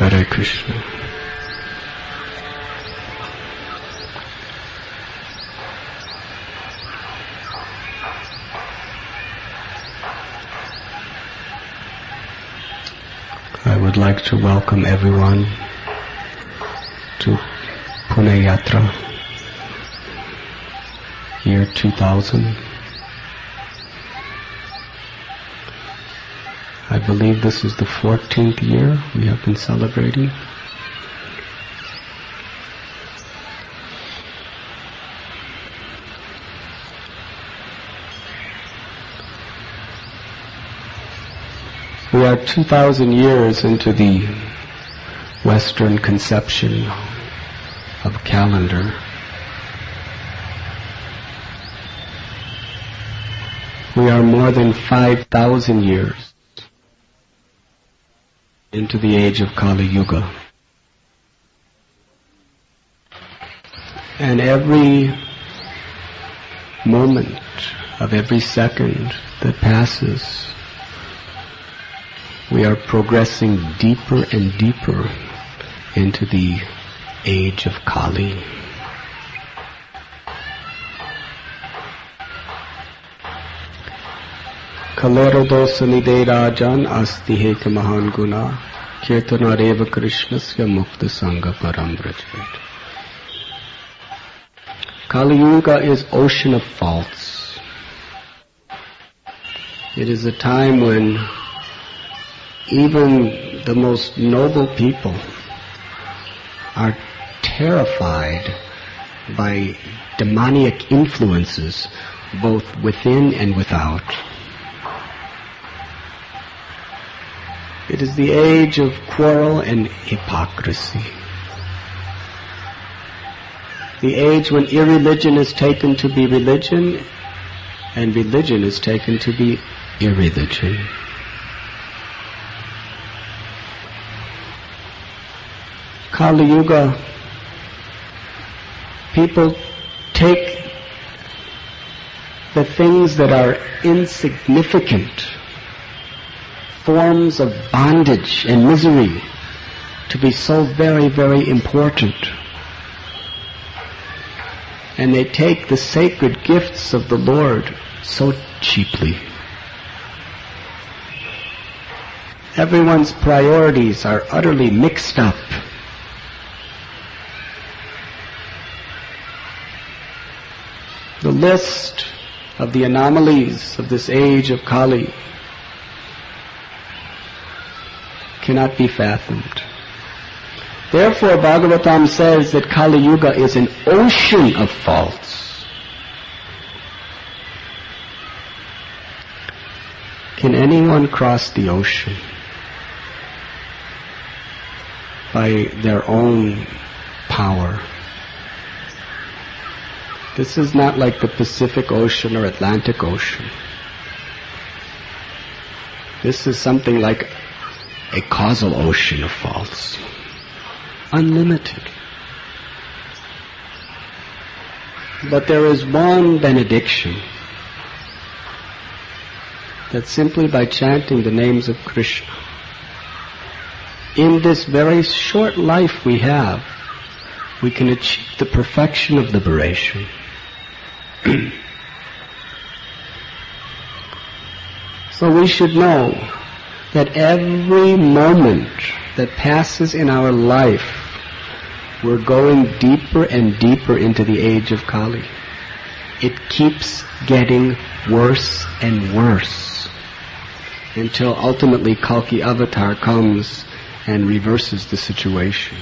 Hare Krishna. I would like to welcome everyone to Pune Yatra, year 2000. I believe this is the 14th year we have been celebrating. We are 2,000 years into the Western conception of calendar. We are more than 5,000 years into the age of Kali Yuga. And every moment of every second that passes, we are progressing deeper and deeper into the age of Kali. Kalero dosanide rajan asti heka mahan guna kirtana reva krishnasya mukta sangha parambrajvet. Kali Yuga is ocean of faults. It is a time when even the most noble people are terrified by demoniac influences both within and without. It is the age of quarrel and hypocrisy. The age when irreligion is taken to be religion and religion is taken to be irreligion. Kali Yuga, people take the things that are insignificant, forms of bondage and misery, to be so very, very important. And they take the sacred gifts of the Lord so cheaply. Everyone's priorities are utterly mixed up. The list of the anomalies of this age of Kali cannot be fathomed. Therefore, Bhagavatam says that Kali Yuga is an ocean of faults. Can anyone cross the ocean by their own power? This is not like the Pacific Ocean or Atlantic Ocean. This is something like a causal ocean of faults. Unlimited. But there is one benediction that simply by chanting the names of Krishna, in this very short life we have, we can achieve the perfection of liberation. So we should know that every moment that passes in our life, we're going deeper and deeper into the age of Kali. It keeps getting worse and worse until ultimately Kalki Avatar comes and reverses the situation.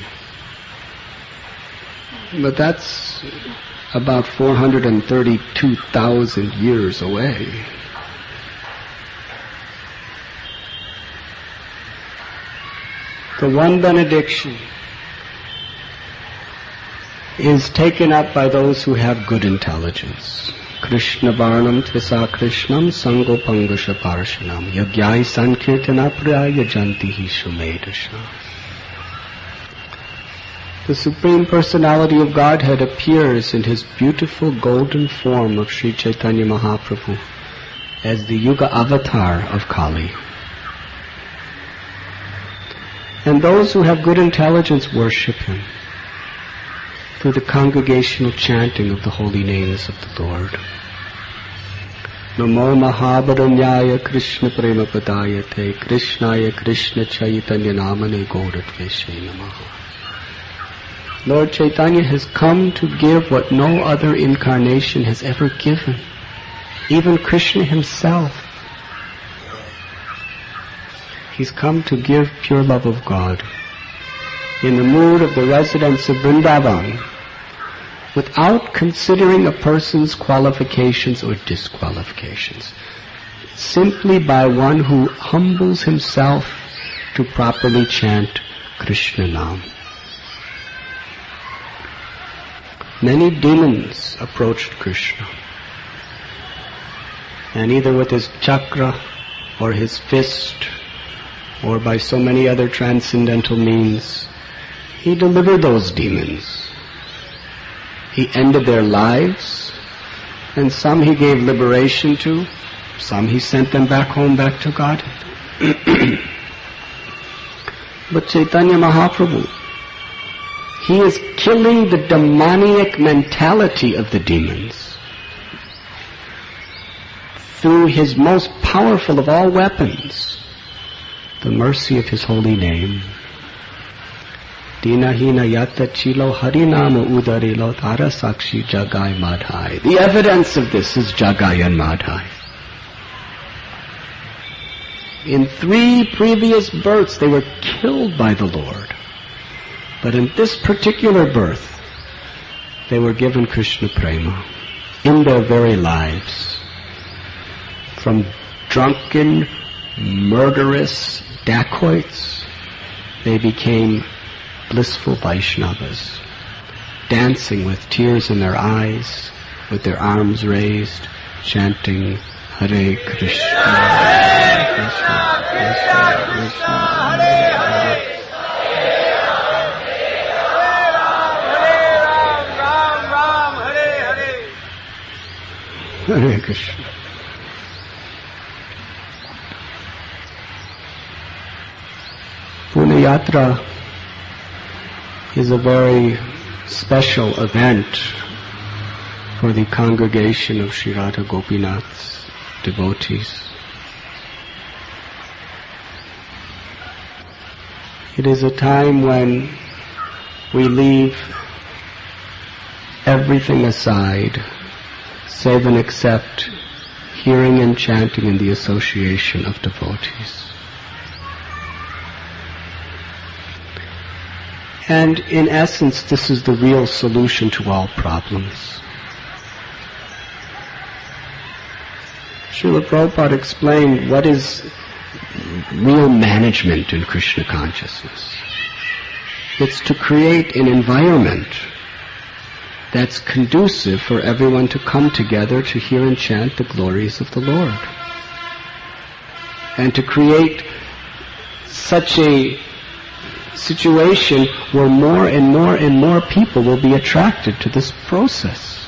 But that's about 432,000 years away. The one benediction is taken up by those who have good intelligence. Krishna Varnam Tvisa Krishnam Sangopangusha Parshanam Yagyai Sankirtana Praya Jantihi Shumedasha. The Supreme Personality of Godhead appears in His beautiful golden form of Sri Chaitanya Mahaprabhu as the Yuga Avatar of Kali. And those who have good intelligence worship Him through the congregational chanting of the holy names of the Lord. Namo Mahabharanyaya Krishna Prema Padayate Krishnaya Krishna Chaitanya Namane Gauradveshe Namaha. Lord Chaitanya has come to give what no other incarnation has ever given. Even Krishna himself. He's come to give pure love of God in the mood of the residents of Vrindavan, without considering a person's qualifications or disqualifications, simply by one who humbles himself to properly chant Krishna Nam. Many demons approached Krishna, and either with his chakra or his fist or by so many other transcendental means, he delivered those demons. He ended their lives, and some he gave liberation to, some he sent them back home, back to God. But Chaitanya Mahaprabhu, he is killing the demoniac mentality of the demons through his most powerful of all weapons, the mercy of his holy name. Dinahina yata chilo harinama udarilo tara sakshi jagai madhai. The evidence of this is Jagai and Madhai. In 3 previous births they were killed by the Lord. But in this particular birth, they were given Krishna Prema in their very lives. From drunken, murderous dacoits, they became blissful Vaishnavas, dancing with tears in their eyes, with their arms raised, chanting Hare Krishna, Hare Krishna, Krishna Krishna, Hare Hare. Hare Krishna. Pune Yatra is a very special event for the congregation of Sri Radha Gopinath's devotees. It is a time when we leave everything aside, save and except hearing and chanting in the association of devotees. And in essence, this is the real solution to all problems. Srila Prabhupada explained what is real management in Krishna consciousness. It's to create an environment that's conducive for everyone to come together to hear and chant the glories of the Lord. And to create such a situation where more and more and more people will be attracted to this process.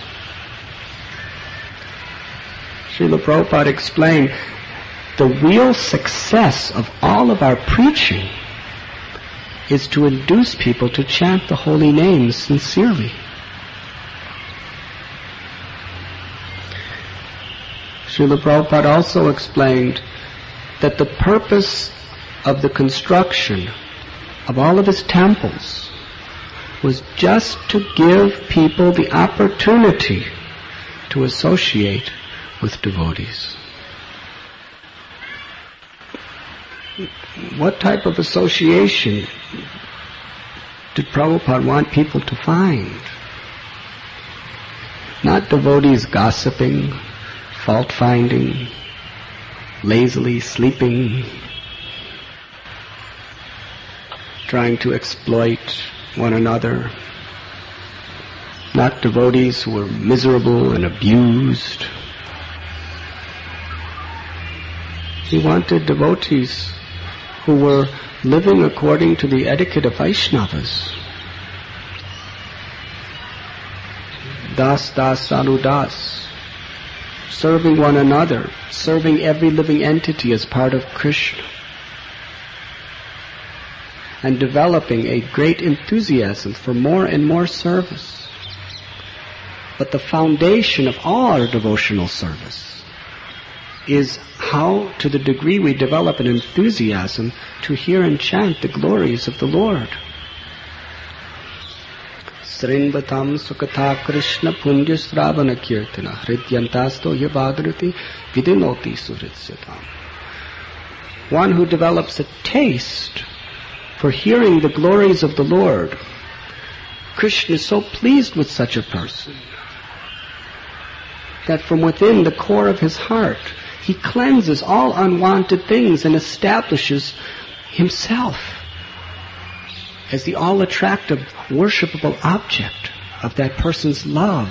Srila Prabhupada explained the real success of all of our preaching is to induce people to chant the holy names sincerely. Srila Prabhupada also explained that the purpose of the construction of all of his temples was just to give people the opportunity to associate with devotees. What type of association did Prabhupada want people to find? Not devotees gossiping, fault-finding, lazily sleeping, trying to exploit one another. Not devotees who were miserable and abused. He wanted devotees who were living according to the etiquette of Vaishnavas. Das das anu das. Serving one another, serving every living entity as part of Krishna. and developing a great enthusiasm for more and more service. But the foundation of all our devotional service is how, to the degree we develop an enthusiasm to hear and chant the glories of the Lord. Srinvatam sukatha Krishna punja sravana kirtana hridyantasto yavagrati vidinoti suritsatam. One who develops a taste for hearing the glories of the Lord. Krishna is so pleased with such a person that from within the core of his heart he cleanses all unwanted things and establishes himself as the all-attractive, worshipable object of that person's love.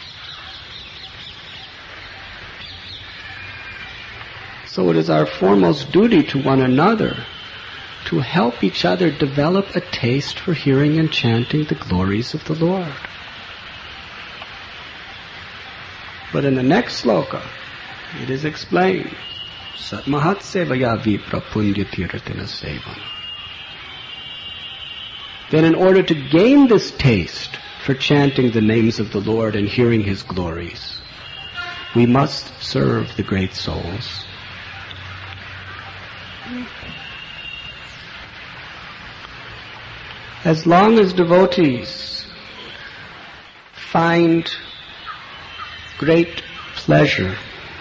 So it is our foremost duty to one another to help each other develop a taste for hearing and chanting the glories of the Lord. But in the next sloka, it is explained, Satmahat sevaya vipra punya tirtana sevan. That in order to gain this taste for chanting the names of the Lord and hearing His glories, we must serve the great souls. As long as devotees find great pleasure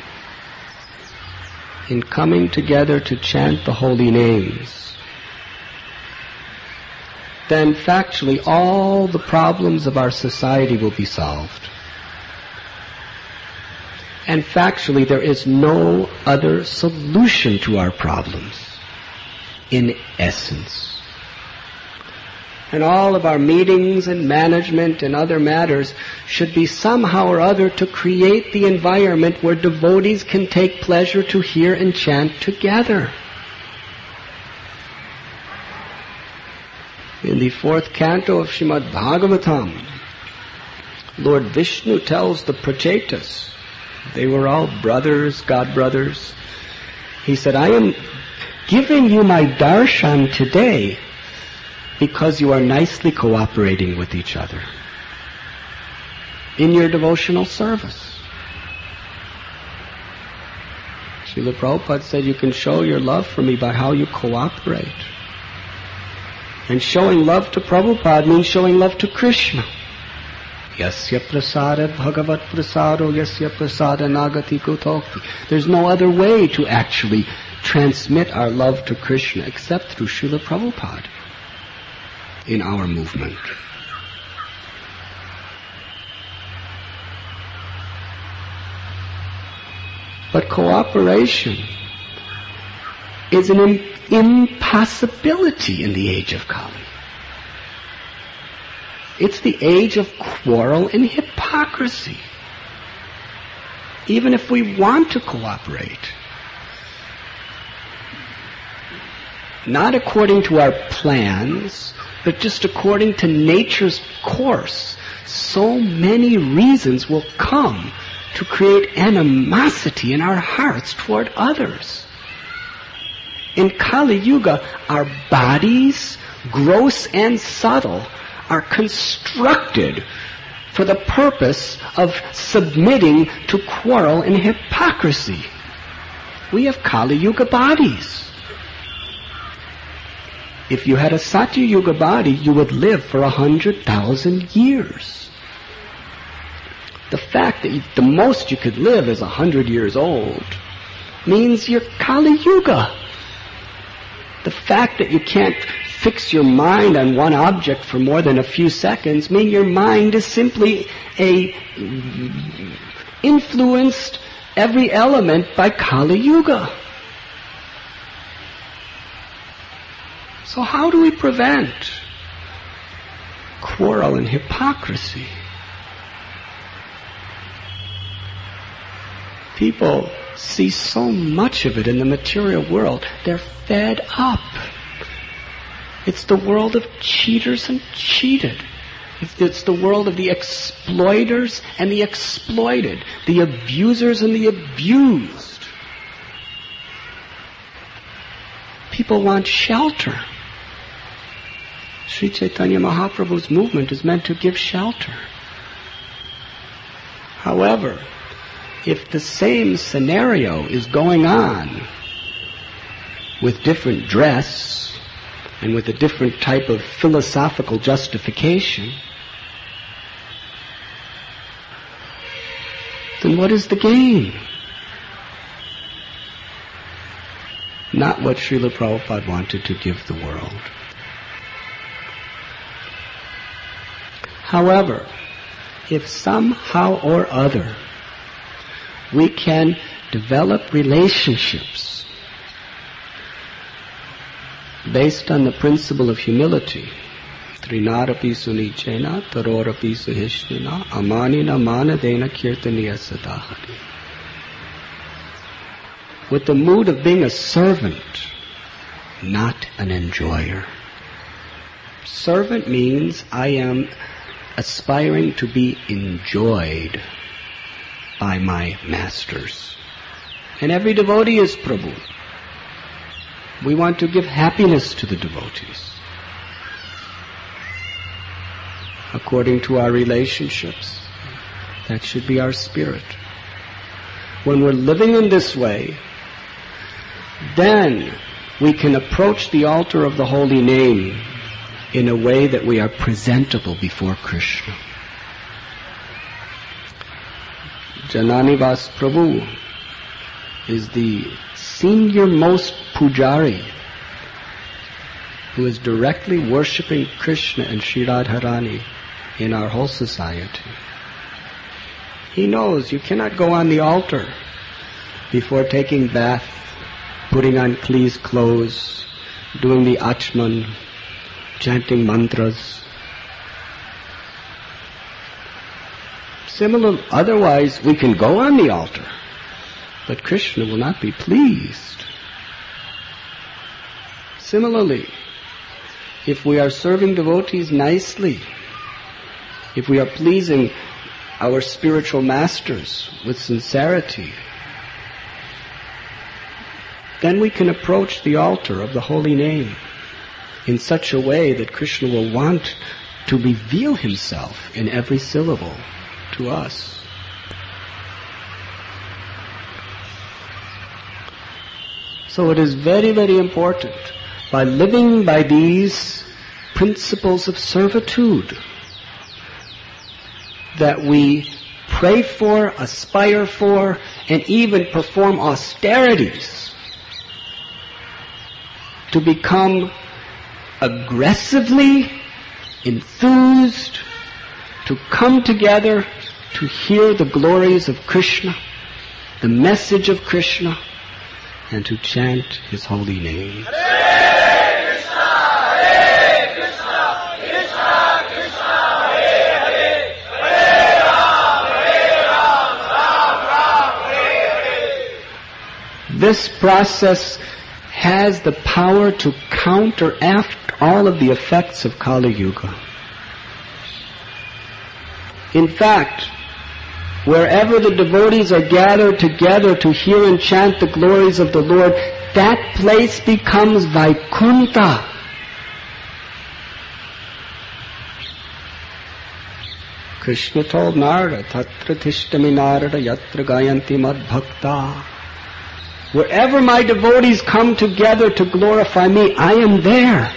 in coming together to chant the holy names, then factually all the problems of our society will be solved. And factually there is no other solution to our problems in essence. And all of our meetings and management and other matters should be somehow or other to create the environment where devotees can take pleasure to hear and chant together. In the 4th canto of Srimad Bhagavatam, Lord Vishnu tells the Prachetas, they were all brothers, God brothers. He said, I am giving you my darshan today because you are nicely cooperating with each other in your devotional service. Srila Prabhupada said you can show your love for me by how you cooperate. And showing love to Prabhupada means showing love to Krishna. Yasya prasada bhagavat prasado yasya prasada nagati kutokti. There's no other way to actually transmit our love to Krishna except through Srila Prabhupada in our movement. But cooperation is an impossibility in the age of Kali. It's the age of quarrel and hypocrisy. Even if we want to cooperate, not according to our plans, but just according to nature's course, so many reasons will come to create animosity in our hearts toward others. In Kali Yuga, our bodies, gross and subtle, are constructed for the purpose of submitting to quarrel and hypocrisy. We have Kali Yuga bodies. If you had a Satya Yuga body, you would live for 100,000 years. The fact that the most you could live is 100 years old means you're Kali Yuga. The fact that you can't fix your mind on one object for more than a few seconds means your mind is simply influenced every element by Kali Yuga. So how do we prevent quarrel and hypocrisy? People see so much of it in the material world. They're fed up. It's the world of cheaters and cheated. It's the world of the exploiters and the exploited, the abusers and the abused. People want shelter. Sri Chaitanya Mahaprabhu's movement is meant to give shelter. However, if the same scenario is going on with different dress and with a different type of philosophical justification, then what is the gain? Not what Srila Prabhupada wanted to give the world. However, if somehow or other we can develop relationships based on the principle of humility, Trinarapi sunichena, tarorapi suhishnina, amanina manadena kirtaniya sadahari. With the mood of being a servant, not an enjoyer. Servant means I am aspiring to be enjoyed by my masters. And every devotee is Prabhu. We want to give happiness to the devotees according to our relationships. That should be our spirit. When we're living in this way, then we can approach the altar of the holy name in a way that we are presentable before Krishna. Jananivas Prabhu is the senior most pujari who is directly worshipping Krishna and Sri Radharani in our whole society. He knows you cannot go on the altar before taking bath, putting on clean clothes, doing the achman, chanting mantras. Similarly, otherwise we can go on the altar, but Krishna will not be pleased. Similarly, if we are serving devotees nicely, if we are pleasing our spiritual masters with sincerity, then we can approach the altar of the holy name in such a way that Krishna will want to reveal himself in every syllable to us. So it is very, very important, by living by these principles of servitude, that we pray for, aspire for, and even perform austerities to become aggressively enthused to come together to hear the glories of Krishna, the message of Krishna, and to chant His holy name. Hare Krishna, Hare Krishna, Krishna Krishna, Hare Hare, Hare Ram, Ram Ram, Hare Hare. This process has the power to counteract all of the effects of Kali Yuga. In fact, wherever the devotees are gathered together to hear and chant the glories of the Lord, that place becomes Vaikuntha. Krishna told Narada, Tatra Tishtami Narada Yatra Gayanti Mad Bhakta. Wherever my devotees come together to glorify me, I am there.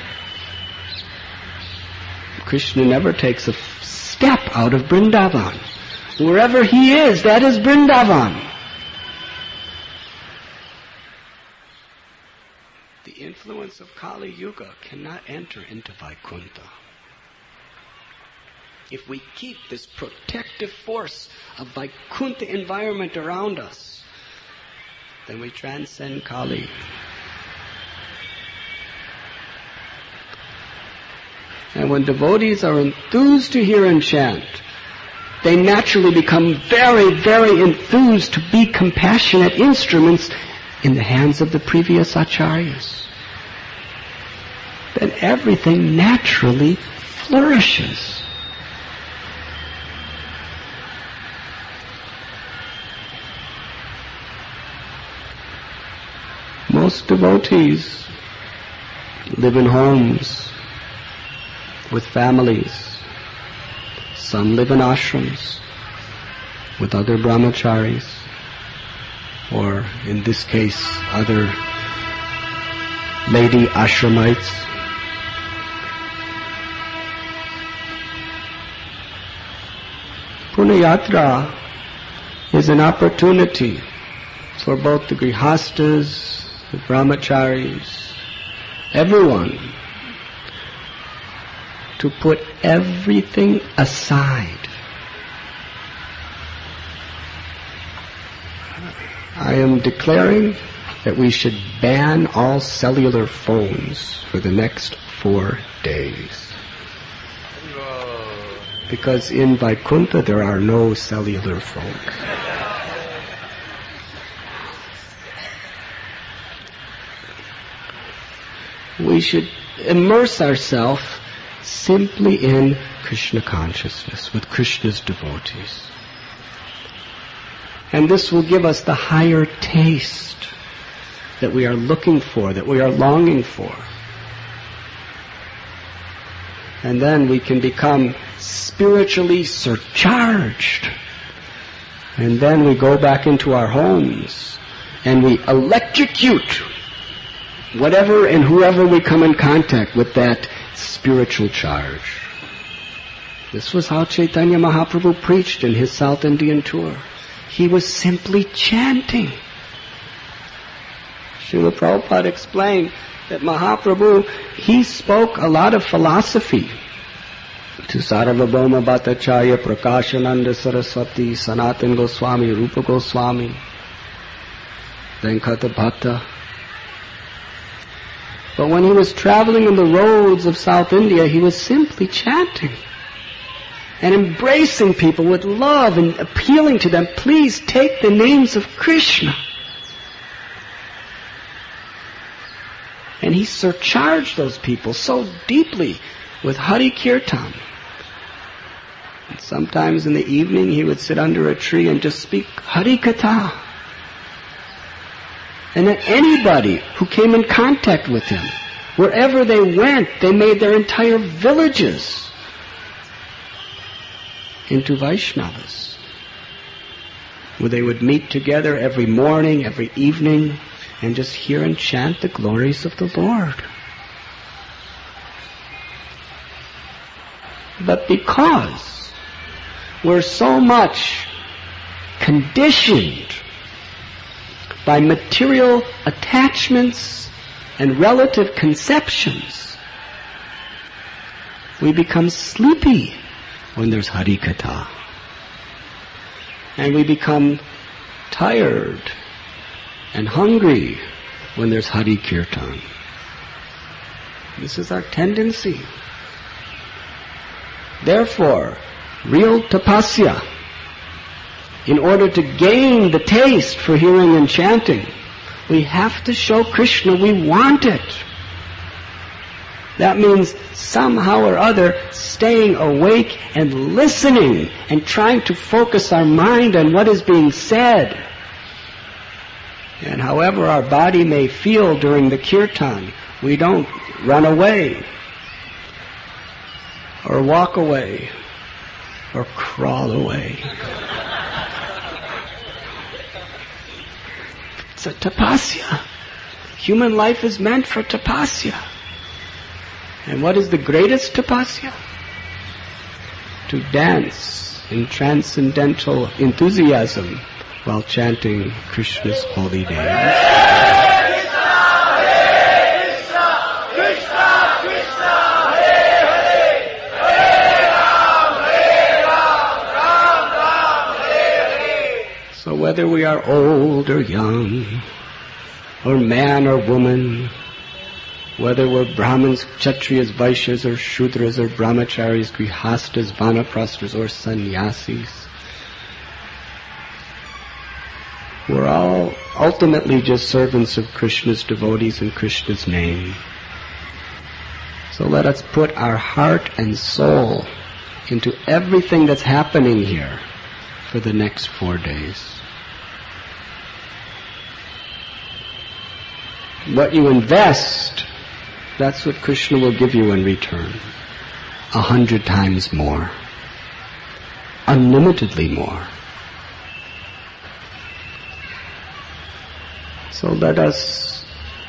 Krishna never takes a step out of Vrindavan. Wherever he is, that is Vrindavan. The influence of Kali Yuga cannot enter into Vaikuntha. If we keep this protective force of Vaikuntha environment around us, then we transcend Kali. And when devotees are enthused to hear and chant, they naturally become very, very enthused to be compassionate instruments in the hands of the previous acharyas. Then everything naturally flourishes. Most devotees live in homes with families. Some live in ashrams with other brahmacharis, or in this case, other lady ashramites. Punayatra is an opportunity for both the grihastas, the brahmacharis, everyone, to put everything aside. I am declaring that we should ban all cellular phones for the next 4 days. Because in Vaikuntha there are no cellular phones. We should immerse ourselves simply in Krishna consciousness, with Krishna's devotees. And this will give us the higher taste that we are looking for, that we are longing for. And then we can become spiritually surcharged. And then we go back into our homes and we electrocute whatever and whoever we come in contact with that spiritual charge. This was how Chaitanya Mahaprabhu preached in his South Indian tour. He was simply chanting. Srila Prabhupada explained that Mahaprabhu, he spoke a lot of philosophy to Sarvabhauma Bhattacharya, Prakashananda Saraswati, Sanatan Goswami, Rupa Goswami, Venkata Bhatta. But when he was traveling in the roads of South India, he was simply chanting and embracing people with love and appealing to them, please take the names of Krishna. And he surcharged those people so deeply with Hari Kirtan. And sometimes in the evening he would sit under a tree and just speak Hari Katha. And that anybody who came in contact with him, wherever they went, they made their entire villages into Vaishnavas, where they would meet together every morning, every evening, and just hear and chant the glories of the Lord. But because we're so much conditioned by material attachments and relative conceptions, we become sleepy when there's Hari Katha. And we become tired and hungry when there's Hari Kirtan. This is our tendency. Therefore, real tapasya, in order to gain the taste for hearing and chanting, we have to show Krishna we want it. That means somehow or other staying awake and listening and trying to focus our mind on what is being said. And however our body may feel during the kirtan, we don't run away or walk away or crawl away. It's a tapasya. Human life is meant for tapasya. And what is the greatest tapasya? To dance in transcendental enthusiasm while chanting Krishna's holy name. So whether we are old or young, or man or woman, whether we're Brahmins, Kshatriyas, Vaishyas, or Shudras, or Brahmacharis, Grihastas, Vanaprasthas, or Sannyasis, we're all ultimately just servants of Krishna's devotees in Krishna's name. So let us put our heart and soul into everything that's happening here for the next 4 days. What you invest, that's what Krishna will give you in return. 100 times more, unlimitedly more. So let us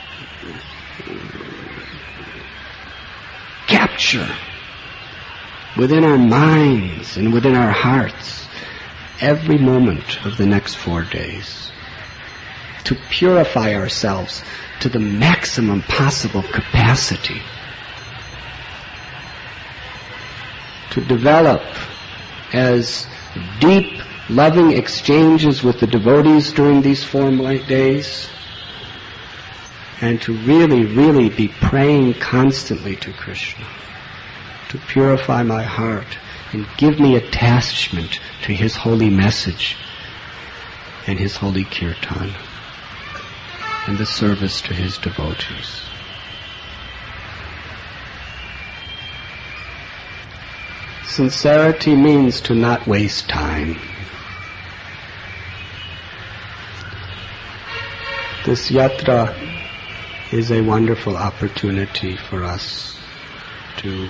capture within our minds and within our hearts every moment of the next 4 days, to purify ourselves to the maximum possible capacity, to develop as deep, loving exchanges with the devotees during these 4 days, and to really, really be praying constantly to Krishna, to purify my heart and give me attachment to His holy message and His holy kirtan and the service to His devotees. Sincerity means to not waste time. This yatra is a wonderful opportunity for us to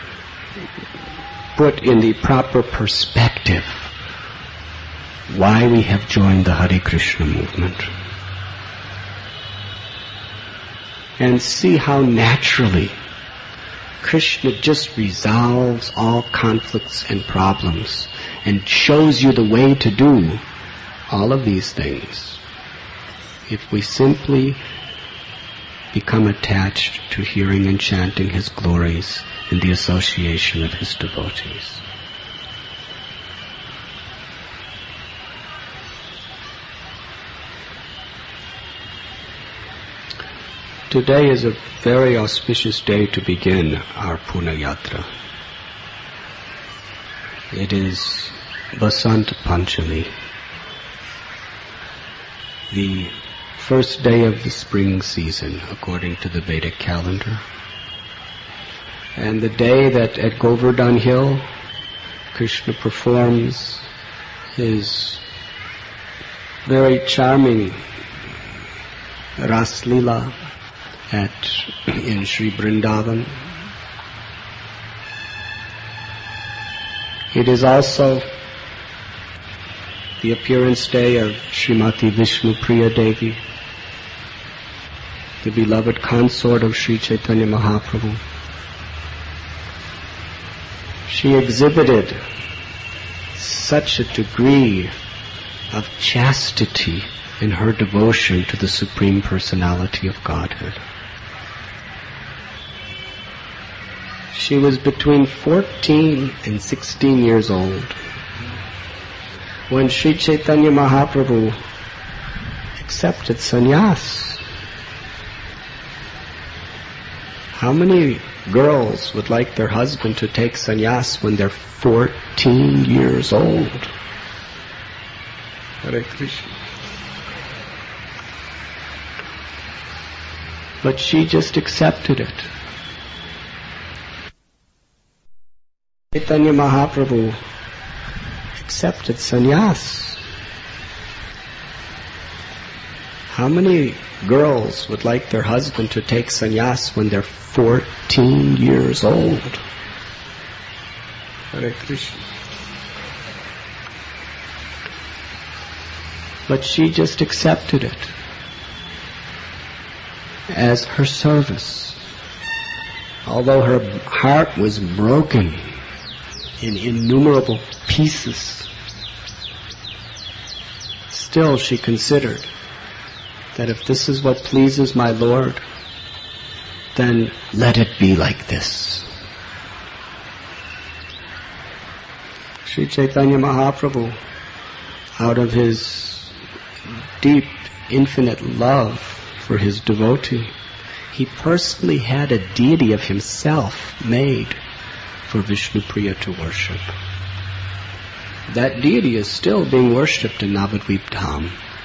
put in the proper perspective why we have joined the Hare Krishna movement, and see how naturally Krishna just resolves all conflicts and problems and shows you the way to do all of these things if we simply become attached to hearing and chanting His glories in the association of His devotees. Today is a very auspicious day to begin our Puna Yatra. It is Basant Panchami, the first day of the spring season according to the Vedic calendar, and the day that at Govardhan Hill Krishna performs his very charming Ras Leela in Sri Vrindavan. It is also the appearance day of Srimati Vishnu Priya Devi, the beloved consort of Sri Chaitanya Mahaprabhu. She exhibited such a degree of chastity in her devotion to the Supreme Personality of Godhead. She was between 14 and 16 years old when Sri Chaitanya Mahaprabhu accepted sannyas. How many girls would like their husband to take sannyas when they're 14 years old? Hare Krishna. But she just accepted it. Chaitanya Mahaprabhu accepted sannyas. How many girls would like their husband to take sannyas when they're 14 years old? Hare Krishna. But she just accepted it as her service. Although her heart was broken in innumerable pieces, still she considered that if this is what pleases my Lord, then let it be like this. Sri Chaitanya Mahaprabhu, out of his deep, infinite love for his devotee, he personally had a deity of himself made for Vishnu Priya to worship. That deity is still being worshipped in Navadvip Dham.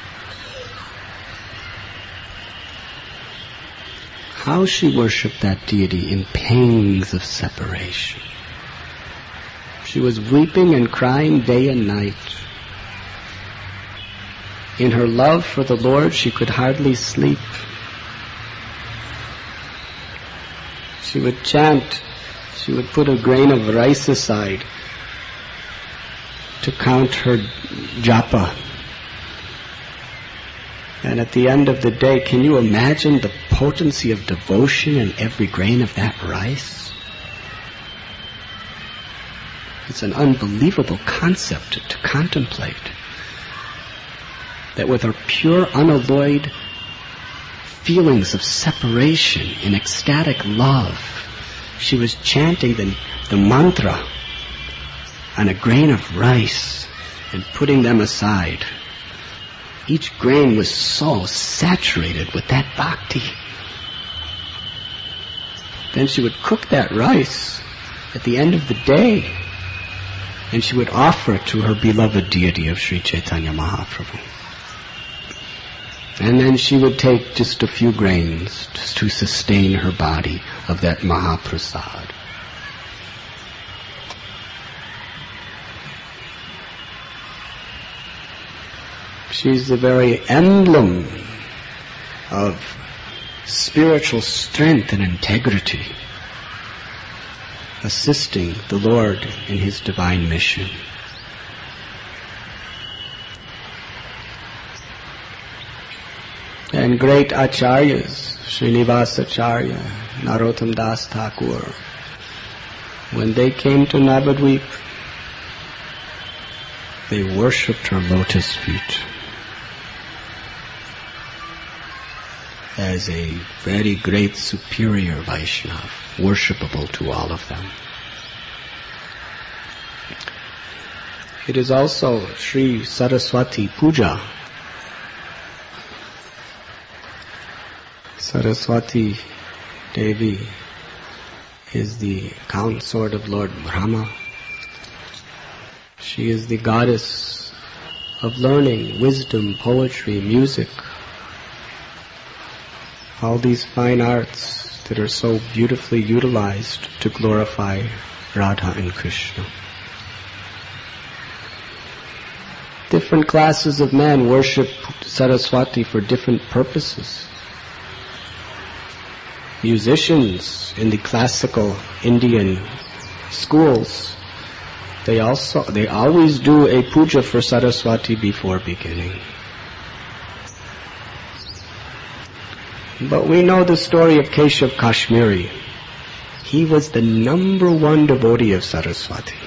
How she worshipped that deity in pangs of separation. She was weeping and crying day and night. In her love for the Lord, she could hardly sleep. She would chant She would put a grain of rice aside to count her japa. And at the end of the day, can you imagine the potency of devotion in every grain of that rice? It's an unbelievable concept to contemplate. That with her pure, unalloyed feelings of separation in ecstatic love, she was chanting the mantra on a grain of rice and putting them aside. Each grain was so saturated with that bhakti. Then she would cook that rice at the end of the day, and she would offer it to her beloved deity of Sri Chaitanya Mahaprabhu. And then she would take just a few grains just to sustain her body of that Mahaprasad. She's the very emblem of spiritual strength and integrity, assisting the Lord in His divine mission. And great acharyas, Srinivas Acharya, Narottam Das Thakur, when they came to Navadvip, they worshipped her lotus feet as a very great superior Vaishnava, worshipable to all of them. It is also Sri Saraswati Puja. Saraswati Devi is the consort of Lord Brahma. She is the goddess of learning, wisdom, poetry, music, all these fine arts that are so beautifully utilized to glorify Radha and Krishna. Different classes of men worship Saraswati for different purposes. Musicians in the classical Indian schools, they always do a puja for Saraswati before beginning. But we know the story of Keshav Kashmiri. He was the number one devotee of Saraswati.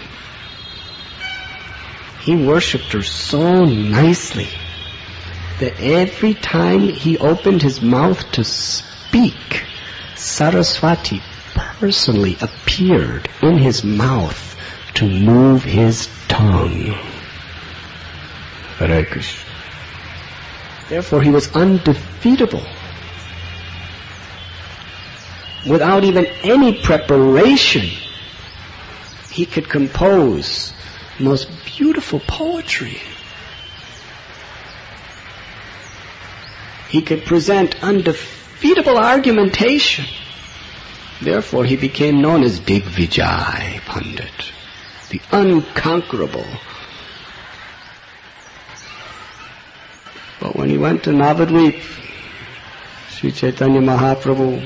He worshipped her so nicely that every time he opened his mouth to speak, Saraswati personally appeared in his mouth to move his tongue. Hare Krishna. Therefore, he was undefeatable. Without even any preparation, he could compose the most beautiful poetry. He could present undefeatable argumentation. Therefore, he became known as Digvijay Pandit, the unconquerable. But when he went to Navadvip, Sri Chaitanya Mahaprabhu,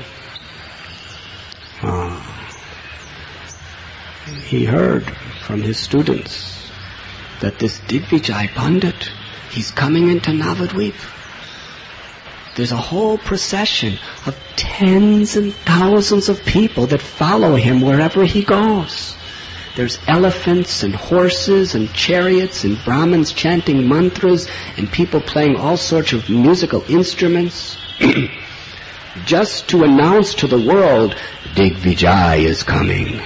he heard from his students that this Digvijay Pandit, he's coming into Navadvip. There's a whole procession of tens and thousands of people that follow him wherever he goes. There's elephants and horses and chariots and Brahmins chanting mantras and people playing all sorts of musical instruments just to announce to the world, Digvijay is coming.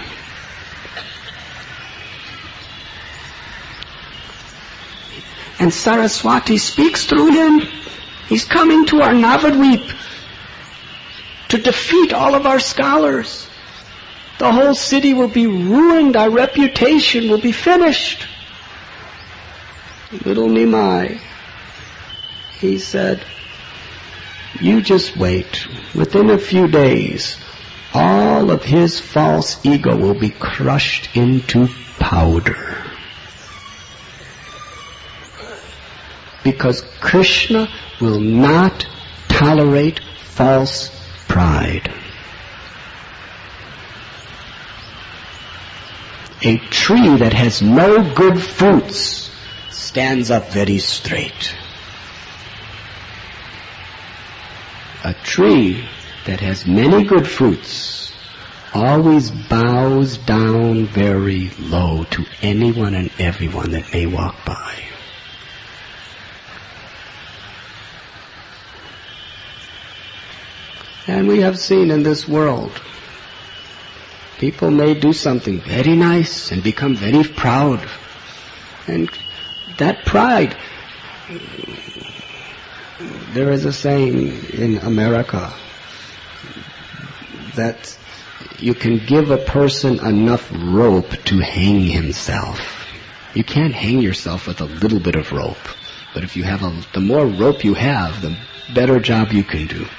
And Saraswati speaks through him. He's coming to our Navadvip to defeat all of our scholars. The whole city will be ruined. Our reputation will be finished. Little Nimai, he said, you just wait. Within a few days, all of his false ego will be crushed into powder. Because Krishna will not tolerate false pride. A tree that has no good fruits stands up very straight. A tree that has many good fruits always bows down very low to anyone and everyone that may walk by. And we have seen in this world, people may do something very nice and become very proud. And that pride, there is a saying in America that you can give a person enough rope to hang himself. You can't hang yourself with a little bit of rope. But if you have the more rope you have, the better job you can do.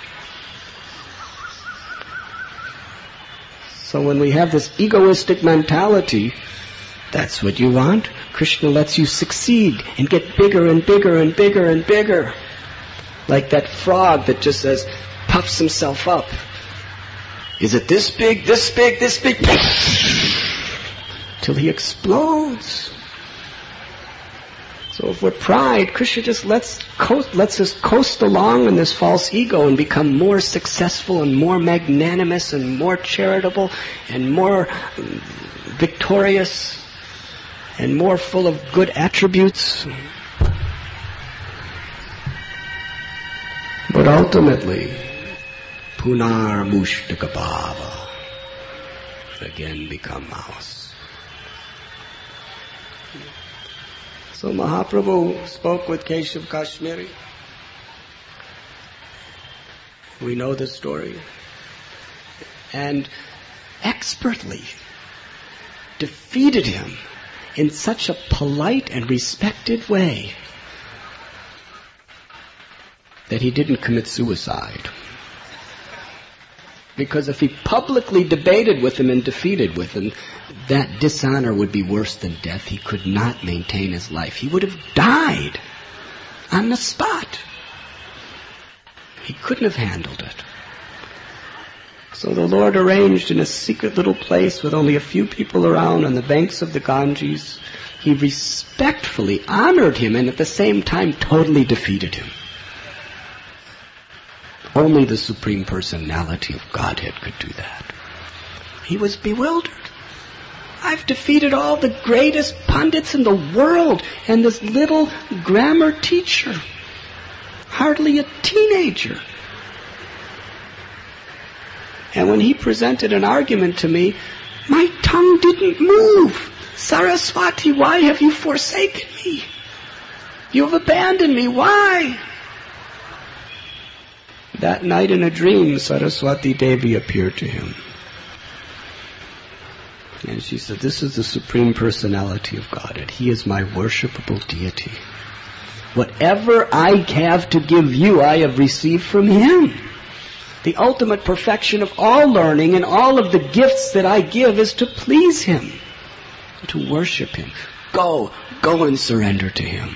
So when we have this egoistic mentality, that's what you want. Krishna lets you succeed and get bigger and bigger and bigger and bigger. Like that frog that just says, puffs himself up. Is it this big, this big, this big? Till he explodes. So if we're pride, Krishna just lets us coast along in this false ego and become more successful and more magnanimous and more charitable and more victorious and more full of good attributes. But ultimately, punar mushtaka bhava, again become mouse. So Mahaprabhu spoke with Keshav Kashmiri. We know the story. And expertly defeated him in such a polite and respected way that he didn't commit suicide. Because if he publicly debated with him and defeated with him, that dishonor would be worse than death. He could not maintain his life. He would have died on the spot. He couldn't have handled it. So the Lord arranged in a secret little place with only a few people around on the banks of the Ganges. He respectfully honored him and at the same time totally defeated him. Only the Supreme Personality of Godhead could do that. He was bewildered. I've defeated all the greatest pundits in the world, and this little grammar teacher, hardly a teenager. And when he presented an argument to me, my tongue didn't move. Saraswati, why have you forsaken me? You have abandoned me. Why? That night in a dream, Saraswati Devi appeared to him. And she said, this is the Supreme Personality of Godhead. He is my worshipable deity. Whatever I have to give you, I have received from him. The ultimate perfection of all learning and all of the gifts that I give is to please him, to worship him. Go and surrender to him.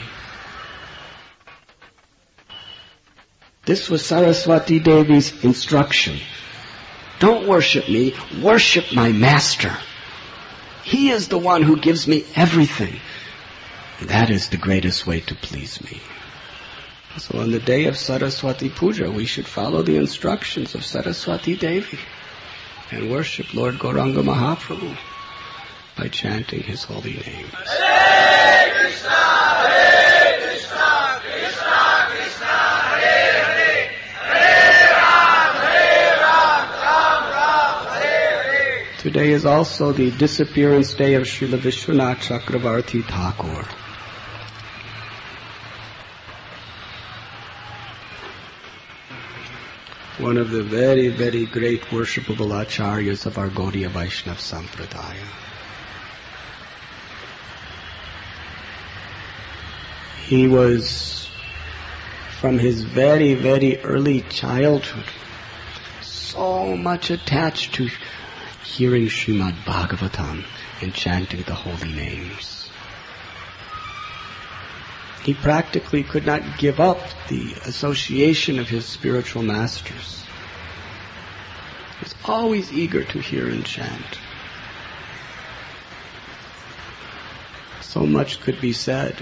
This was Saraswati Devi's instruction. Don't worship me, worship my master. He is the one who gives me everything. That is the greatest way to please me. So on the day of Saraswati Puja, we should follow the instructions of Saraswati Devi and worship Lord Gauranga Mahaprabhu by chanting his holy names. Hare Krishna, Hare Krishna, Krishna Krishna, Hare Hare, Hare Ram, Ram Ram, Hare Hare. Today is also the disappearance day of Srila Vishwanath Chakravarti Thakur. One of the very, very great worshipable acharyas of our Gaudiya Vaishnava Sampradaya. He was, from his very, very early childhood, so much attached to hearing Srimad Bhagavatam and chanting the holy names. He practically could not give up the association of his spiritual masters. He was always eager to hear and chant. So much could be said.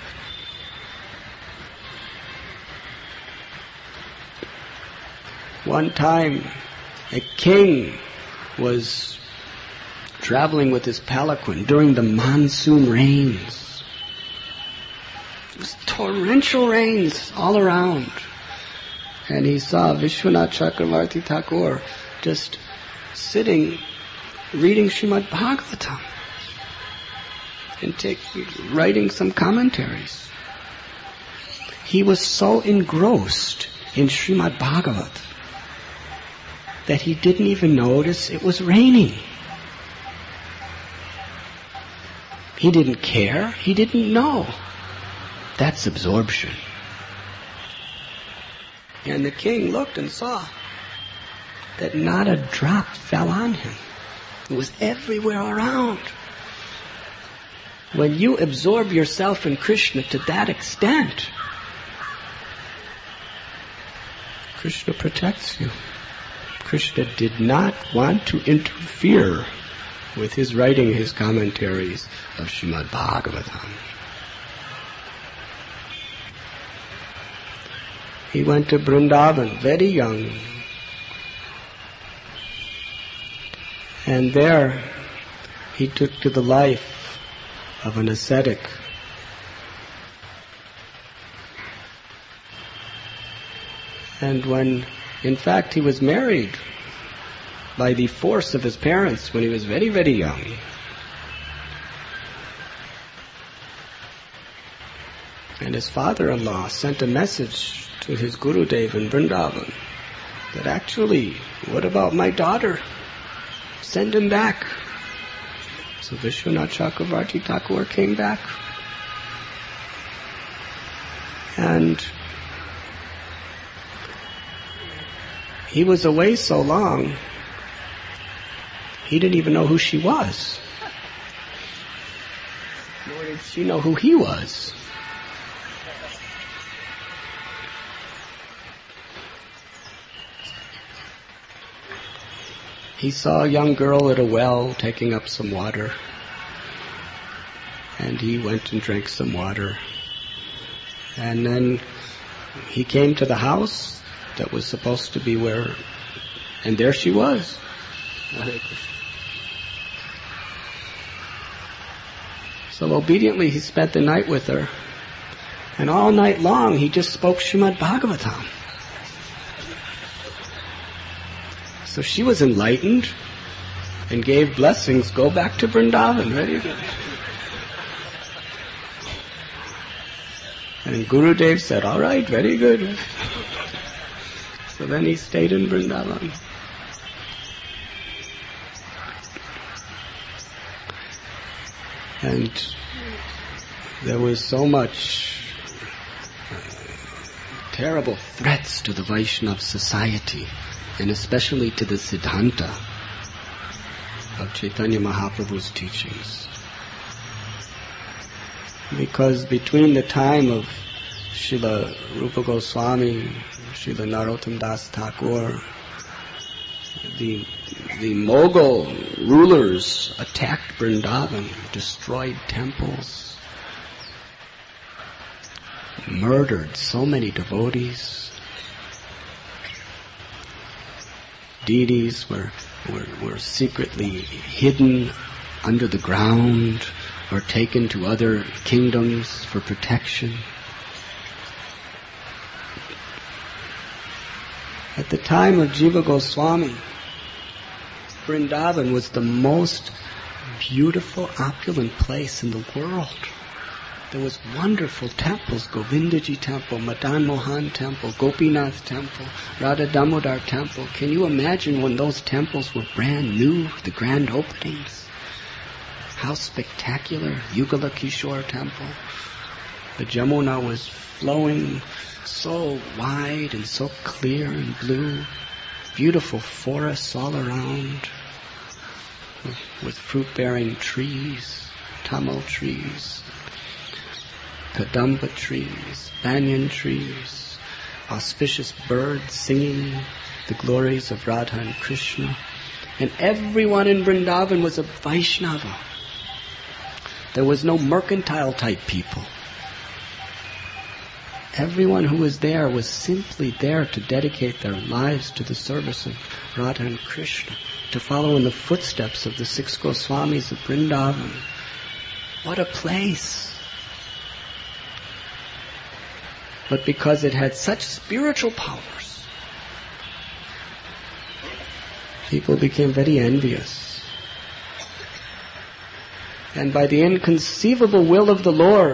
One time, a king was traveling with his palanquin during the monsoon rains. It was torrential rains all around. And he saw Vishwanath Chakravarti Thakur just sitting, reading Srimad Bhagavatam and writing some commentaries. He was so engrossed in Srimad Bhagavat that he didn't even notice it was raining. He didn't care. He didn't know. That's absorption. And the king looked and saw that not a drop fell on him. It was everywhere around. When you absorb yourself in Krishna to that extent, Krishna protects you. Krishna did not want to interfere with his writing his commentaries of Srimad Bhagavatam. He went to Vrindavan very young. And there he took to the life of an ascetic. And when, in fact, he was married by the force of his parents when he was very, very young. And his father-in-law sent a message to his Gurudev in Vrindavan that actually, what about my daughter? Send him back. So Vishwanath Chakravarti Thakur came back. And he was away so long, he didn't even know who she was. Nor did she know who he was. He saw a young girl at a well taking up some water. And he went and drank some water. And then he came to the house that was supposed to be where, and there she was. So obediently he spent the night with her. And all night long he just spoke Srimad Bhagavatam. So she was enlightened and gave blessings. Go back to Vrindavan. Very good. And Gurudev said, all right, very good. So then he stayed in Vrindavan. And there was so much terrible threats to the Vaishnava society, and especially to the Siddhanta of Chaitanya Mahaprabhu's teachings. Because between the time of Srila Rupa Goswami, Srila Narottam Das Thakur, the Mughal rulers attacked Vrindavan, destroyed temples, murdered so many devotees. Deities were secretly hidden under the ground or taken to other kingdoms for protection. At the time of Jiva Goswami, Vrindavan was the most beautiful, opulent place in the world. There was wonderful temples, Govindaji Temple, Madan Mohan Temple, Gopinath Temple, Radha Damodar Temple. Can you imagine when those temples were brand new, the grand openings? How spectacular! Yugala Kishore Temple. The Jamuna was flowing so wide and so clear and blue. Beautiful forests all around with fruit-bearing trees, Tamil trees, Kadamba trees, banyan trees, auspicious birds singing the glories of Radha and Krishna. And everyone in Vrindavan was a Vaishnava. There was no mercantile type people. Everyone who was there was simply there to dedicate their lives to the service of Radha and Krishna, to follow in the footsteps of the 6 Goswamis of Vrindavan. What a place! But because it had such spiritual powers, people became very envious. And by the inconceivable will of the Lord,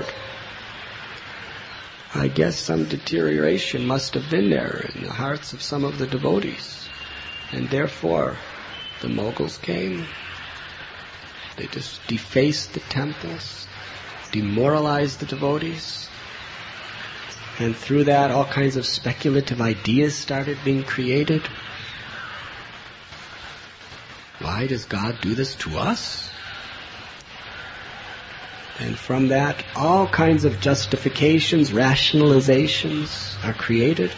I guess some deterioration must have been there in the hearts of some of the devotees. And therefore, the Mughals came. They just defaced the temples, demoralized the devotees. And through that, all kinds of speculative ideas started being created. Why does God do this to us? And from that, all kinds of justifications, rationalizations are created.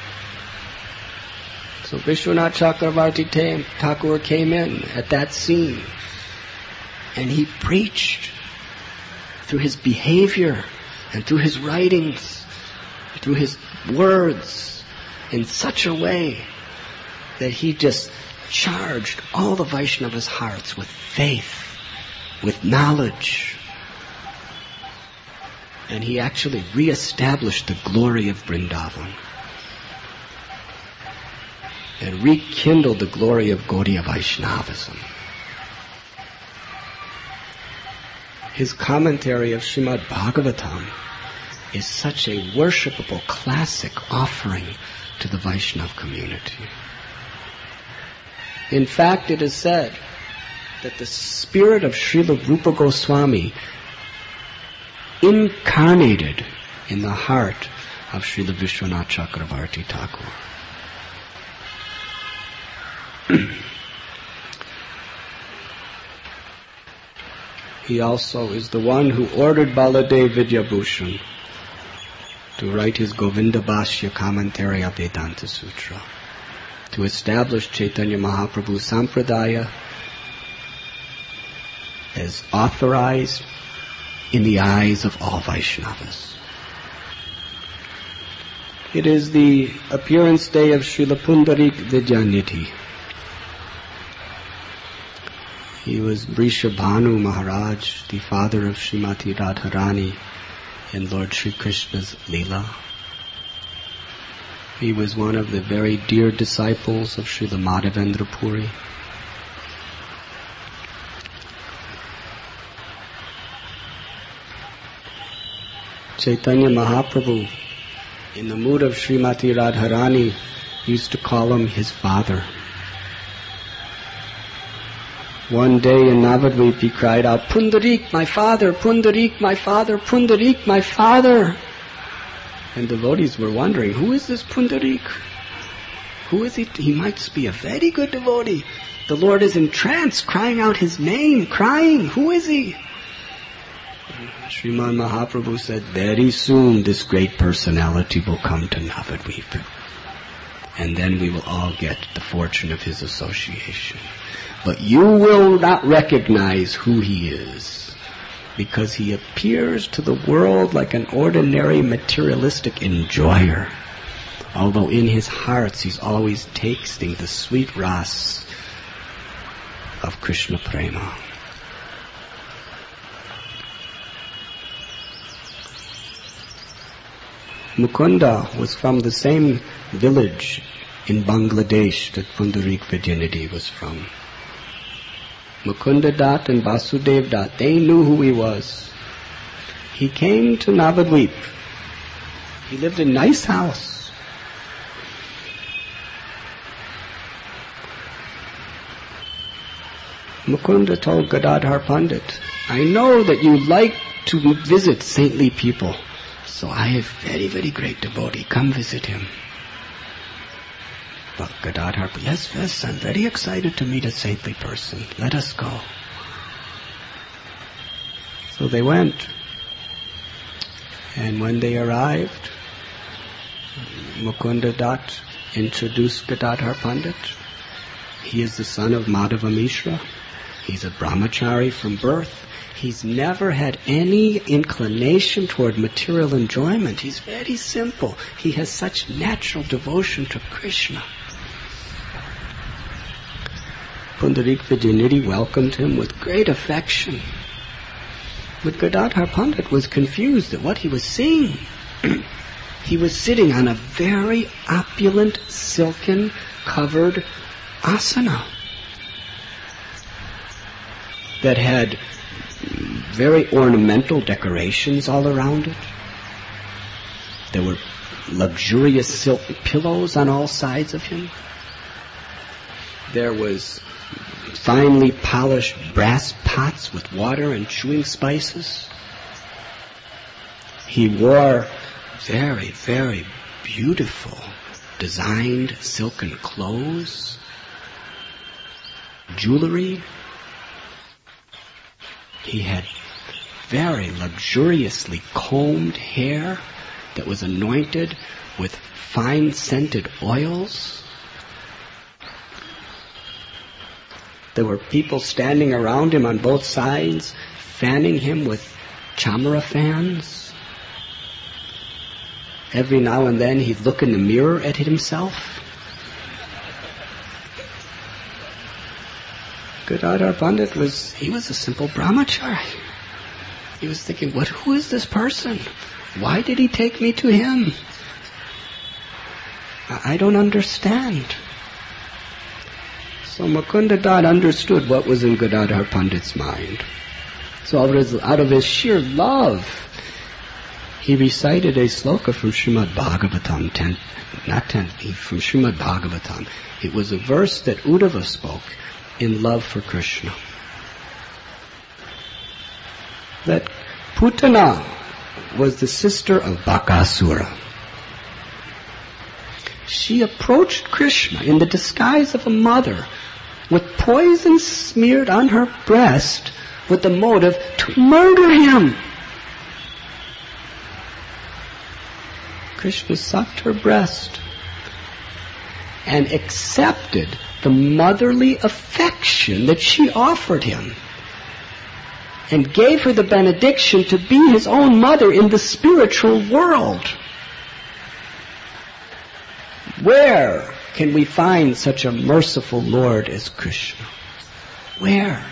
So Vishwanath Chakravarti Thakur came in at that scene, and he preached through his behavior and through his writings, through his words, in such a way that he just charged all the Vaishnavas' hearts with faith, with knowledge. And he actually re-established the glory of Vrindavan and rekindled the glory of Gaudiya Vaishnavism. His commentary of Srimad Bhagavatam is such a worshipable classic offering to the Vaishnava community. In fact, it is said that the spirit of Srila Rupa Goswami incarnated in the heart of Srila Vishwanath Chakravarti Thakur. He also is the one who ordered Baladev Vidyabhushan to write his Govinda Bhashya commentary of Vedanta Sutra, to establish Chaitanya Mahaprabhu Sampradaya as authorized in the eyes of all Vaishnavas. It is the appearance day of Srila Pundarik Vidyanidhi. He was Vrishabhanu Maharaj, the father of Srimati Radharani in Lord Sri Krishna's Leela. He was one of the very dear disciples of Srila Madhavendra Puri. Chaitanya Mahaprabhu, in the mood of Srimati Radharani, used to call him his father. One day in Navadvip he cried out, "Pundarik, my father! Pundarik, my father! Pundarik, my father!" And devotees were wondering, who is this Pundarik? Who is he? He might be a very good devotee. The Lord is entranced, crying out his name, crying. Who is he? Sriman Mahaprabhu said, very soon this great personality will come to Navadvip. And then we will all get the fortune of his association. But you will not recognize who he is, because he appears to the world like an ordinary materialistic enjoyer, although in his hearts he's always tasting the sweet ras of Krishna Prema. Mukunda was from the same village in Bangladesh that Pundarik Vidyanidhi was from. Mukunda Dat and Vasudev Dat, they knew who he was. He came to Navadvip. He lived in a nice house. Mukunda told Gadadhar Pandit, I know that you like to visit saintly people, so I have very, very great devotee. Come visit him. But Gadadhar, yes, I'm very excited to meet a saintly person. Let us go. So they went. And when they arrived, Mukunda Dat introduced Gadadhar Pandit. He is the son of Madhava Mishra. He's a brahmachari from birth. He's never had any inclination toward material enjoyment. He's very simple. He has such natural devotion to Krishna. Pundarik Vidyanidhi welcomed him with great affection. But Gadadhar Pandit was confused at what he was seeing. He was sitting on a very opulent, silken, covered asana that had very ornamental decorations all around it. There were luxurious silk pillows on all sides of him. There was finely polished brass pots with water and chewing spices. He wore very, very beautiful designed silken clothes, jewelry. He had very luxuriously combed hair that was anointed with fine scented oils. There were people standing around him on both sides, fanning him with chamara fans. Every now and then he'd look in the mirror at himself. Gadadhar Pandit was a simple brahmachari. He was thinking, who is this person? Why did he take me to him? I don't understand. So Mukunda Das understood what was in Gadadhar Pandit's mind. So out of his sheer love, he recited a sloka from Srimad Bhagavatam, from Srimad Bhagavatam. It was a verse that Uddhava spoke in love for Krishna. That Putana was the sister of Bakasura. She approached Krishna in the disguise of a mother with poison smeared on her breast with the motive to murder him. Krishna sucked her breast and accepted the motherly affection that she offered him and gave her the benediction to be his own mother in the spiritual world. Where can we find such a merciful Lord as Krishna? Where?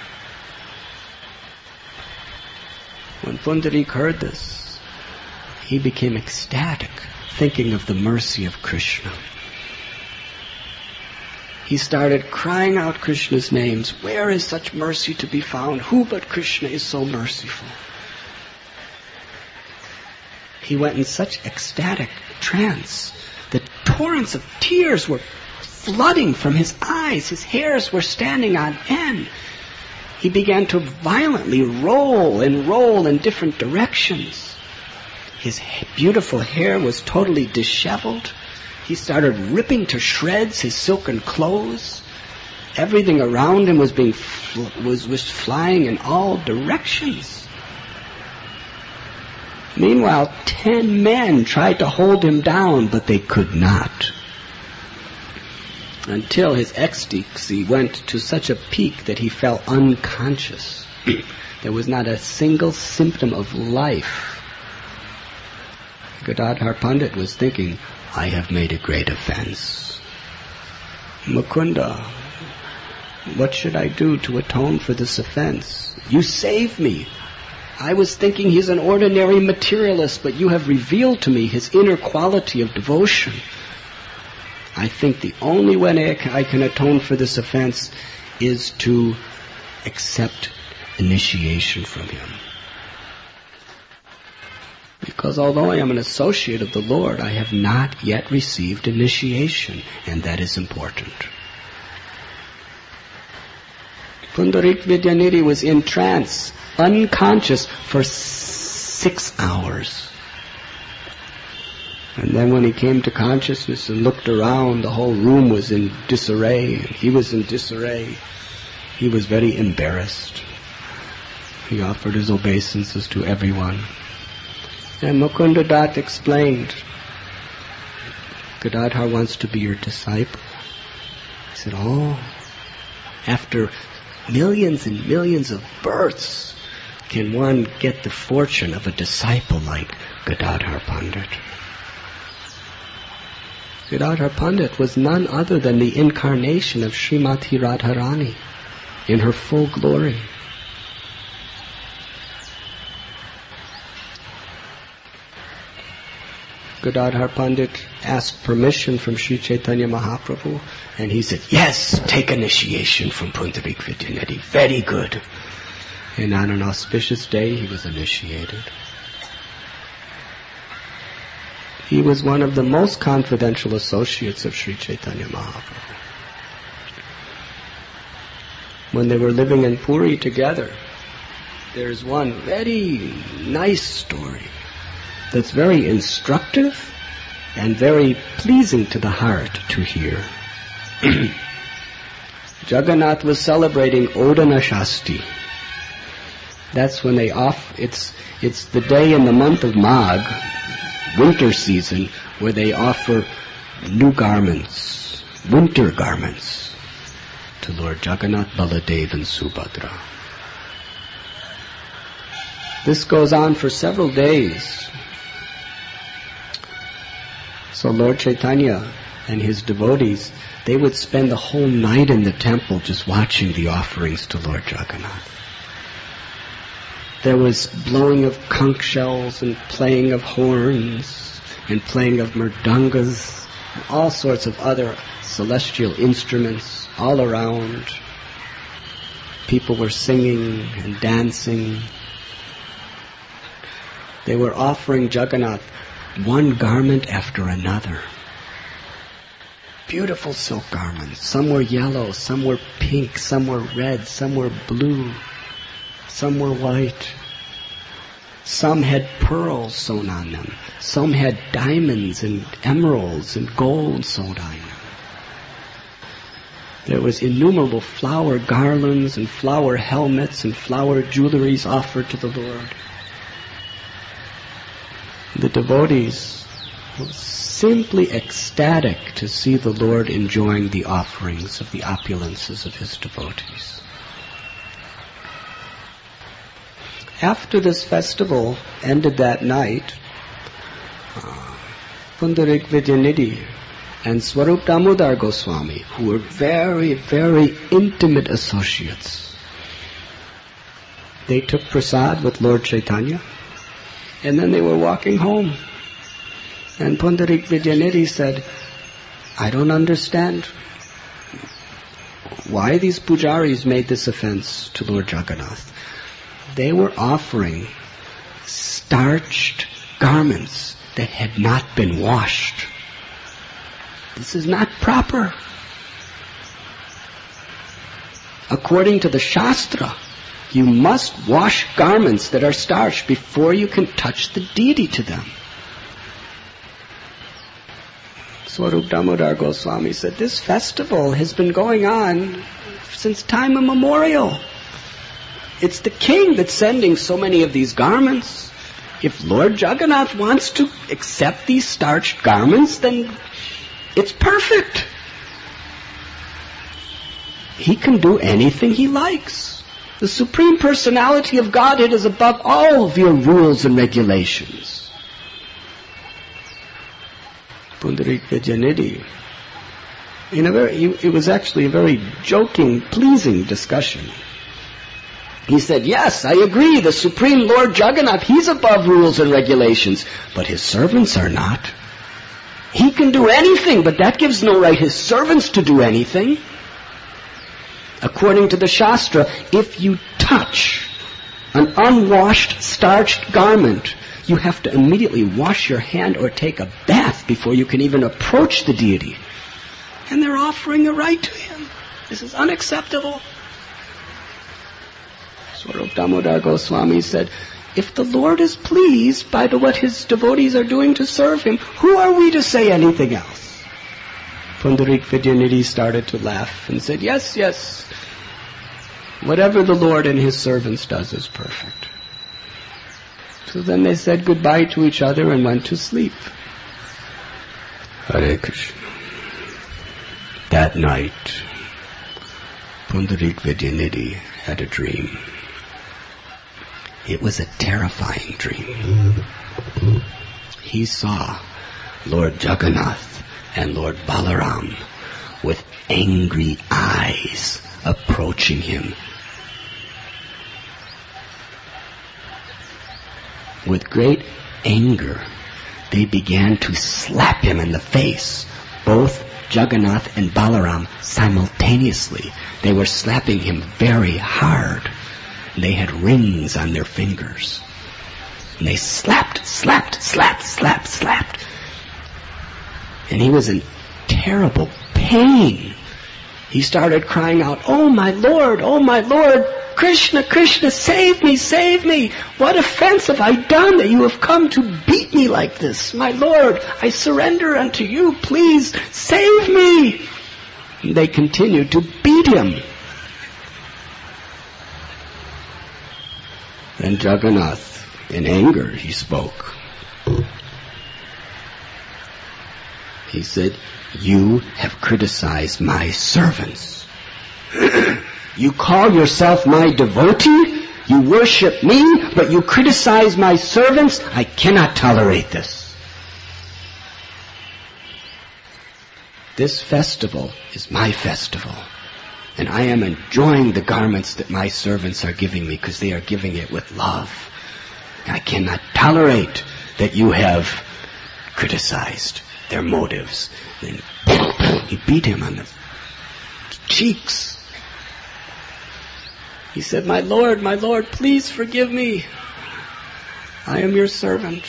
When Pundarik heard this, he became ecstatic, thinking of the mercy of Krishna. He started crying out Krishna's names. Where is such mercy to be found? Who but Krishna is so merciful? He went in such ecstatic trance that torrents of tears were flooding from his eyes. His hairs were standing on end. He began to violently roll in different directions. His beautiful hair was totally disheveled. He started ripping to shreds his silken clothes. Everything around him was was flying in all directions. Meanwhile, 10 men tried to hold him down, but they could not. Until his ecstasy went to such a peak that he fell unconscious. There was not a single symptom of life. Gadadhar Pandit was thinking, I have made a great offense. Mukunda, what should I do to atone for this offense? You saved me. I was thinking he's an ordinary materialist, but you have revealed to me his inner quality of devotion. I think the only way I can atone for this offense is to accept initiation from him. Because although I am an associate of the Lord, I have not yet received initiation, and that is important. Pundarik Vidyanidhi was in trance, unconscious, for 6 hours. And then when he came to consciousness and looked around, the whole room was in disarray, and he was in disarray. He was very embarrassed. He offered his obeisances to everyone. And Mukunda Das explained, Gadadhar wants to be your disciple. He said, after millions and millions of births can one get the fortune of a disciple like Gadadhar Pandit. Gadadhar Pandit was none other than the incarnation of Srimati Radharani in her full glory. Gadadhar Pandit asked permission from Sri Chaitanya Mahaprabhu, and he said, yes, take initiation from Pundarik Vidyanidhi. Very good. And on an auspicious day, he was initiated. He was one of the most confidential associates of Sri Chaitanya Mahaprabhu. When they were living in Puri together, there's one very nice story that's very instructive and very pleasing to the heart to hear. Jagannath was celebrating Odana Shasti. That's when they it's the day in the month of Magh, winter season, where they offer new garments, winter garments, to Lord Jagannath, Baladev and Subhadra. This goes on for several days. So Lord Chaitanya and his devotees, they would spend the whole night in the temple just watching the offerings to Lord Jagannath. There was blowing of conch shells and playing of horns and playing of mridangas, all sorts of other celestial instruments all around. People were singing and dancing. They were offering Jagannath one garment after another. Beautiful silk garments. Some were yellow, some were pink, some were red, some were blue, some were white. Some had pearls sewn on them. Some had diamonds and emeralds and gold sewn on them. There was innumerable flower garlands and flower helmets and flower jewelries offered to the Lord. The devotees were simply ecstatic to see the Lord enjoying the offerings of the opulences of his devotees. After this festival ended that night, Pundarik Vidyanidhi and Swarup Damodar Goswami, who were very, very intimate associates, they took prasad with Lord Chaitanya, and then they were walking home. And Pundarik Vidyanidhi said, I don't understand why these pujaris made this offense to Lord Jagannath. They were offering starched garments that had not been washed. This is not proper. According to the Shastra, you must wash garments that are starched before you can touch the deity to them. Swarup Damodar Goswami said, this festival has been going on since time immemorial. It's the king that's sending so many of these garments. If Lord Jagannath wants to accept these starched garments, then it's perfect. He can do anything he likes. The Supreme Personality of Godhead is above all of your rules and regulations. Pundarik Vidyanidhi, it was actually a very joking, pleasing discussion. He said, yes, I agree, the Supreme Lord Jagannath, he's above rules and regulations, but his servants are not. He can do anything, but that gives no right his servants to do anything. According to the Shastra, if you touch an unwashed, starched garment, you have to immediately wash your hand or take a bath before you can even approach the deity. And they're offering a right to him. This is unacceptable. Swarup Damodar Goswami said, if the Lord is pleased by what his devotees are doing to serve him, who are we to say anything else? Pundarik Vidyanidhi started to laugh and said, yes, yes, whatever the Lord and his servants does is perfect. So then they said goodbye to each other and went to sleep. Hare Krishna. That night, Pundarik Vidyanidhi had a dream. It was a terrifying dream. He saw Lord Jagannath and Lord Balaram with angry eyes approaching him. With great anger, they began to slap him in the face, both Jagannath and Balaram simultaneously. They were slapping him very hard. They had rings on their fingers. And they slapped. And he was in terrible pain. He started crying out, "Oh my Lord, Krishna, Krishna, save me, save me. What offense have I done that you have come to beat me like this? My Lord, I surrender unto you. Please save me." And they continued to beat him. Then Jagannath, in anger, he spoke. He said, "You have criticized my servants. You call yourself my devotee? You worship me, but you criticize my servants? I cannot tolerate this. This festival is my festival, and I am enjoying the garments that my servants are giving me because they are giving it with love. I cannot tolerate that you have criticized their motives." Then he beat him on the cheeks. He said, my Lord, please forgive me. I am your servant.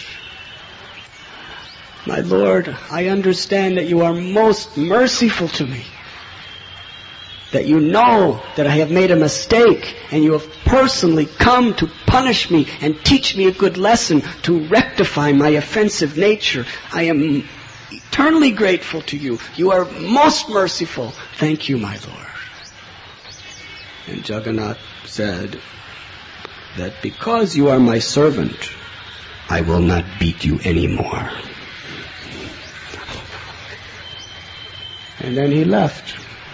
My Lord, I understand that you are most merciful to me. That you know that I have made a mistake and you have personally come to punish me and teach me a good lesson to rectify my offensive nature. I am eternally grateful to you. You are most merciful. Thank you, my Lord. And Jagannath said that because you are my servant, I will not beat you anymore. And then he left.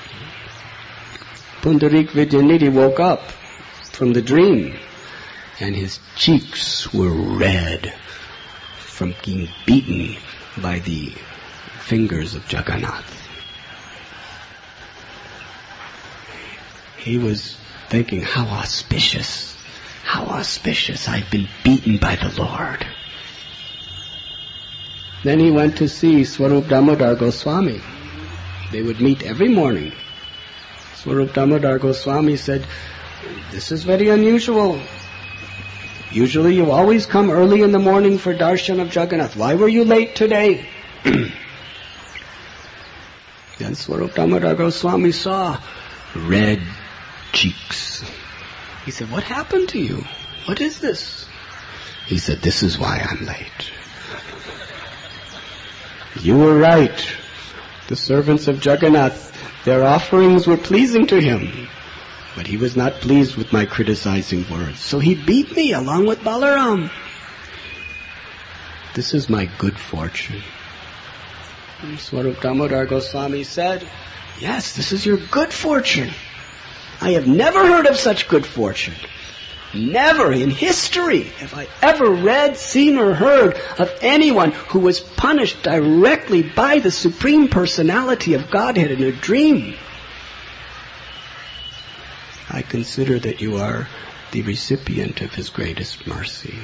Pundarik Vidyanidhi woke up from the dream, and his cheeks were red from being beaten by the fingers of Jagannath. He was thinking, how auspicious, I've been beaten by the Lord. Then he went to see Swarup Damodar Goswami. They would meet every morning. Swarup Damodar Goswami said, "This is very unusual. Usually you always come early in the morning for darshan of Jagannath. Why were you late today?" Then Swarup Damodar Goswami saw red cheeks. He said, "What happened to you? What is this?" He said, "This is why I'm late. You were right. The servants of Jagannath, their offerings were pleasing to him, but he was not pleased with my criticizing words. So he beat me along with Balaram. This is my good fortune." And Swarup Damodar Goswami said, "Yes, this is your good fortune. I have never heard of such good fortune. Never in history have I ever read, seen, or heard of anyone who was punished directly by the Supreme Personality of Godhead in a dream. I consider that you are the recipient of His greatest mercy."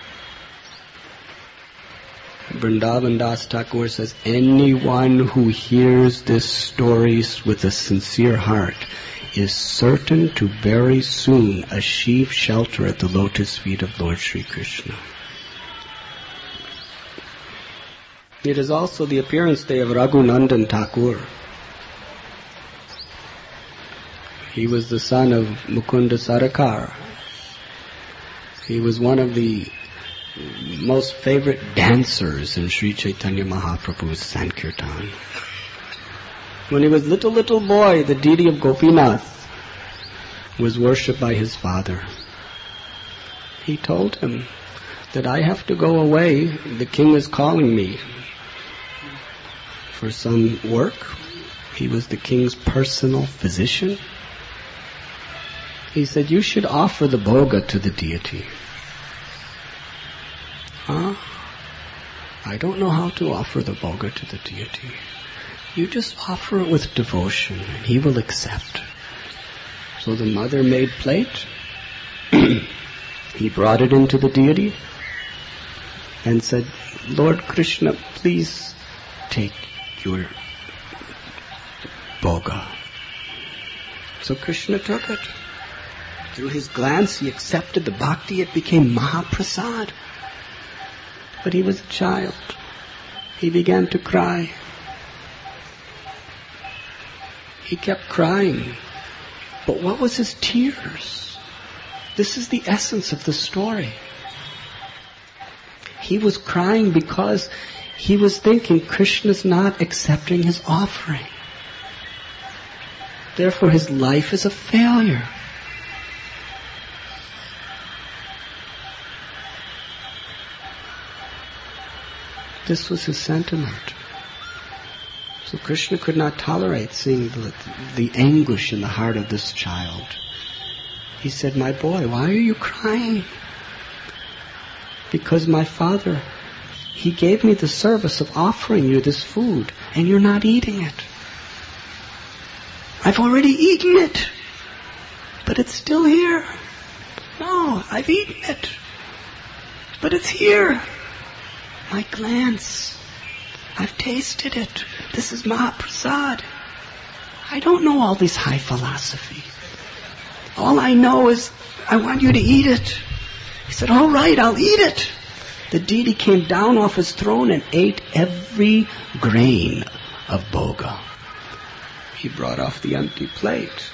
Vrindavan Das Thakur says, anyone who hears this story with a sincere heart is certain to very soon achieve shelter at the lotus feet of Lord Sri Krishna. It is also the appearance day of Raghunandan Thakur. He was the son of Mukunda Sarakar. He was one of the most favorite dancers in Sri Chaitanya Mahaprabhu's Sankirtan. When he was little boy, the deity of Gopinath was worshipped by his father. He told him that I have to go away. The king is calling me for some work. He was the king's personal physician. He said, you should offer the bhoga to the deity. Huh? I don't know how to offer the bhoga to the deity. You just offer it with devotion and he will accept. So the mother made plate. He brought it into the deity and said, Lord Krishna, please take your bhoga. So Krishna took it. Through his glance, he accepted the bhakti. It became Mahaprasad. But he was a child. He began to cry. He kept crying. But what was his tears? This is the essence of the story. He was crying because he was thinking Krishna's not accepting his offering. Therefore his life is a failure. This was his sentiment. So Krishna could not tolerate seeing the anguish in the heart of this child. He said, my boy, why are you crying? Because my father, he gave me the service of offering you this food, and you're not eating it. I've already eaten it, but it's still here. No, I've eaten it, but it's here. My glance, I've tasted it. This is Mahaprasad. I don't know all this high philosophy. All I know is I want you to eat it. He said, all right, I'll eat it. The deity came down off his throne and ate every grain of bhoga. He brought off the empty plate.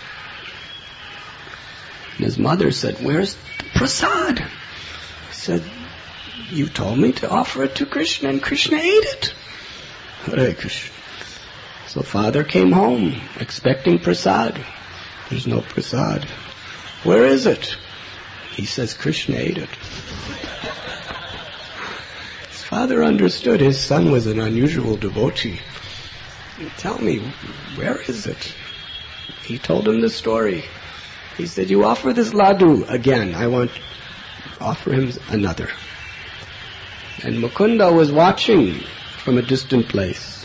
And his mother said, where's the prasad? He said, you told me to offer it to Krishna, and Krishna ate it. Hare Krishna. So father came home expecting prasad. There's no prasad. Where is it? He says, Krishna ate it. His father understood his son was an unusual devotee. Tell me, where is it? He told him the story. He said, you offer this laddu again. I want to offer him another. And Mukunda was watching from a distant place.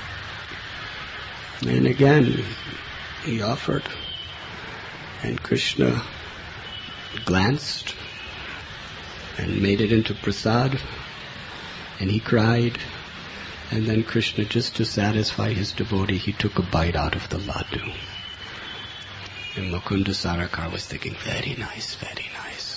And again, he offered. And Krishna glanced and made it into prasad. And he cried. And then Krishna, just to satisfy his devotee, he took a bite out of the laddu. And Mukunda Sarakar was thinking, very nice, very nice.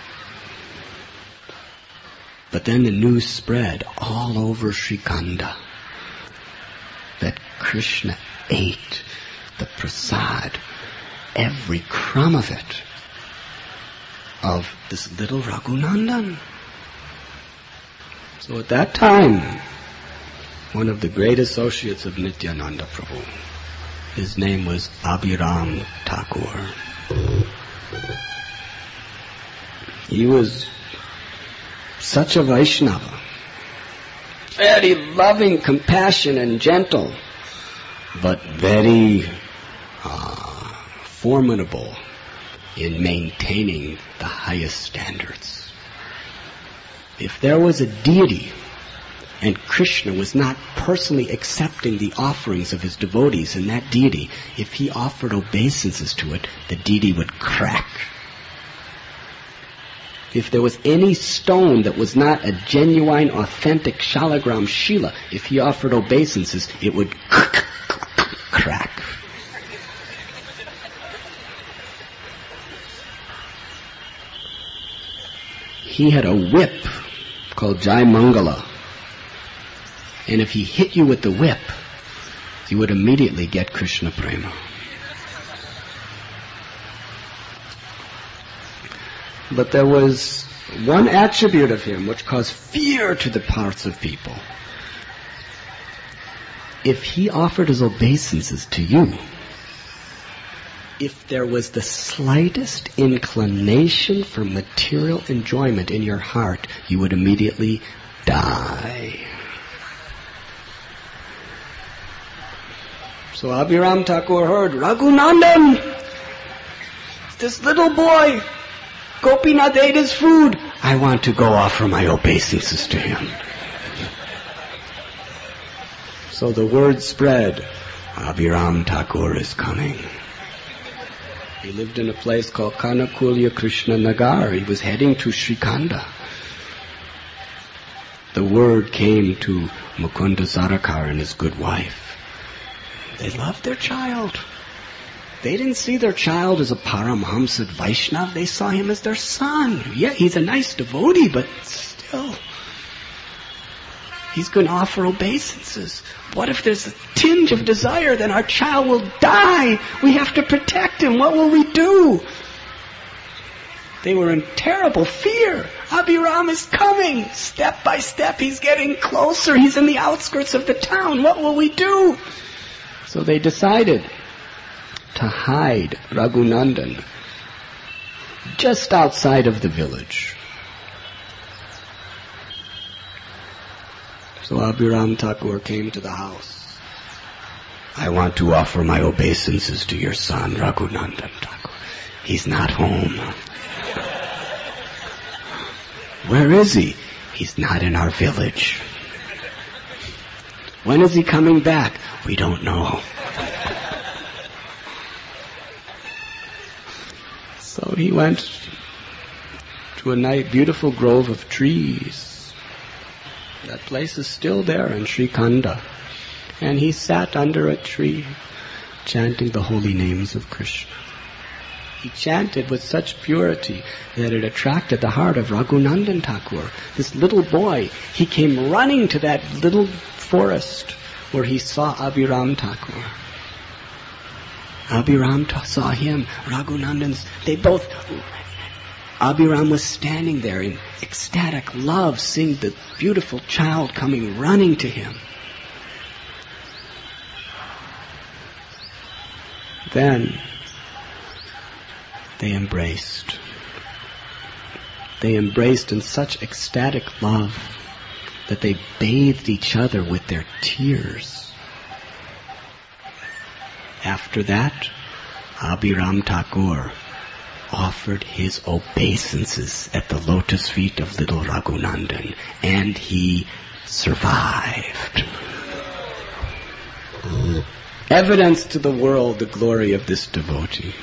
But then the news spread all over Srikanda that Krishna ate the prasad, every crumb of it, of this little Raghunandan. So at that time, one of the great associates of Nityananda Prabhu, his name was Abhiram Thakur. He was such a Vaishnava, very loving, compassionate, and gentle, but very formidable in maintaining the highest standards. If there was a deity and Krishna was not personally accepting the offerings of his devotees, and that deity, if he offered obeisances to it, the deity would crack. If there was any stone that was not a genuine, authentic Shalagram Shila, if he offered obeisances, it would crack. He had a whip called Jai Mangala. And if he hit you with the whip, you would immediately get Krishna Prema. But there was one attribute of him which caused fear to the hearts of people. If he offered his obeisances to you, if there was the slightest inclination for material enjoyment in your heart, you would immediately die. So Abhiram Thakur heard, Raghunandan, this little boy, Gopinath ate his food. I want to go offer my obeisances to him. So the word spread, Abhiram Thakur is coming. He lived in a place called Kanakulya Krishna Nagar. He was heading to Srikhanda. The word came to Mukunda Sarakar and his good wife. They loved their child. They didn't see their child as a Paramhamsa Vaishnav. They saw him as their son. Yeah, he's a nice devotee, but still, he's going to offer obeisances. What if there's a tinge of desire? Then our child will die. We have to protect him. What will we do? They were in terrible fear. Abhiram is coming. Step by step, he's getting closer. He's in the outskirts of the town. What will we do? So they decided to hide Raghunandan just outside of the village. So Abhiram Thakur came to the house. I want to offer my obeisances to your son, Raghunandan Thakur. He's not home. Where is he? He's not in our village. When is he coming back? We don't know. So he went to a nice, beautiful grove of trees. That place is still there in Srikhanda. And he sat under a tree, chanting the holy names of Krishna. He chanted with such purity that it attracted the heart of Raghunandan Thakur. This little boy, he came running to that little forest where he saw Abhiram Thakur. Abhiram saw him, Raghunandan's, Abhiram was standing there in ecstatic love, seeing the beautiful child coming running to him. Then they embraced. They embraced in such ecstatic love that they bathed each other with their tears. After that, Abhiram Thakur offered his obeisances at the lotus feet of little Raghunandan, and he survived. Evidence to the world the glory of this devotee.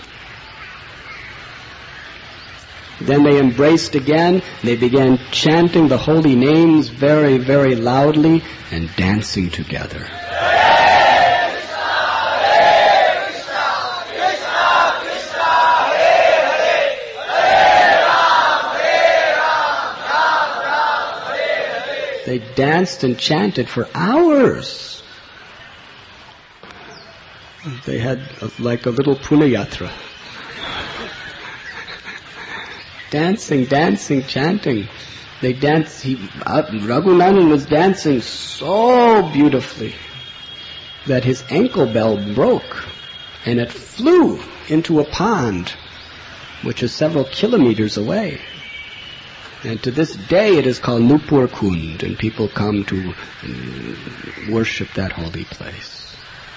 Then they embraced again. They began chanting the holy names very, very loudly and dancing together. They danced and chanted for hours. They had like a little Punayatra. Dancing, chanting. They danced. Raghunandan was dancing so beautifully that his ankle bell broke and it flew into a pond which is several kilometers away. And to this day it is called Nupur Kund, and people come to worship that holy place.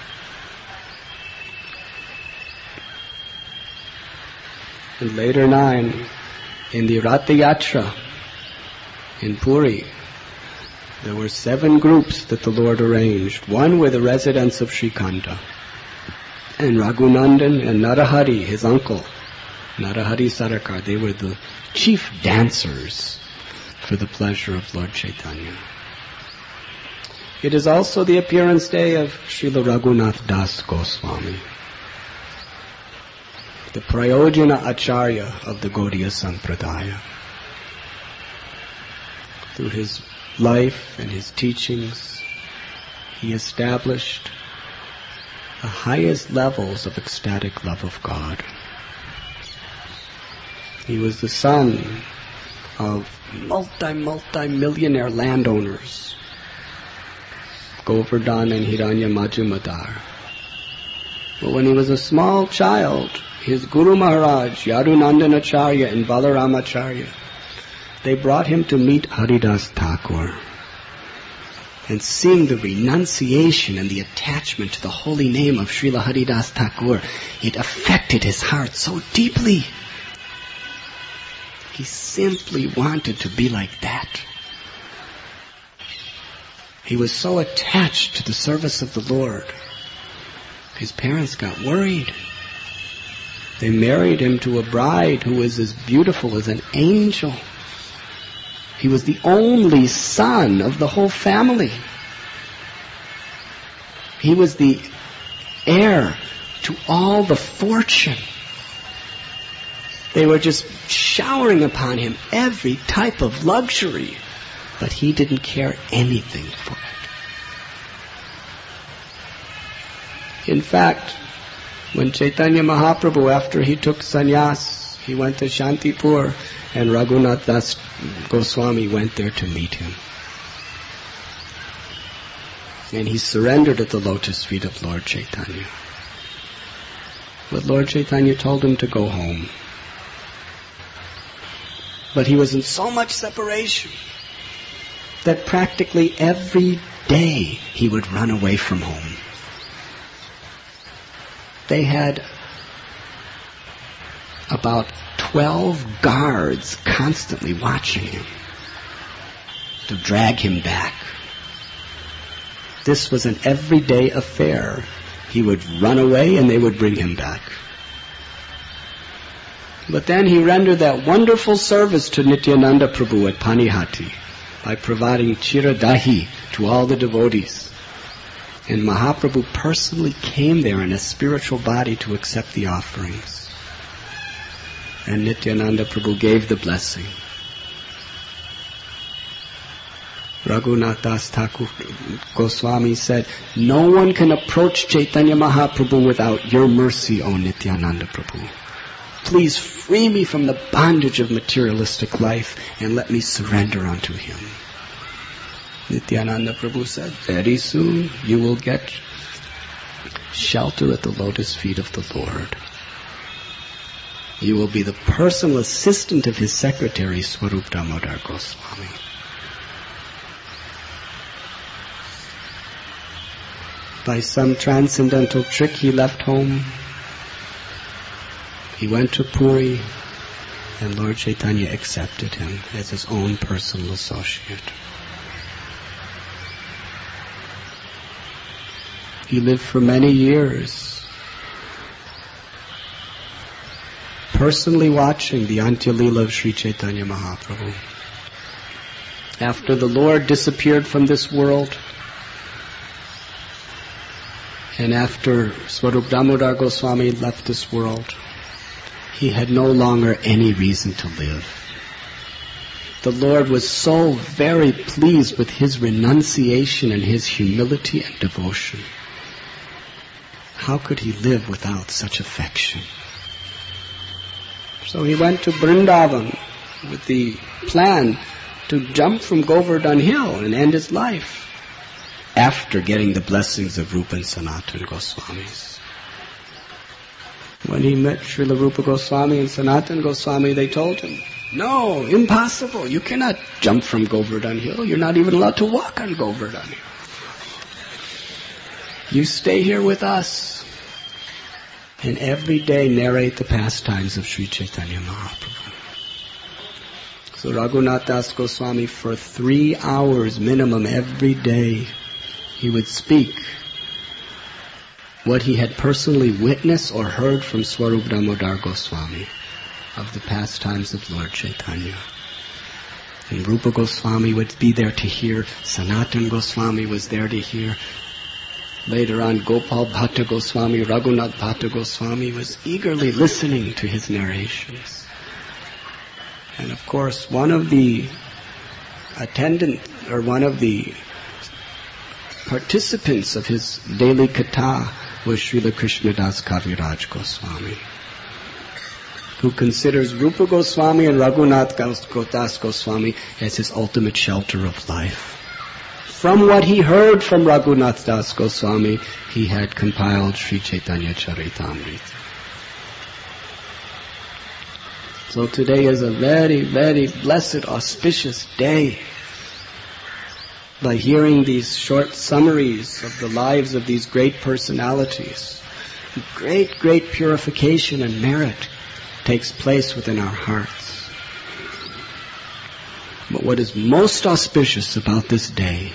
And later in the Ratha Yatra in Puri, there were 7 groups that the Lord arranged. One were the residents of Srikhanda. And Raghunandan and Narahari, his uncle, Narahari Sarakar, they were the chief dancers for the pleasure of Lord Chaitanya. It is also the appearance day of Srila Raghunath Das Goswami, the Prayojana Acharya of the Gaudiya Sampradaya. Through his life and his teachings, he established the highest levels of ecstatic love of God. He was the son of multi-millionaire landowners, Govardhan and Hiranya Majumdar. But when he was a small child, his Guru Maharaj, Yadunandan Acharya and Balaramacharya, they brought him to meet Haridas Thakur. and seeing the renunciation and the attachment to the holy name of Srila Haridas Thakur, it affected his heart so deeply. He simply wanted to be like that. He was so attached to the service of the Lord. His parents got worried. They married him to a bride who was as beautiful as an angel. He was the only son of the whole family. He was the heir to all the fortune. They were just showering upon him every type of luxury, but he didn't care anything for it. In fact, when Chaitanya Mahaprabhu, after he took sannyas, he went to Shantipur, and Raghunath Das Goswami went there to meet him. And he surrendered at the lotus feet of Lord Chaitanya. But Lord Chaitanya told him to go home. But he was in so much separation that practically every day he would run away from home. They had about 12 guards constantly watching him to drag him back. This was an everyday affair. He would run away and they would bring him back. But then he rendered that wonderful service to Nityananda Prabhu at Panihati by providing chiradahi to all the devotees. And Mahaprabhu personally came there in a spiritual body to accept the offerings. And Nityananda Prabhu gave the blessing. Raghunath Das Thakur Goswami said, "No one can approach Chaitanya Mahaprabhu without your mercy, O Nityananda Prabhu. Please free me from the bondage of materialistic life and let me surrender unto him." Nityananda Prabhu said, "Very soon you will get shelter at the lotus feet of the Lord. You will be the personal assistant of his secretary, Swarup Damodar Goswami." By some transcendental trick, he left home. He went to Puri, and Lord Chaitanya accepted him as his own personal associate. He lived for many years, personally watching the Antya Leela of Sri Chaitanya Mahaprabhu. After the Lord disappeared from this world, and after Swarup Damodar Goswami left this world, he had no longer any reason to live. The Lord was so very pleased with his renunciation and his humility and devotion. How could he live without such affection? So he went to Vrindavan with the plan to jump from Govardhan Hill and end his life after getting the blessings of Rupa and Sanatana Goswamis. When he met Srila Rupa Goswami and Sanatana Goswami, they told him, "No, impossible. You cannot jump from Govardhan Hill. You're not even allowed to walk on Govardhan Hill. You stay here with us and every day narrate the pastimes of Sri Chaitanya Mahaprabhu." So Raghunath Das Goswami, for 3 hours minimum every day, he would speak what he had personally witnessed or heard from Swarup Damodar Goswami of the pastimes of Lord Chaitanya. And Rupa Goswami would be there to hear, Sanatana Goswami was there to hear. Later on, Gopal Bhatta Goswami, Raghunath Bhatta Goswami was eagerly listening to his narrations. And of course, one of the participants of his daily katha was Srila Krishnadas Kaviraj Goswami, who considers Rupa Goswami and Raghunath Das Goswami as his ultimate shelter of life. From what he heard from Raghunath Das Goswami, he had compiled Sri Chaitanya Charitamrita. So today is a very, very blessed, auspicious day. by hearing these short summaries of the lives of these great personalities, great, great purification and merit takes place within our hearts. But what is most auspicious about this day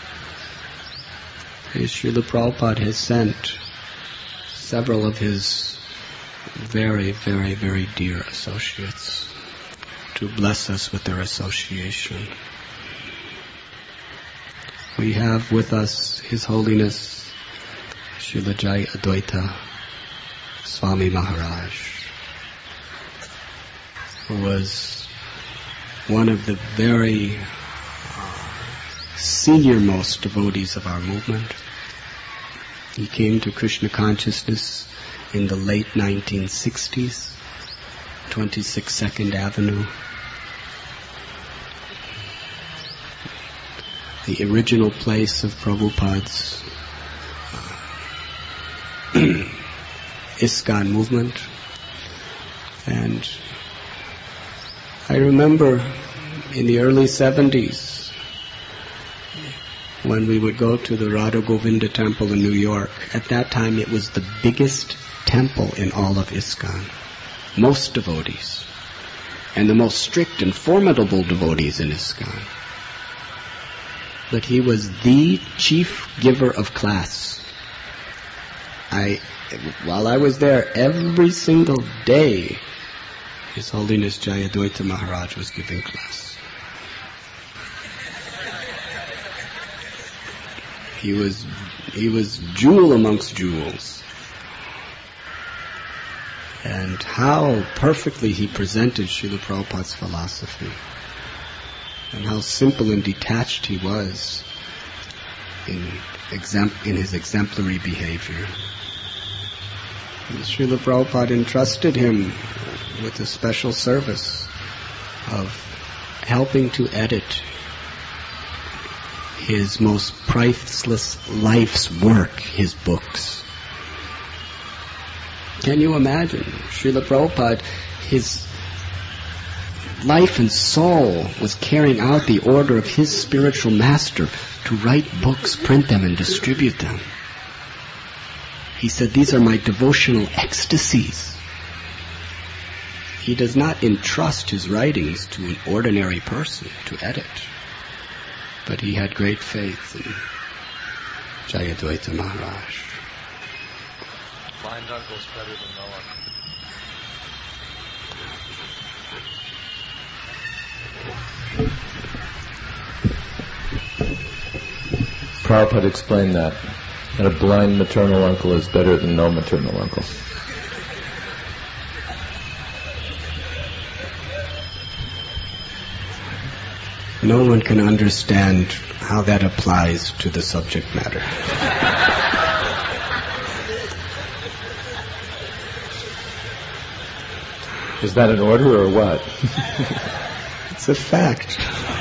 is Srila Prabhupada has sent several of his very, very, very dear associates to bless us with their association. We have with us His Holiness Srila Jai Advaita Swami Maharaj, who was one of the very senior-most devotees of our movement. He came to Krishna consciousness in the late 1960s, 26 2nd Avenue. The original place of Prabhupada's ISKCON movement. And I remember in the early 70s, when we would go to the Radha Govinda temple in New York. At that time it was the biggest temple in all of ISKCON. Most devotees. And the most strict and formidable devotees in ISKCON. But he was the chief giver of class. While I was there, every single day, His Holiness Jayadvaita Maharaj was giving class. He was jewel amongst jewels. And how perfectly he presented Srila Prabhupada's philosophy. And how simple and detached he was in his exemplary behavior. And Srila Prabhupada entrusted him with a special service of helping to edit his most priceless life's work, his books. Can you imagine? Srila Prabhupada, his life and soul was carrying out the order of his spiritual master to write books, print them, and distribute them. He said, these are my devotional ecstasies. He does not entrust his writings to an ordinary person to edit. But he had great faith in Jayadvaita Maharaj. Blind uncle's better than no uncle. Prabhupada explained that a blind maternal uncle is better than no maternal uncle. No one can understand how that applies to the subject matter. Is that an order or what? It's a fact.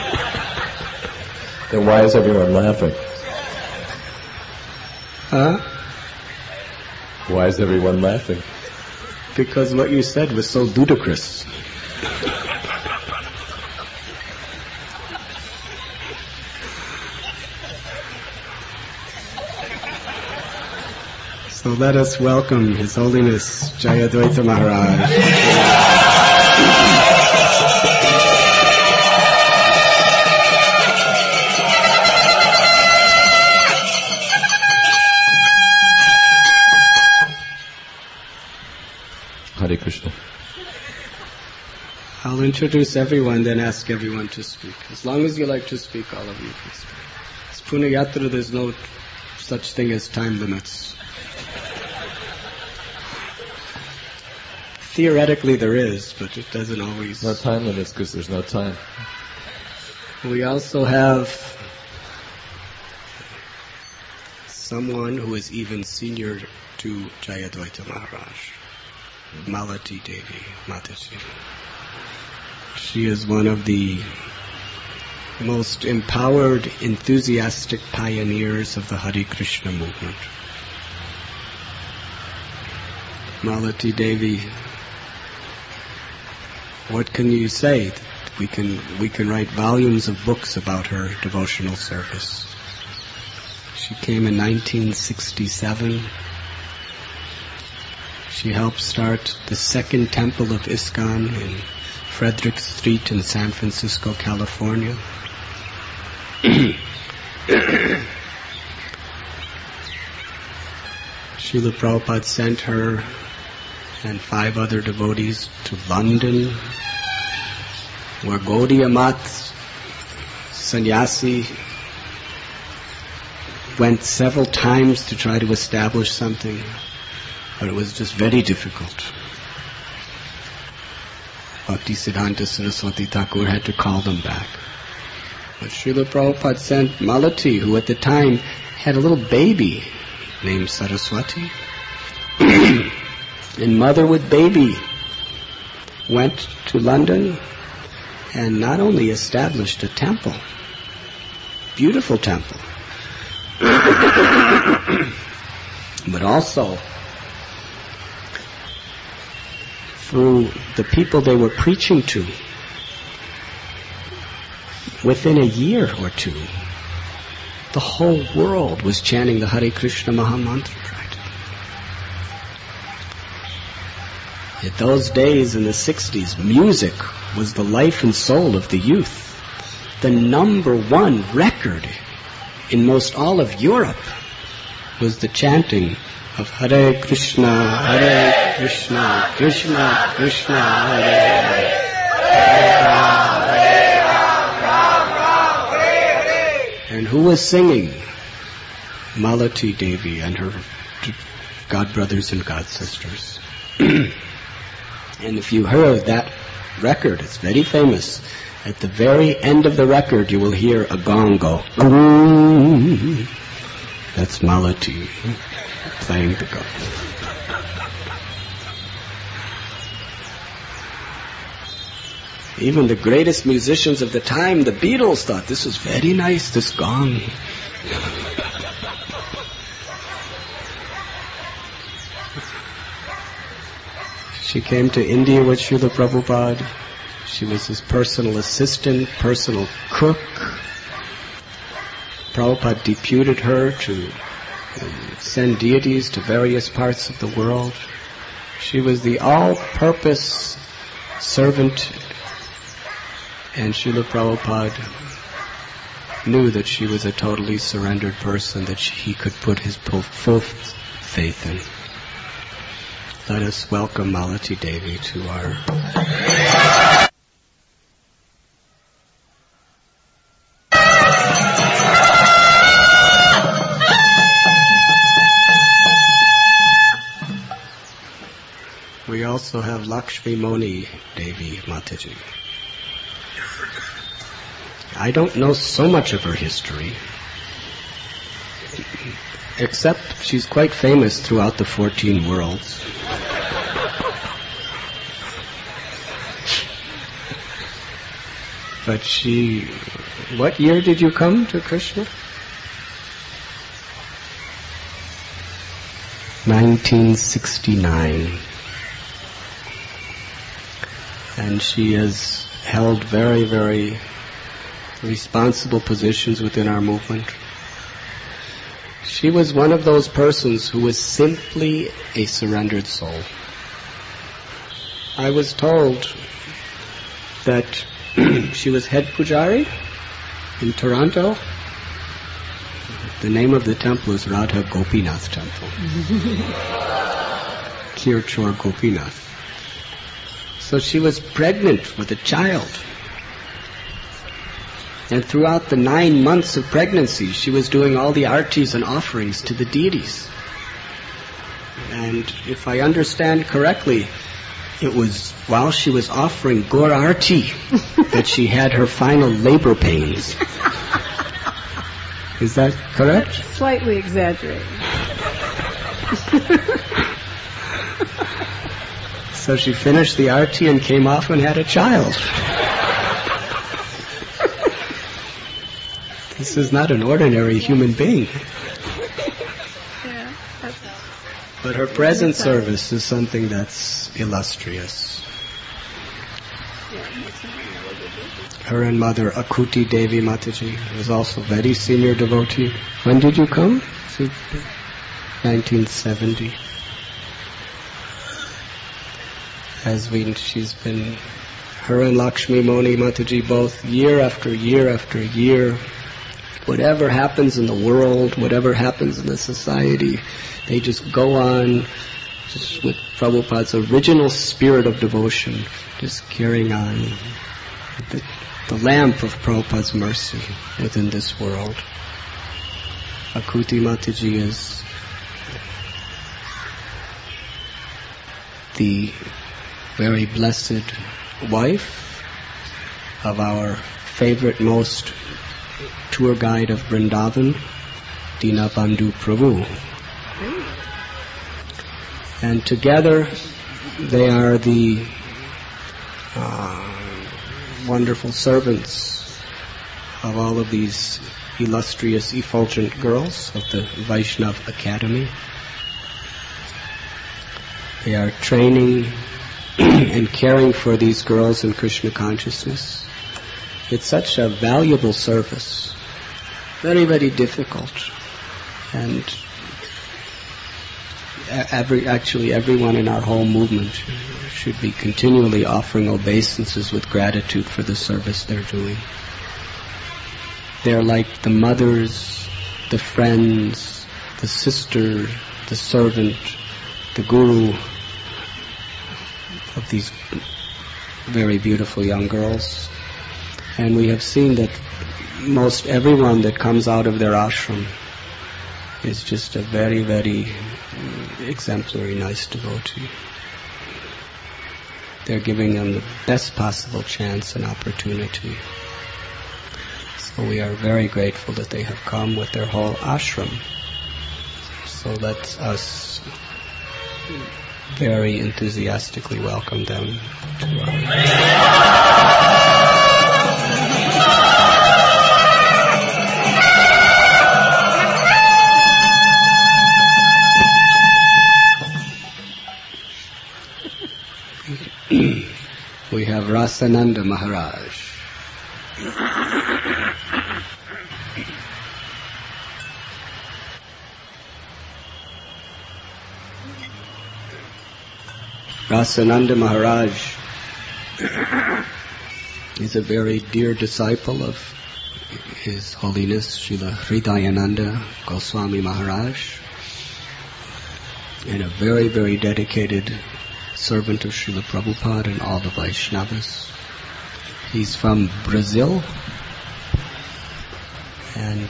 Then why is everyone laughing? Huh? Why is everyone laughing? Because what you said was so ludicrous. So let us welcome His Holiness Jayadvaita Maharaj. Hare Krishna. I'll introduce everyone, then ask everyone to speak. As long as you like to speak, all of you can speak. It's Punayatra, there's no such thing as time limits. Theoretically there is, but it doesn't always. No time limits because there's no time. We also have someone who is even senior to Jayadvaita Maharaj, Malati Devi Mataji. She is one of the most empowered, enthusiastic pioneers of the Hare Krishna movement. Malati Devi, what can you say? We can write volumes of books about her devotional service. She came in 1967. She helped start the second temple of ISKCON in Frederick Street in San Francisco, California. Srila Prabhupada sent her and 5 other devotees to London, where Gaudiya Math sannyasi went several times to try to establish something, but it was just very difficult. Bhaktisiddhanta Saraswati Thakur had to call them back. But Srila Prabhupada sent Malati, who at the time had a little baby named Saraswati. And mother with baby went to London and not only established a temple, beautiful temple, but also through the people they were preaching to, within a year or two, the whole world was chanting the Hare Krishna Mahamantra. In those days in the 60s, music was the life and soul of the youth. The number 1 record in most all of Europe was the chanting of Hare Krishna, Krishna Krishna, Hare Hare. And who was singing? Malati Devi and her godbrothers and godsisters. And if you heard that record, it's very famous. At the very end of the record, you will hear a gong go. That's Malati playing the gong. Even the greatest musicians of the time, the Beatles, thought this was very nice, this gong. She came to India with Srila Prabhupada. She was his personal assistant, personal cook. Prabhupada deputed her to send deities to various parts of the world. She was the all-purpose servant, and Srila Prabhupada knew that she was a totally surrendered person that he could put his full faith in. Let us welcome Malati Devi to our... We also have Lakshmi Moni Devi Mataji. I don't know so much of her history, except she's quite famous throughout the 14 worlds. But what year did you come to Krishna? 1969. And she has held very, very responsible positions within our movement. She was one of those persons who was simply a surrendered soul. I was told that she was head pujari in Toronto. The name of the temple is Radha Gopinath Temple. Kirchor Gopinath. So she was pregnant with a child. And throughout the 9 months of pregnancy, she was doing all the artis and offerings to the deities. And if I understand correctly, it was while she was offering Gaur Arti that she had her final labor pains. Is that correct? Slightly exaggerated. So she finished the arti and came off and had a child. This is not an ordinary human being. Yeah, but her present service is something that's illustrious. Her and Mother Akuti Devi Mataji was also very senior devotee. When did you come? 1970. She's been, her and Lakshmi Moni Mataji both year after year after year. Whatever happens in the world, whatever happens in the society, they just go on just with Prabhupada's original spirit of devotion, just carrying on the lamp of Prabhupada's mercy within this world. Akuti Mataji is the very blessed wife of our favorite most tour guide of Vrindavan, Dinabandhu Prabhu. And together they are the wonderful servants of all of these illustrious, effulgent girls of the Vaishnav Academy. They are training and caring for these girls in Krishna consciousness. It's such a valuable service, very, very difficult, and everyone in our whole movement should be continually offering obeisances with gratitude for the service they're doing. They're like the mothers, the friends, the sister, the servant, the guru of these very beautiful young girls. And we have seen that most everyone that comes out of their ashram is just a very, very exemplary, nice devotee. They're giving them the best possible chance and opportunity. So we are very grateful that they have come with their whole ashram. So let us very enthusiastically welcome them to our... We have Rasananda Maharaj. Rasananda Maharaj is a very dear disciple of His Holiness Srila Hridayananda Goswami Maharaj, and a very, very dedicated servant of Srila Prabhupada and all the Vaishnavas. He's from Brazil and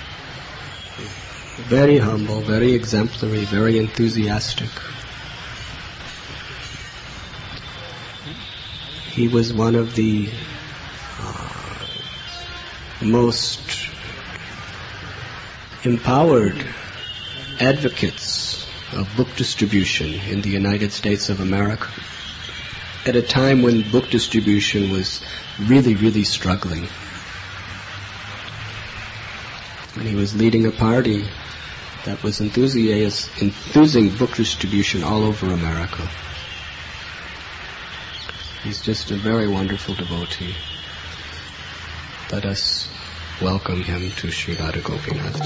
very humble, very exemplary, very enthusiastic. He was one of the most empowered advocates of book distribution in the United States of America at a time when book distribution was really, really struggling. And he was leading a party that was enthusing book distribution all over America. He's just a very wonderful devotee. Let us welcome him to Sri Radha Gopinath.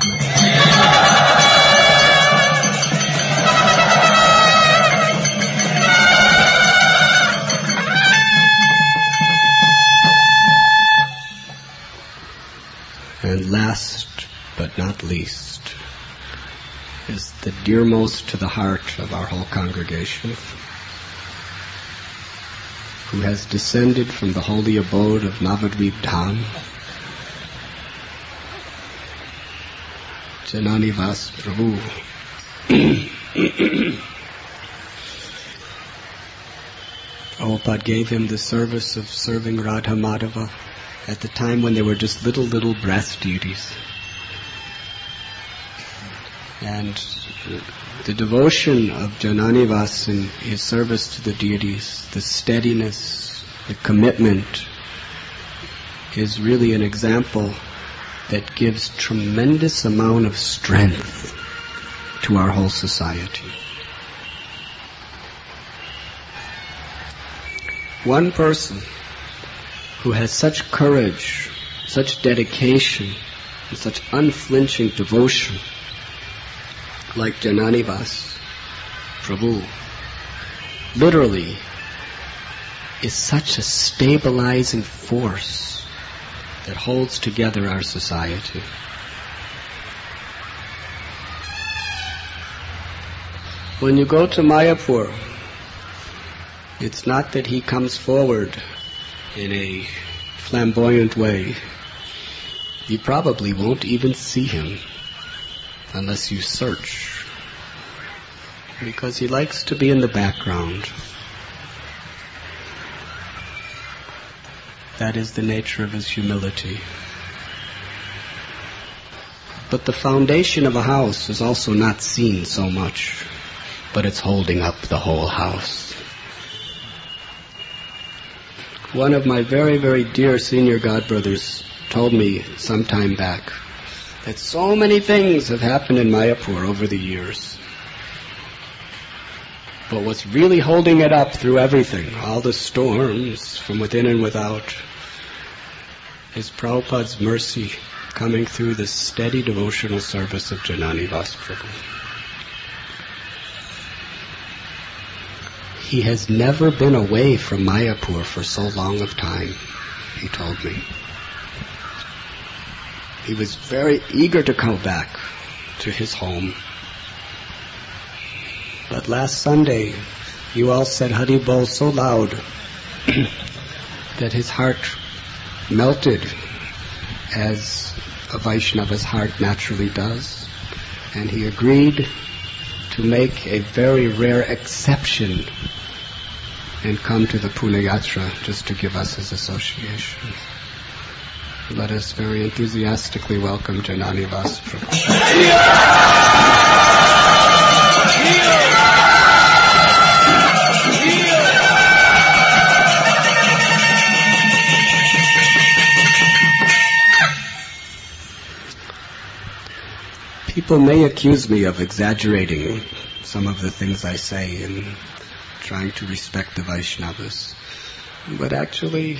And last but not least is the dearmost to the heart of our whole congregation, who has descended from the holy abode of Navadvip Dham, Jananivas Prabhu. Prabhupada gave him the service of serving Radha Madhava at the time when they were just little brass deities. And the devotion of Jananivas in his service to the deities, the steadiness, the commitment, is really an example that gives tremendous amount of strength to our whole society. One person who has such courage, such dedication, and such unflinching devotion, like Jananivas Prabhu, literally is such a stabilizing force that holds together our society. When you go to Mayapur, it's not that he comes forward in a flamboyant way. You probably won't even see him unless you search, because he likes to be in the background. That is the nature of his humility. But the foundation of a house is also not seen so much, but it's holding up the whole house. One of my very, very dear senior godbrothers told me some time back that so many things have happened in Mayapur over the years. But what's really holding it up through everything, all the storms from within and without, is Prabhupada's mercy coming through the steady devotional service of Jananivas Prabhu. He has never been away from Mayapur for so long of time, he told me. He was very eager to go back to his home. But last Sunday, you all said Hari Bol so loud that his heart melted, as a Vaishnava's heart naturally does, and he agreed to make a very rare exception and come to the Pune Yatra just to give us his association. Let us very enthusiastically welcome Jananivas Prabhu. People may accuse me of exaggerating some of the things I say and trying to respect the Vaishnavas, but actually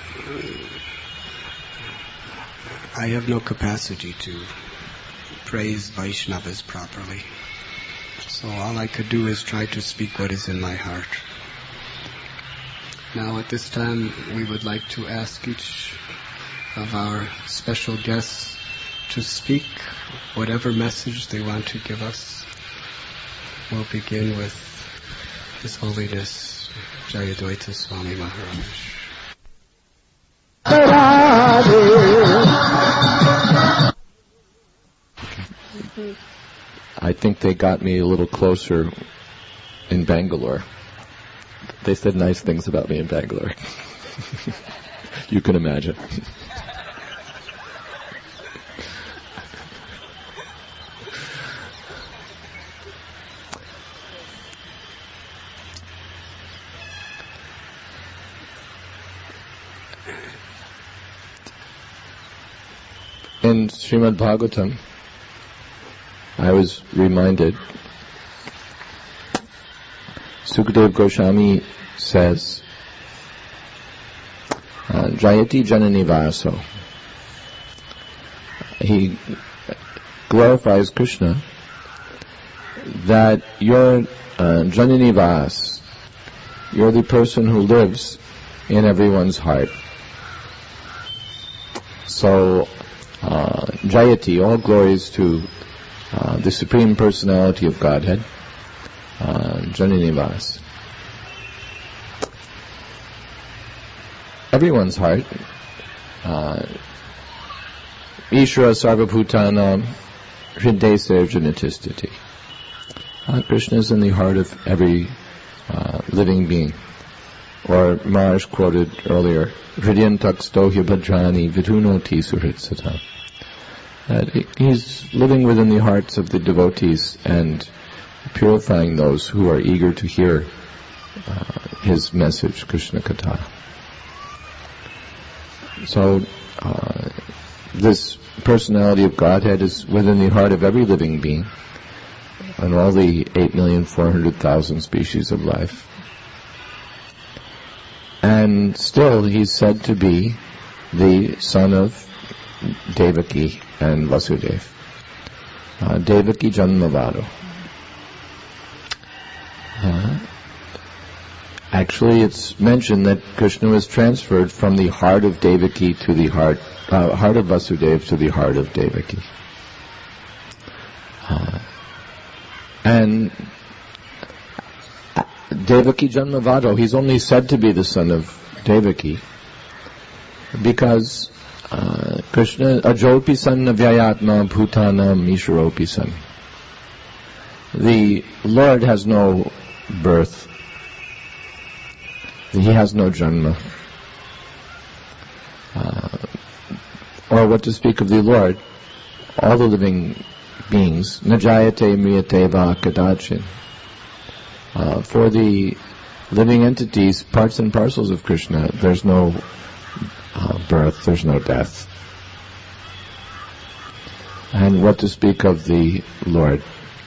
I have no capacity to praise Vaishnavas properly. So all I could do is try to speak what is in my heart. Now at this time we would like to ask each of our special guests to speak whatever message they want to give us. We'll begin with His Holiness Jayadvaita Swami Maharaj. I think they got me a little closer in Bangalore. They said nice things about me in Bangalore. You can imagine. In Srimad Bhagavatam, I was reminded, Sukadev Goswami says, Jayati Jananivaso. He glorifies Krishna that you're Jananivas, you're the person who lives in everyone's heart. So, Jayati, all glories to the Supreme Personality of Godhead, Jananivas. Everyone's heart, Ishvara Sarvabhutanam Hriday Sarjanatistati. Krishna is in the heart of every living being. Or Maharaj quoted earlier, Hridyantak stohya bhadrani vidunoti suhritsatam. That he's living within the hearts of the devotees and purifying those who are eager to hear his message, Krishna Katha. So, this personality of Godhead is within the heart of every living being and all the 8,400,000 species of life. And still he's said to be the son of Devaki and Vasudeva. Devaki Janmavado. Actually, it's mentioned that Krishna was transferred from the heart of Devaki to the heart of Vasudeva to the heart of Devaki. And Devaki Janmavado, he's only said to be the son of Devaki because Krishna, Ajopi san navyayatma bhutanam isharopi san. The Lord has no birth. He has no janma. Or what to speak of the Lord, all the living beings, najayate mriyate va kadachin. For the living entities, parts and parcels of Krishna, there's no birth, there's no death. And what to speak of the Lord?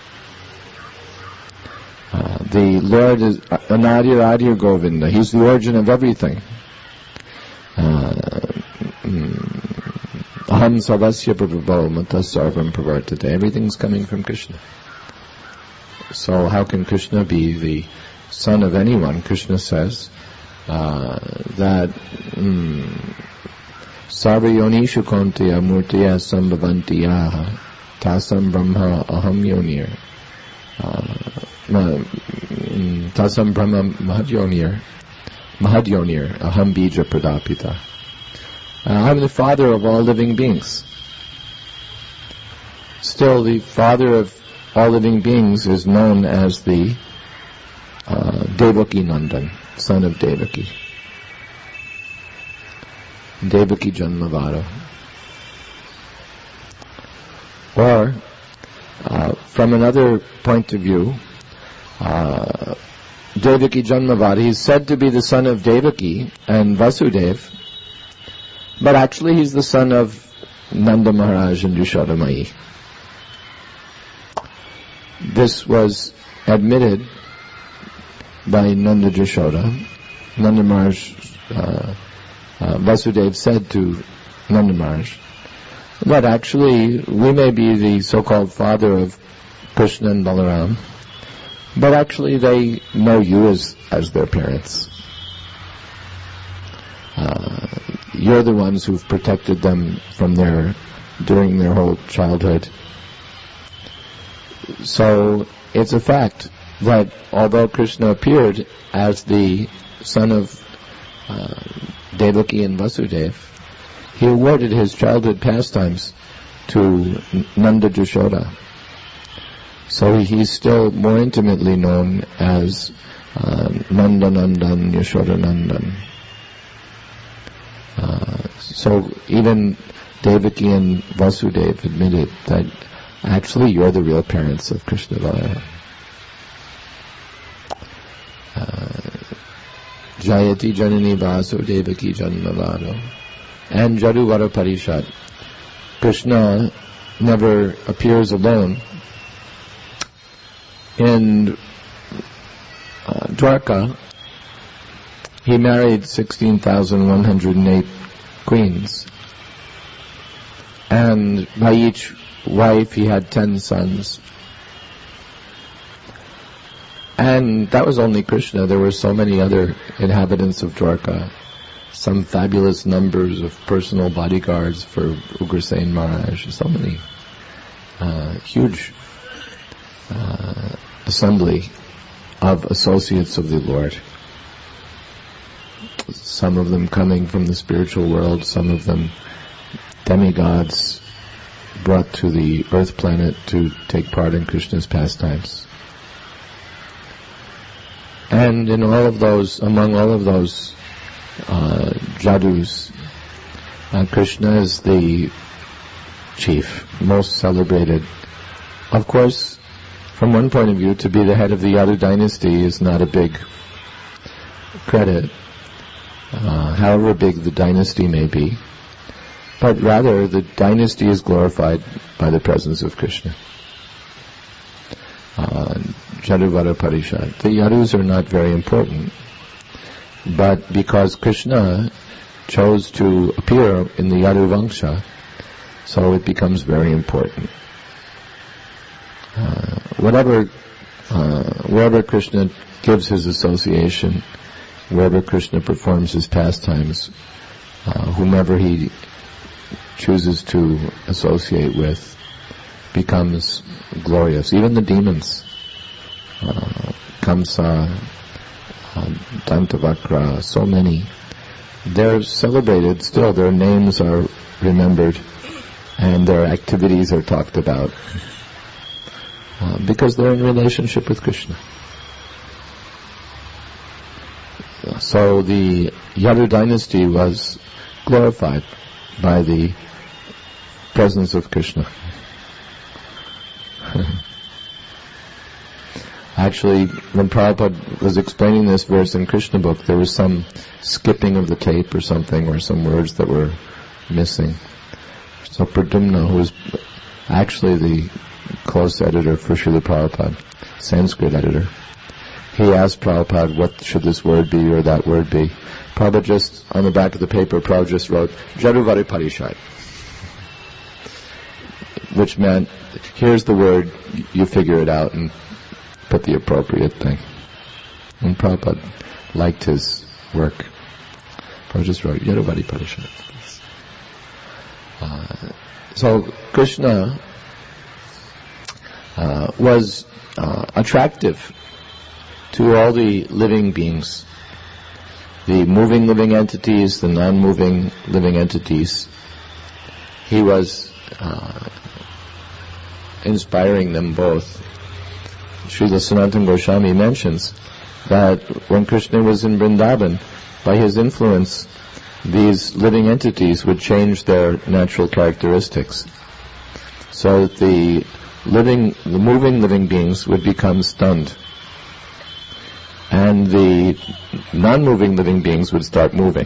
The Lord is Anadir Adir Govinda. He's the origin of everything. Aham sarvasya prabhavo mata sarvam pravartate. Everything's coming from Krishna. So how can Krishna be the son of anyone? Krishna says that sarva yonishu kontiya murtiya sambhavantiyaha tasam brahma aham yonir. Tasam Brahma Mahadyonir Aham Bija Pradapita. I'm the father of all living beings. Still, the father of all living beings is known as the Devaki Nandan, son of Devaki. Devaki Janmavado. Or, from another point of view, Devaki Janmavada, he's said to be the son of Devaki and Vasudeva, but actually he's the son of Nanda Maharaj and Yashoda Mai. This was admitted by Nanda Yashoda. Nanda Maharaj, Vasudeva said to Nanda Maharaj that actually we may be the so-called father of Krishna and Balaram, but actually they know you as their parents. You're the ones who've protected them from during their whole childhood. So it's a fact that although Krishna appeared as the son of Devaki and Vasudeva, he awarded his childhood pastimes to Nanda Yashoda. So he's still more intimately known as Nanda Nandan, Yashoda Nandan. So even Devaki and Vasudeva admitted that actually you're the real parents of Krishna Balaya. Jayati Janani Vasu Devaki Janmavado. And Jaduvara Parishad. Krishna never appears alone. In Dwarka, he married 16,108 queens. And by each wife he had 10 sons. And that was only Krishna. There were so many other inhabitants of Dwarka. Some fabulous numbers of personal bodyguards for Ugrasen Maharaj. So many huge assembly of associates of the Lord. Some of them coming from the spiritual world, some of them demigods brought to the earth planet to take part in Krishna's pastimes. And in all of those, among all of those jadus, Krishna is the chief, most celebrated. Of course, from one point of view, to be the head of the Yadu dynasty is not a big credit, however big the dynasty may be, but rather the dynasty is glorified by the presence of Krishna. Jaduvara Parishad. The Yadus are not very important. But because Krishna chose to appear in the Yadu Vangsha, so it becomes very important. Wherever Krishna gives his association, wherever Krishna performs his pastimes, whomever he chooses to associate with becomes glorious. Even the demons, Kamsa, Dantavakra, so many, they're celebrated still. Their names are remembered and their activities are talked about because they're in relationship with Krishna. So the Yadu dynasty was glorified by the presence of Krishna. Actually, when Prabhupada was explaining this verse in Krishna book, there was some skipping of the tape or something, or some words that were missing. So Pradumna, who was actually the close editor for Srila Prabhupada, Sanskrit editor, he asked Prabhupada, what should this word be or that word be? Prabhupada just, on the back of the paper, Prabhupada just wrote, Jaduvari Parishad, which meant, here's the word, you figure it out and put the appropriate thing. And Prabhupada liked his work. Prabhupada just wrote, Jaduvari Parishad. So Krishna was attractive to all the living beings, the moving living entities, the non-moving living entities. He was inspiring them both. Srila Sanatana Goswami mentions that when Krishna was in Vrindavan, by his influence, these living entities would change their natural characteristics. So that the moving living beings would become stunned. And the non-moving living beings would start moving.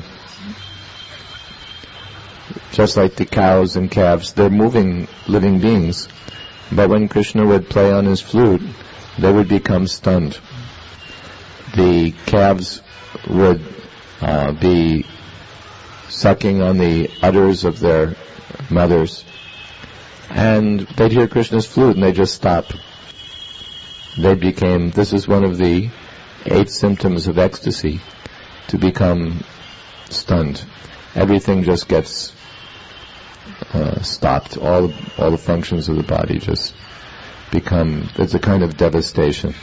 Just like the cows and calves, they're moving living beings. But when Krishna would play on his flute, they would become stunned. The calves would be sucking on the udders of their mothers, and they'd hear Krishna's flute and they'd just stop. This is one of the 8 symptoms of ecstasy, to become stunned. Everything just gets stopped. All the functions of the body just there's a kind of devastation.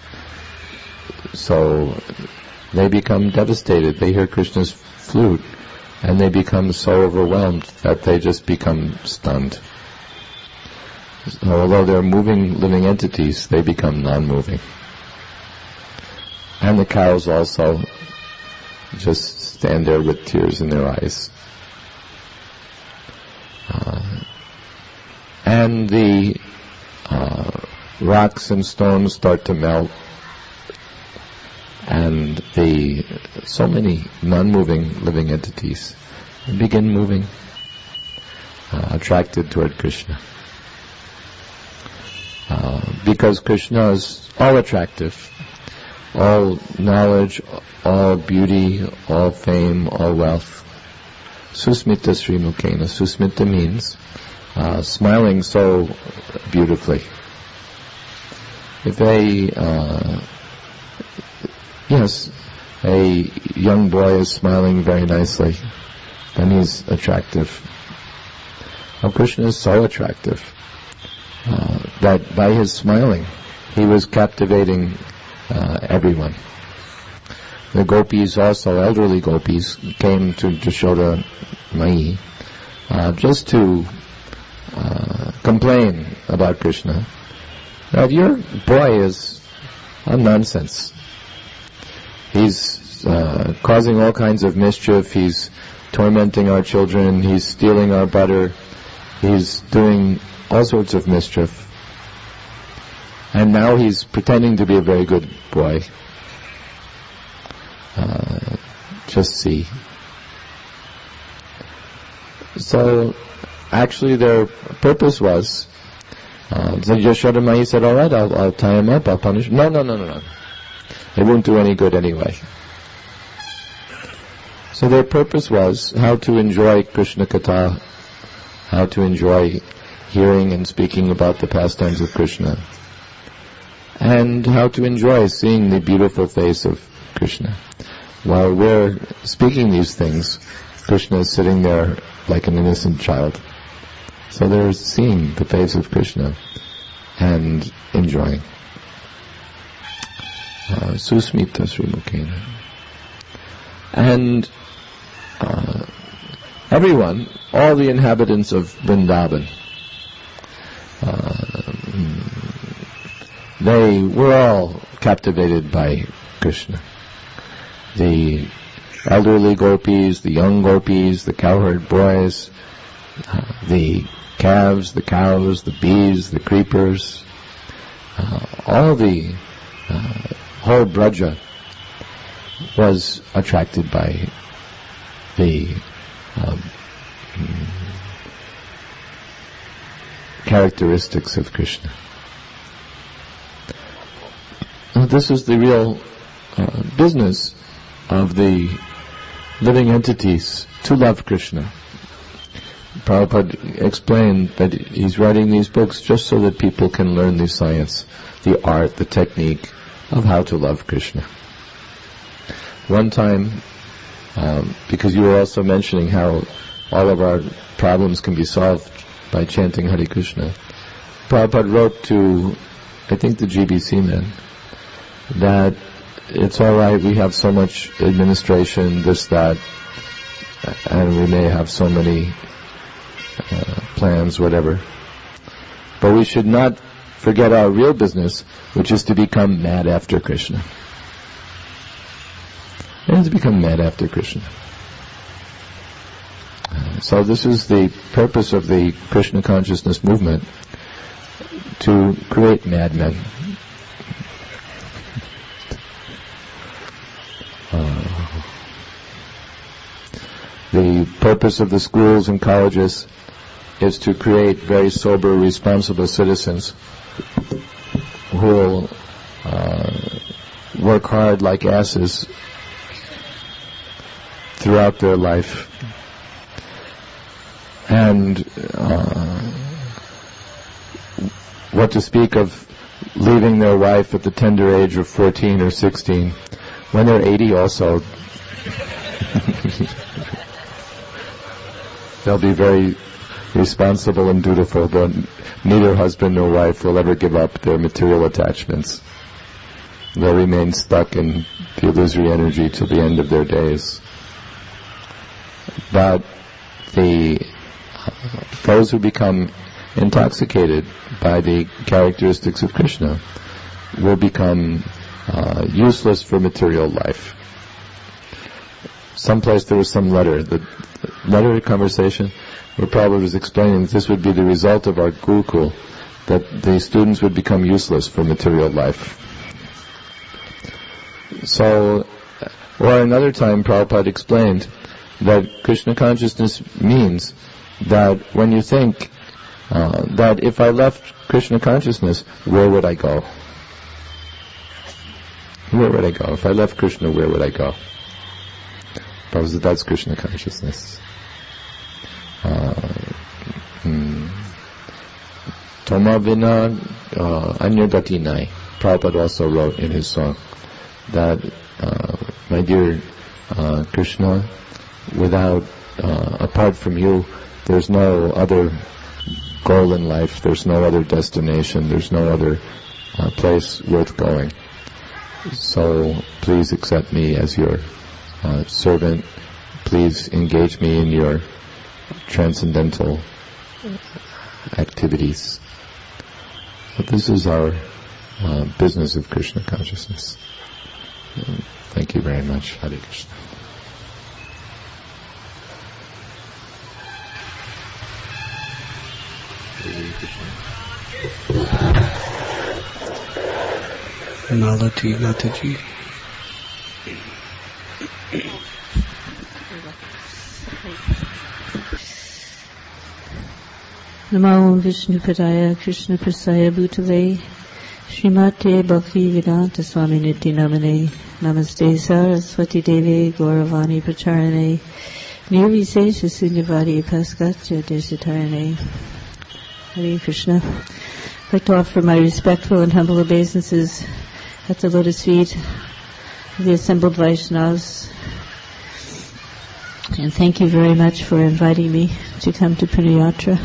So they become devastated. They hear Krishna's flute and they become so overwhelmed that they just become stunned. So although they're moving living entities, they become non-moving. And the cows also just stand there with tears in their eyes. And the rocks and stones start to melt, and so many non-moving living entities begin moving, attracted toward Krishna. Because Krishna is all attractive, all knowledge, all beauty, all fame, all wealth. Susmita Sri Mukhena. Susmita means smiling so beautifully. If a young boy is smiling very nicely, then he's attractive. Now Krishna is so attractive that by his smiling, he was captivating everyone. The gopis also, elderly gopis, came to Jashoda Mai just to complain about Krishna. Now your boy is a nonsense. He's causing all kinds of mischief. He's tormenting our children. He's stealing our butter. He's doing all sorts of mischief. And now he's pretending to be a very good boy. Just see. So, actually their purpose was, so Yashoda Mai said, all right, I'll tie him up, I'll punish him. No. It won't do any good anyway. So their purpose was how to enjoy Krishna Katha, how to enjoy hearing and speaking about the pastimes of Krishna, and how to enjoy seeing the beautiful face of Krishna. While we're speaking these things, Krishna is sitting there like an innocent child. So they're seeing the face of Krishna and enjoying. Susmita Srimukena. And everyone, all the inhabitants of Vrindavan, they were all captivated by Krishna. The elderly gopis, the young gopis, the cowherd boys, the calves, the cows, the bees, the creepers, all the whole Braja was attracted by the characteristics of Krishna. Now, this is the real business of the living entities, to love Krishna. Prabhupada explained that he's writing these books just so that people can learn the science, the art, the technique of how to love Krishna. One time, because you were also mentioning how all of our problems can be solved by chanting Hare Krishna, Prabhupada wrote to, I think, the GBC men, that it's all right, we have so much administration, this, that, and we may have so many plans, whatever. But we should not forget our real business, which is to become mad after Krishna. And to become mad after Krishna. So this is the purpose of the Krishna consciousness movement, to create madmen. The purpose of the schools and colleges is to create very sober, responsible citizens who will work hard like asses throughout their life, and what to speak of leaving their wife at the tender age of 14 or 16, when they're 80 also. They'll be very responsible and dutiful, but neither husband nor wife will ever give up their material attachments. They'll remain stuck in the illusory energy till the end of their days. But those who become intoxicated by the characteristics of Krishna will become useless for material life. Someplace there was some letter, the letter conversation where Prabhupada was explaining that this would be the result of our Gurukul, that the students would become useless for material life. So, or another time Prabhupada explained that Krishna consciousness means that when you think that if I left Krishna consciousness, where would I go? Where would I go? If I left Krishna, where would I go? Prabhupada said, that's Krishna consciousness. Toma vina anya gati nai. Prabhupada also wrote in his song that, my dear Krishna, apart from you, there's no other goal in life, there's no other destination, there's no other place worth going. So please accept me as your servant. Please engage me in your transcendental activities. But this is our business of Krishna consciousness. Thank you very much. Hare Krishna. Malati Mataji. Namo Vishnu Padaya Krishna Prasaya Bhutale Srimate Bhakti Vedanta Swami Niti Namane Namaste Saraswati Devi Gauravani Pracharane Nirvisesha Sunyavadi Paskatya Deshitarane. Hare Krishna. I'd like to offer my respectful and humble obeisances at the lotus feet of the assembled Vaishnavas. And thank you very much for inviting me to come to Punyayatra.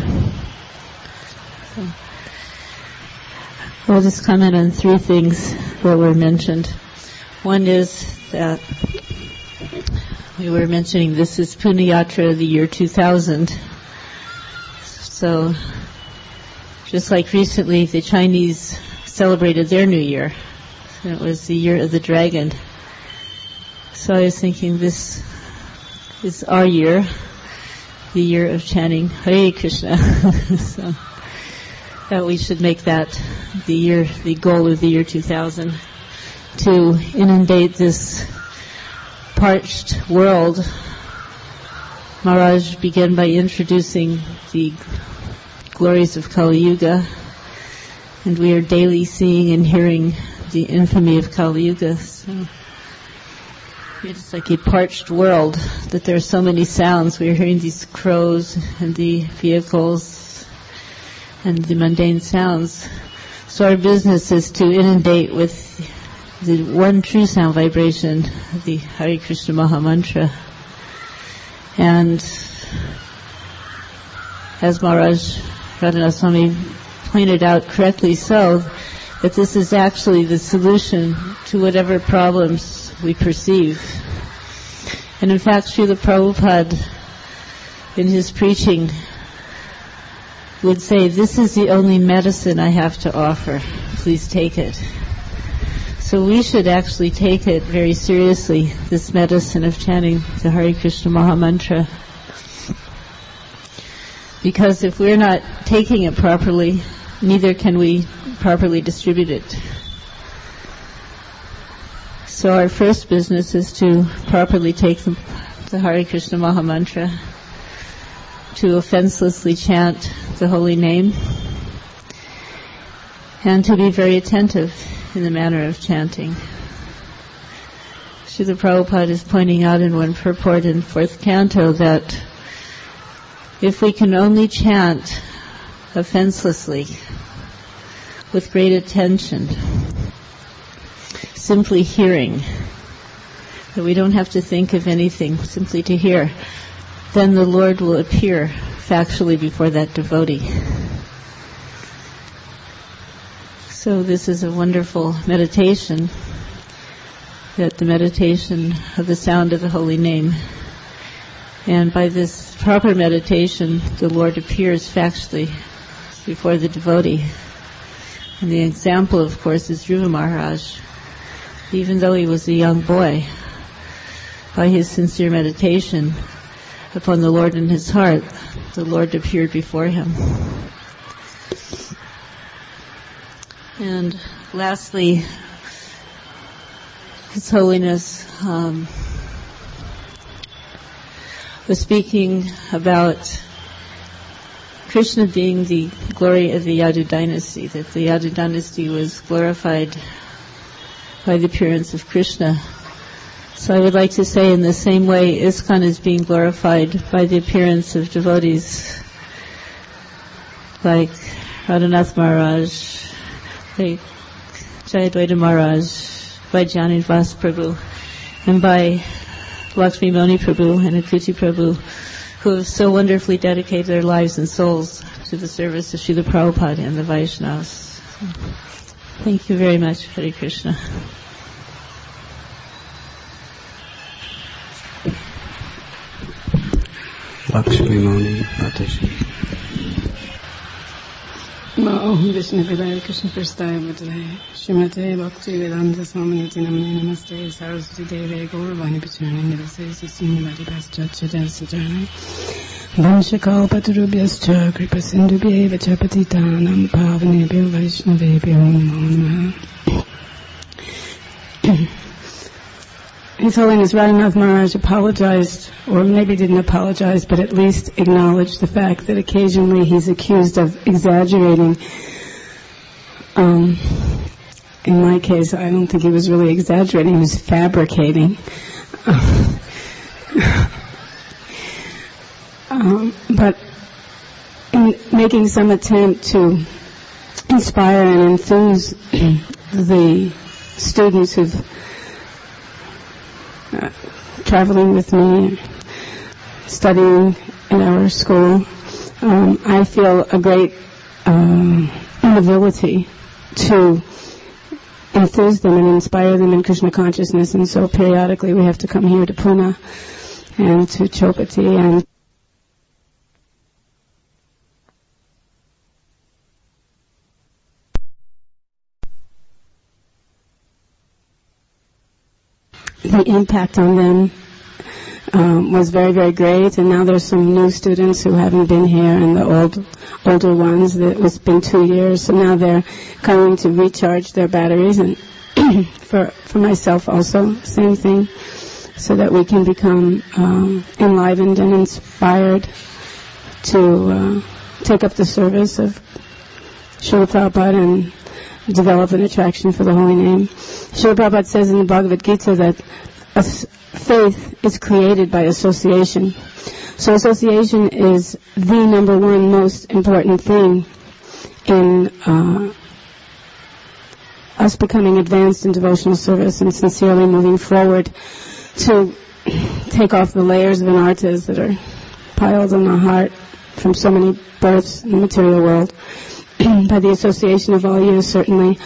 I'll just comment on three things that were mentioned. One is that we were mentioning this is Punyayatra, the year 2000. So, just like recently, the Chinese celebrated their New Year. And it was the year of the dragon. So I was thinking this is our year, the year of chanting Hare Krishna. So that we should make that the goal of the year 2000, to inundate this parched world. Maharaj began by introducing the glories of Kali Yuga, and we are daily seeing and hearing the infamy of Kali Yuga. So it's like a parched world, that there are so many sounds. We are hearing these crows and the vehicles and the mundane sounds. So our business is to inundate with the one true sound vibration, the Hare Krishna Maha Mantra. And as Maharaj Radhanath Swami pointed out correctly so, that this is actually the solution to whatever problems we perceive. And in fact, Srila Prabhupada, in his preaching, would say, "This is the only medicine I have to offer. Please take it." So we should actually take it very seriously, this medicine of chanting the Hare Krishna Maha Mantra. Because if we're not taking it properly, neither can we properly distribute it. So our first business is to properly take the Hare Krishna Maha Mantra, to offenselessly chant the holy name, and to be very attentive in the manner of chanting. Srila Prabhupada is pointing out in one purport in 4th canto that if we can only chant offenselessly, with great attention, simply hearing, that we don't have to think of anything, simply to hear, then the Lord will appear factually before that devotee. So this is a wonderful meditation, that the meditation of the sound of the holy name. And by this proper meditation, the Lord appears factually before the devotee. And the example, of course, is Dhruva Maharaj. Even though he was a young boy, by his sincere meditation upon the Lord in his heart, the Lord appeared before him. And lastly, His Holiness was speaking about Krishna being the glory of the Yadu dynasty, that the Yadu dynasty was glorified by the appearance of Krishna. So I would like to say, in the same way, ISKCON is being glorified by the appearance of devotees like Radhanath Maharaj, like Jayadvaita Maharaj, by Janivas Prabhu, and by Lakshmi Moni Prabhu and Akuti Prabhu, who have so wonderfully dedicated their lives and souls to the service of Srila Prabhupada and the Vaishnavas. Thank you very much. Hare Krishna. Lakshmi Moni Mataji. Om Vishnu Vidaya Krishna Prasthaya Bhutale Shrimate Bhakti Vedanta Swaminiti Namane Namaste Saraswati Devi Gauravani Pracharane Nirvisesha Sunyavadi Paskatya Deshitarane Vanchakalpatarubhyascha Kripa Sindhubhyeva Cha Patitanam Pavanebhyo Vaishnavebhyo Namo Namaha. His Holiness Radhanath Maharaj apologized, or maybe didn't apologize, but at least acknowledged the fact that occasionally he's accused of exaggerating in my case, I don't think he was really exaggerating. He was fabricating. But in making some attempt to inspire and enthuse the students who've traveling with me, studying in our school, I feel a great inability to enthuse them and inspire them in Krishna consciousness, and so periodically we have to come here to Pune and to Chopati and the impact on them was very, very great. And now there's some new students who haven't been here, and the older ones, it's been 2 years, so now they're coming to recharge their batteries, and for myself also, same thing, so that we can become enlivened and inspired to take up the service of Srila Prabhupada and develop an attraction for the holy name. Srila Prabhupada says in the Bhagavad Gita that faith is created by association. So association is the number one most important thing in us becoming advanced in devotional service and sincerely moving forward to take off the layers of anarthas that are piled on our heart from so many births in the material world. By the association of all you, certainly,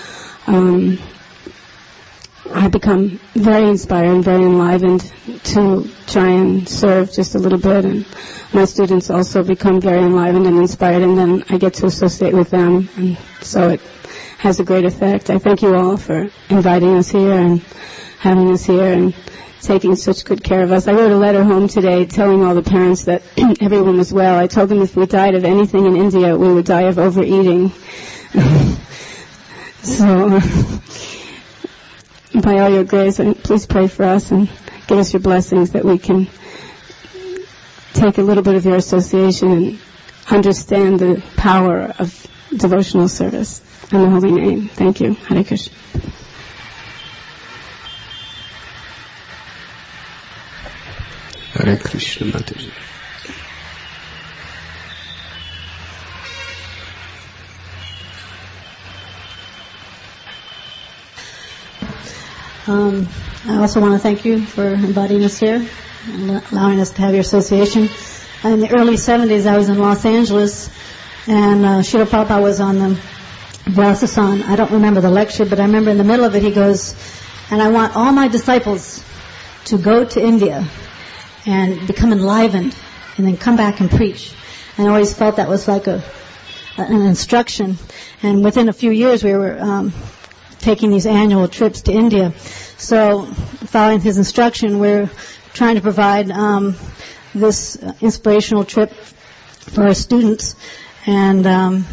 I become very inspired and very enlivened to try and serve just a little bit, and my students also become very enlivened and inspired, and then I get to associate with them, and so it has a great effect. I thank you all for inviting us here and having us here and taking such good care of us. I wrote a letter home today telling all the parents that everyone was well. I told them if we died of anything in India, we would die of overeating. So, by all your grace, please pray for us and give us your blessings that we can take a little bit of your association and understand the power of devotional service in the holy name. Thank you. Hare Krishna. Hare Krishna, Mataji. I also want to thank you for inviting us here and allowing us to have your association. In the early 70s, I was in Los Angeles, and Srila Prabhupada was on the Vyasasan. I don't remember the lecture, but I remember in the middle of it he goes, and I want all my disciples to go to India and become enlivened and then come back and preach. And I always felt that was like an instruction. And within a few years we were taking these annual trips to India. So following his instruction, we're trying to provide this inspirational trip for our students. And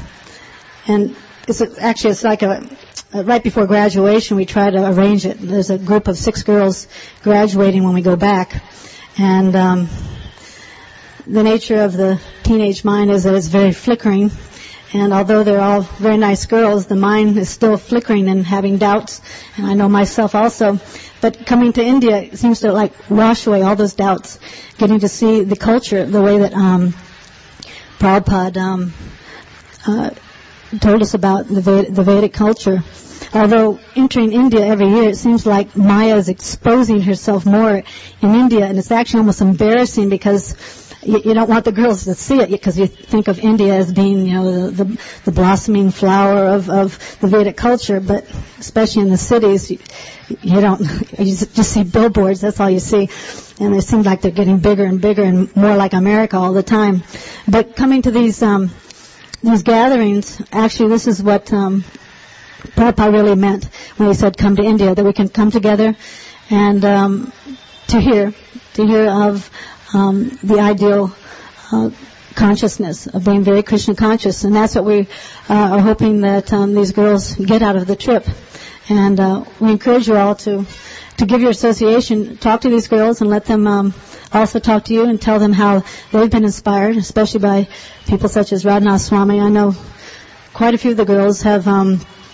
it's like right before graduation, we try to arrange it. There's a group of 6 girls graduating when we go back. And the nature of the teenage mind is that it's very flickering. And although they're all very nice girls, the mind is still flickering and having doubts. And I know myself also. But coming to India seems to like wash away all those doubts. Getting to see the culture, the way that Prabhupada told us about the Vedic culture. Although entering India every year, it seems like Maya is exposing herself more in India, and it's actually almost embarrassing because you don't want the girls to see it because you think of India as being, the blossoming flower of the Vedic culture, but especially in the cities, you just see billboards, that's all you see, and it seems like they're getting bigger and bigger and more like America all the time. But coming to these gatherings, actually this is what Prabhupada really meant when he said come to India, that we can come together and to hear of the ideal consciousness of being very Krishna conscious, and that's what we are hoping that these girls get out of the trip. And we encourage you all to give your association, talk to these girls and let them also talk to you and tell them how they've been inspired, especially by people such as Radhanath Swami. I know quite a few of the girls have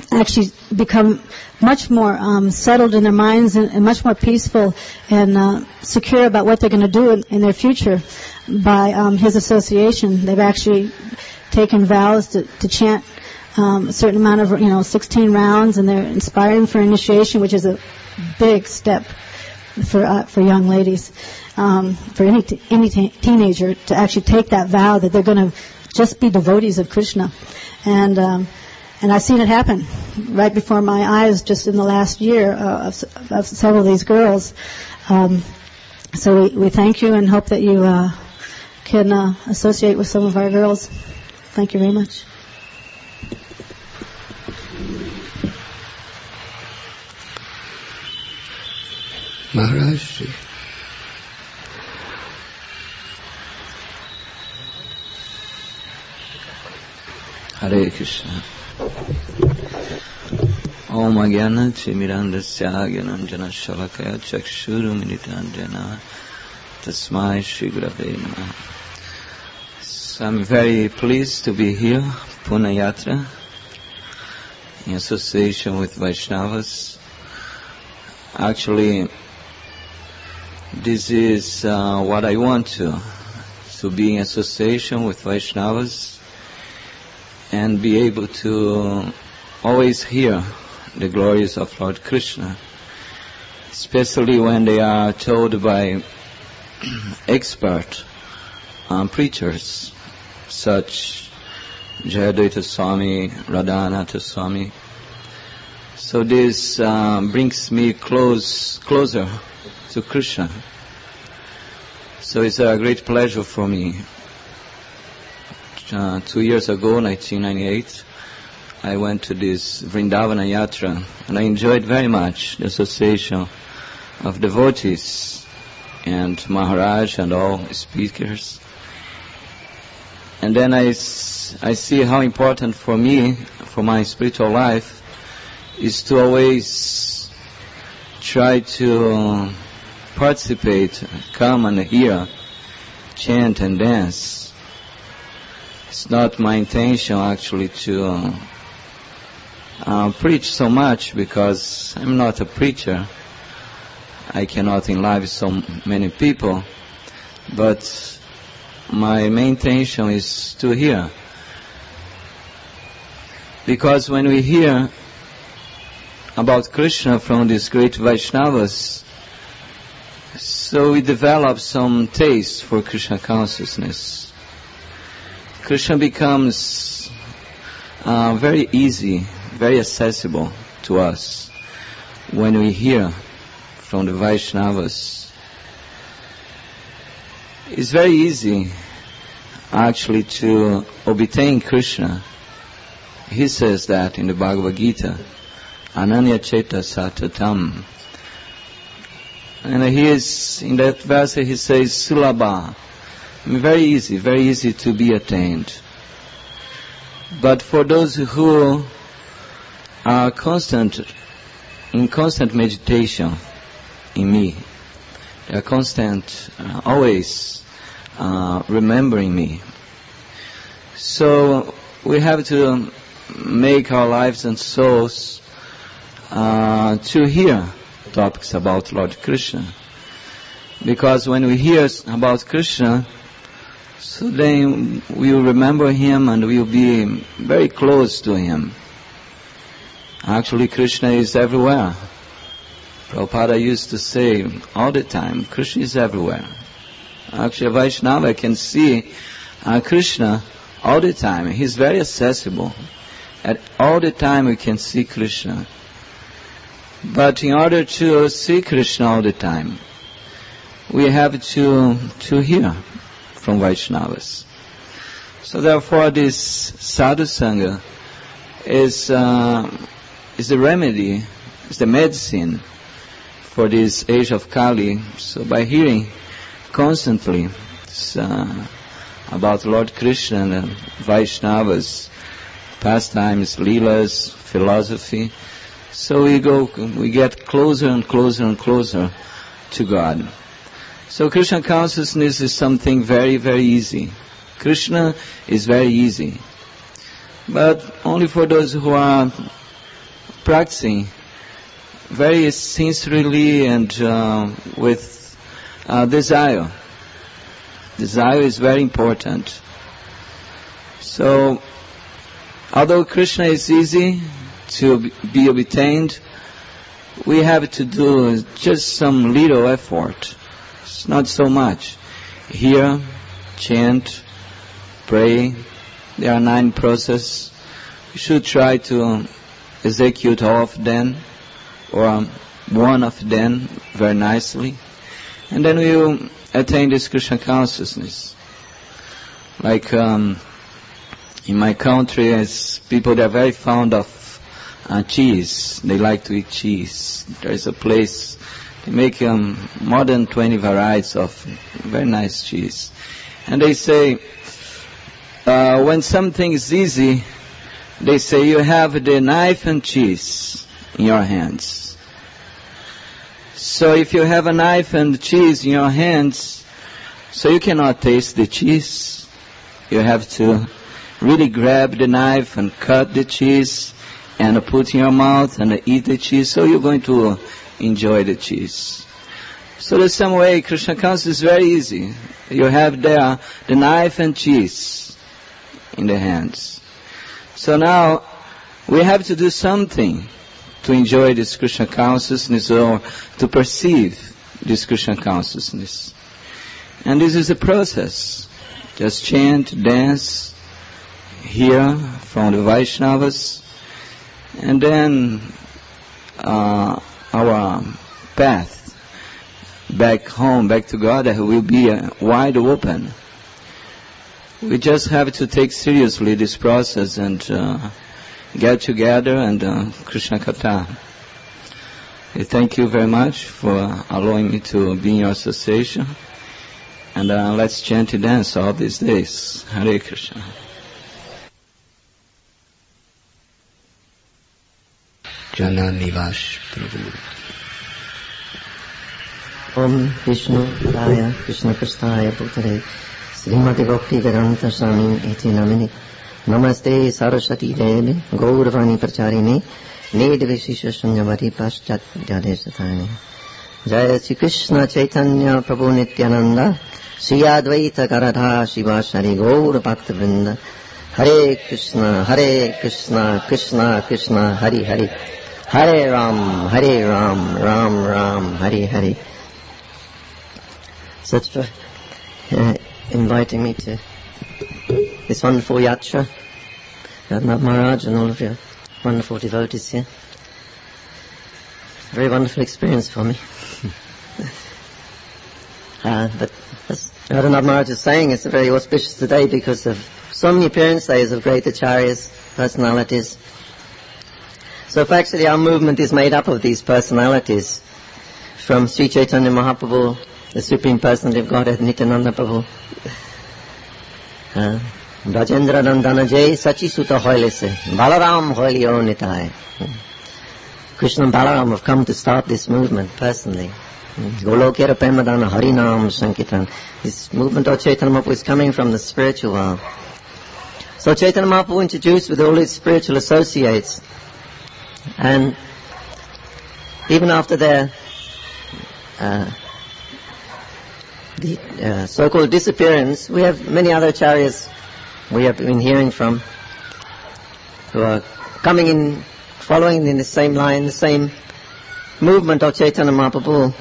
actually become much more settled in their minds and much more peaceful and secure about what they're going to do in their future by his association. They've actually taken vows to chant a certain amount of, 16 rounds, and they're inspiring for initiation, which is a big step for young ladies, for any teenager to actually take that vow that they're going to just be devotees of Krishna. And I've seen it happen right before my eyes just in the last year of several of these girls. So we thank you and hope that you can associate with some of our girls. Thank you very much. Maharaj. Hare Krishna. Om Agyana Chimirandasya Gyananjana Shalakaya Chakshuru Militanjana Tasmai Shri Gurave Namaha. So I'm very pleased to be here, Puna Yatra, in association with Vaishnavas. Actually, this is what I want to be in association with Vaishnavas and be able to always hear the glories of Lord Krishna, especially when they are told by expert preachers such Jayadvaita Swami, Radhanatha Swami. So this brings me closer to Krishna. So it's a great pleasure for me. 2 years ago, 1998, I went to this Vrindavana Yatra, and I enjoyed very much the association of devotees and Maharaj and all speakers. And then I see how important for me, for my spiritual life, is to always try to participate, come and hear, chant and dance. It's not my intention actually to preach so much, because I'm not a preacher. I cannot enliven so many people. But my main intention is to hear. Because when we hear about Krishna from these great Vaishnavas, so we develop some taste for Krishna consciousness. Krishna becomes very easy, very accessible to us when we hear from the Vaishnavas. It's very easy actually to obtain Krishna. He says that in the Bhagavad Gita, Ananya Cheta Satatam. And in that verse he says, Sulabha. Very easy to be attained. But for those who are in constant meditation in me, they are always remembering me. So we have to make our lives and souls to hear topics about Lord Krishna. Because when we hear about Krishna, so then we will remember Him and we will be very close to Him. Actually, Krishna is everywhere. Prabhupada used to say all the time, Krishna is everywhere. Actually, a Vaishnava can see Krishna all the time. He's very accessible. At all the time we can see Krishna. But in order to see Krishna all the time, we have to hear from Vaishnavas. So therefore this sadhu sangha is the remedy, is the medicine for this age of Kali. So by hearing constantly about Lord Krishna and Vaishnavas, pastimes, leelas, philosophy, so we get closer and closer and closer to God. So Krishna consciousness is something very, very easy. Krishna is very easy. But only for those who are practicing very sincerely and with desire. Desire is very important. So, although Krishna is easy to be obtained, we have to do just some little effort. It's not so much. Hear, chant, pray. There are 9 processes. We should try to execute all of them, or one of them very nicely. And then we will attain this Krishna consciousness. Like in my country, as people that are very fond of cheese. They like to eat cheese. There is a place, they make more than 20 varieties of very nice cheese. And they say, when something is easy, they say you have the knife and cheese in your hands. So if you have a knife and cheese in your hands, so you cannot taste the cheese. You have to really grab the knife and cut the cheese and put in your mouth and eat the cheese, so you're going to enjoy the cheese. So the same way, Krishna consciousness is very easy. You have there the knife and cheese in the hands. So now, we have to do something to enjoy this Krishna consciousness or to perceive this Krishna consciousness. And this is a process. Just chant, dance, hear from the Vaishnavas, and then our path back home, back to God, will be wide open. We just have to take seriously this process and get together and Krishna Katha. I thank you very much for allowing me to be in your association. And let's chant and dance all these days. Hare Krishna. Jana Nivas Prabhu. Om Vishnu Daya Krishna Prasthaya Bhutare Srimati Bhakti Vedanta Swami Iti Namini Namaste Saraswati Devi Gauravani Pracharini Nid Vishisha Sanyamati Paschat Jadesatani Jaya Sri Krishna Chaitanya Prabhu Nityananda Sri Advaita Garadha Shivashari Gaur Bhakta Vrinda Hare Krishna Krishna Krishna Hari Hari Hare Ram Ram Ram Hari Hari. Such for inviting me to this wonderful yatra. Radhanath Maharaj and all of your wonderful devotees here. Very wonderful experience for me. But as Radhanath Maharaj is saying, it's a very auspicious today because of so many appearances of great acharyas, personalities. So if actually our movement is made up of these personalities, from Sri Chaitanya Mahaprabhu, the Supreme Personality of Godhead, Nityananda Prabhu, Rajendra Nandana Jai Sachi Sutta Hoilese, Balaram Hoilio Nitai. Krishna and Balaram have come to start this movement personally. Golokera Premadana Harinam Sankirtan. This movement of Chaitanya Mahaprabhu is coming from the spiritual world. So Chaitanya Mahaprabhu introduced with all his spiritual associates, and even after their so-called disappearance, we have many other acharyas we have been hearing from who are coming in, following in the same line, the same movement of Chaitanya Mahaprabhu.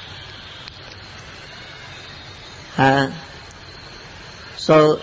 So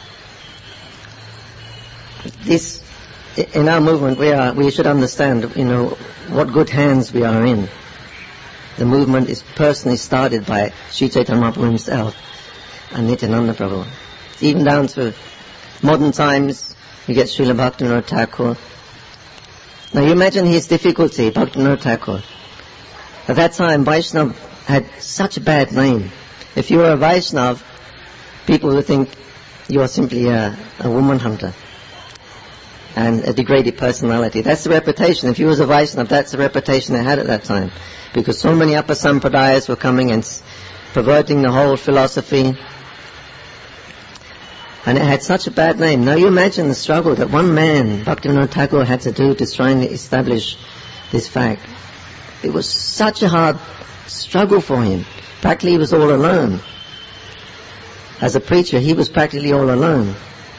this, in our movement, we should understand, what good hands we are in. The movement is personally started by Sri Chaitanya Mahaprabhu himself and Nityananda Prabhu. Even down to modern times, you get Srila Bhaktivinoda Thakur. Now you imagine his difficulty, Bhaktivinoda Thakur. At that time, Vaishnava had such a bad name. If you were a Vaishnava, people would think you are simply a woman hunter and a degraded personality. That's the reputation. If you was a Vaishnava, that's the reputation they had at that time. Because so many upper sampradayas were coming and perverting the whole philosophy. And it had such a bad name. Now you imagine the struggle that one man, Bhaktivinoda Thakur, had to do to try and establish this fact. It was such a hard struggle for him. Practically he was all alone. As a preacher, he was practically all alone.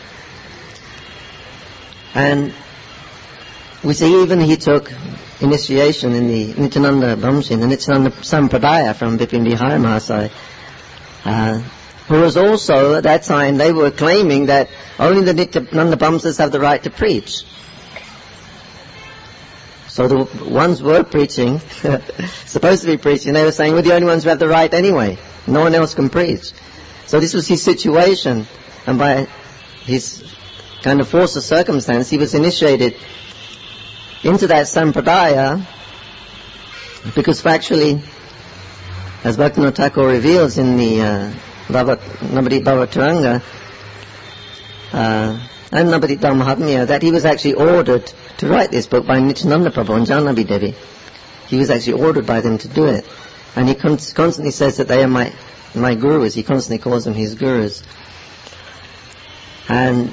And we see even he took initiation in the Nityananda Bhamshin, the Nityananda Sampradaya from Bipin Bihari Mahasaya, who was also, at that time, they were claiming that only the Nityananda Bhamsas have the right to preach. So the ones who were preaching, supposed to be preaching, they were saying, we're the only ones who have the right anyway. No one else can preach. So this was his situation, and by his kind of force of circumstance, he was initiated into that Sampradaya, because factually, as Bhaktivinoda Thakur reveals in the Navadip Bhavataranga and Navadip Mahatmya, that he was actually ordered to write this book by Nityananda Prabhu and Jannavi Devi. He was actually ordered by them to do it. And he constantly says that they are my gurus. He constantly calls them his gurus. And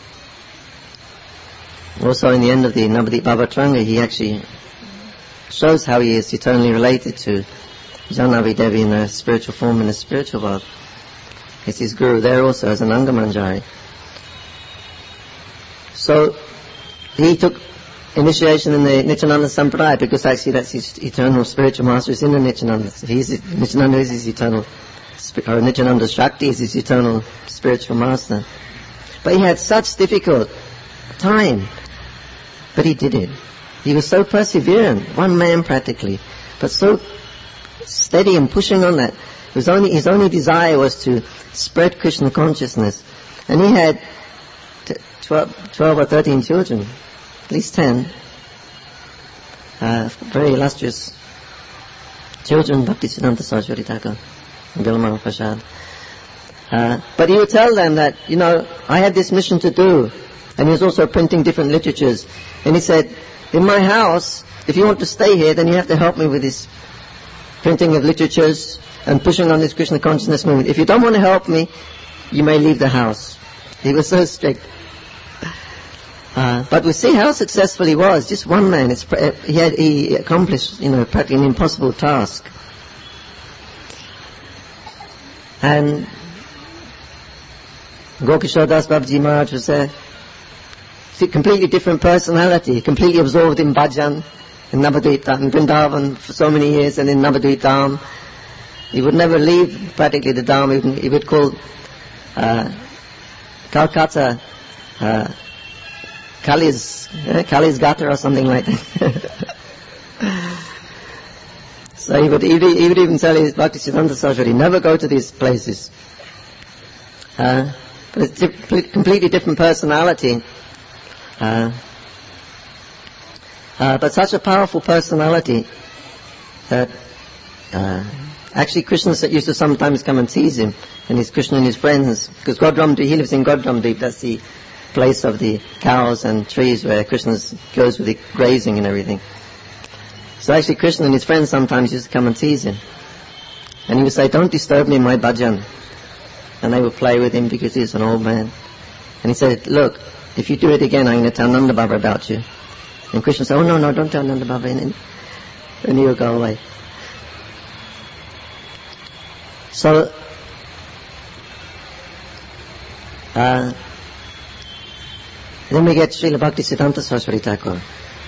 also in the end of the Navadip Bhavataranga, he actually shows how he is eternally related to Jannavi Devi in a spiritual form, in a spiritual world. It's his guru there also as an Angamanjari. So he took initiation in the Nityananda Sampradaya because actually that's his eternal spiritual master is in the Nityananda. Nityananda is his eternal, or Nityananda Shakti is his eternal spiritual master. But he had such difficult time, but he did it. He was so perseverant, one man practically, but so steady and pushing on that. His only desire was to spread Krishna consciousness. And he had 12 or 13 children, at least 10, very illustrious children, Bhaktisiddhanta Saraswati Thakur, Bilamara Prasad. But he would tell them that, I had this mission to do. And he was also printing different literatures. And he said, in my house, if you want to stay here, then you have to help me with this printing of literatures and pushing on this Krishna consciousness movement. If you don't want to help me, you may leave the house. He was so strict. But we see how successful he was. Just one man. He accomplished, practically an impossible task. And Gokishore Das Babaji Maharaj was a completely different personality, completely absorbed in bhajan, in Navadvip Dham, in Vrindavan for so many years, and in Navadvip Dham. He would never leave practically the Dham. He would call Calcutta Kali's Gata or something like that. So he would even tell his Bhaktisiddhanta Saraswati, never go to these places. But it's a completely different personality. But such a powerful personality that actually Krishna used to sometimes come and tease him, and his Krishna and his friends, because he lives in Godramdeep, that's the place of the cows and trees where Krishna goes with the grazing and everything. So actually Krishna and his friends sometimes used to come and tease him. And he would say, don't disturb me in my bhajan. And they would play with him because he's an old man. And he said, look, if you do it again, I'm going to tell Nanda Baba about you. And Krishna said, oh no, don't tell Nanda Baba. And he would go away. So, then we get Srila Bhaktisiddhanta Saraswati Thakur.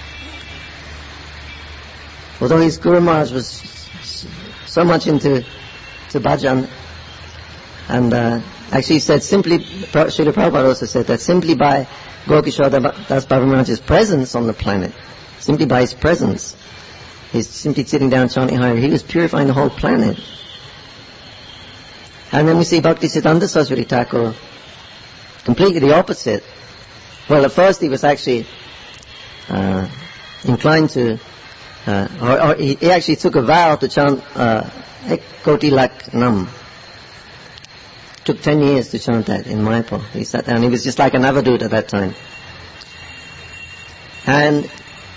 Although his Guru Maharaj was so much into bhajan, and actually he said simply, Srila Prabhupada also said that simply by Gokishore Das Baba Maharaj's presence on the planet, simply by his presence, he's simply sitting down chanting Hare, he was purifying the whole planet. And then we see Bhaktisiddhanta Saraswati Thakur, completely the opposite. Well, at first he was actually inclined to, or he actually took a vow to chant Ek Koti Lakh Nam. Took 10 years to chant that in Mayapur. He sat down, he was just like an avadut at that time. And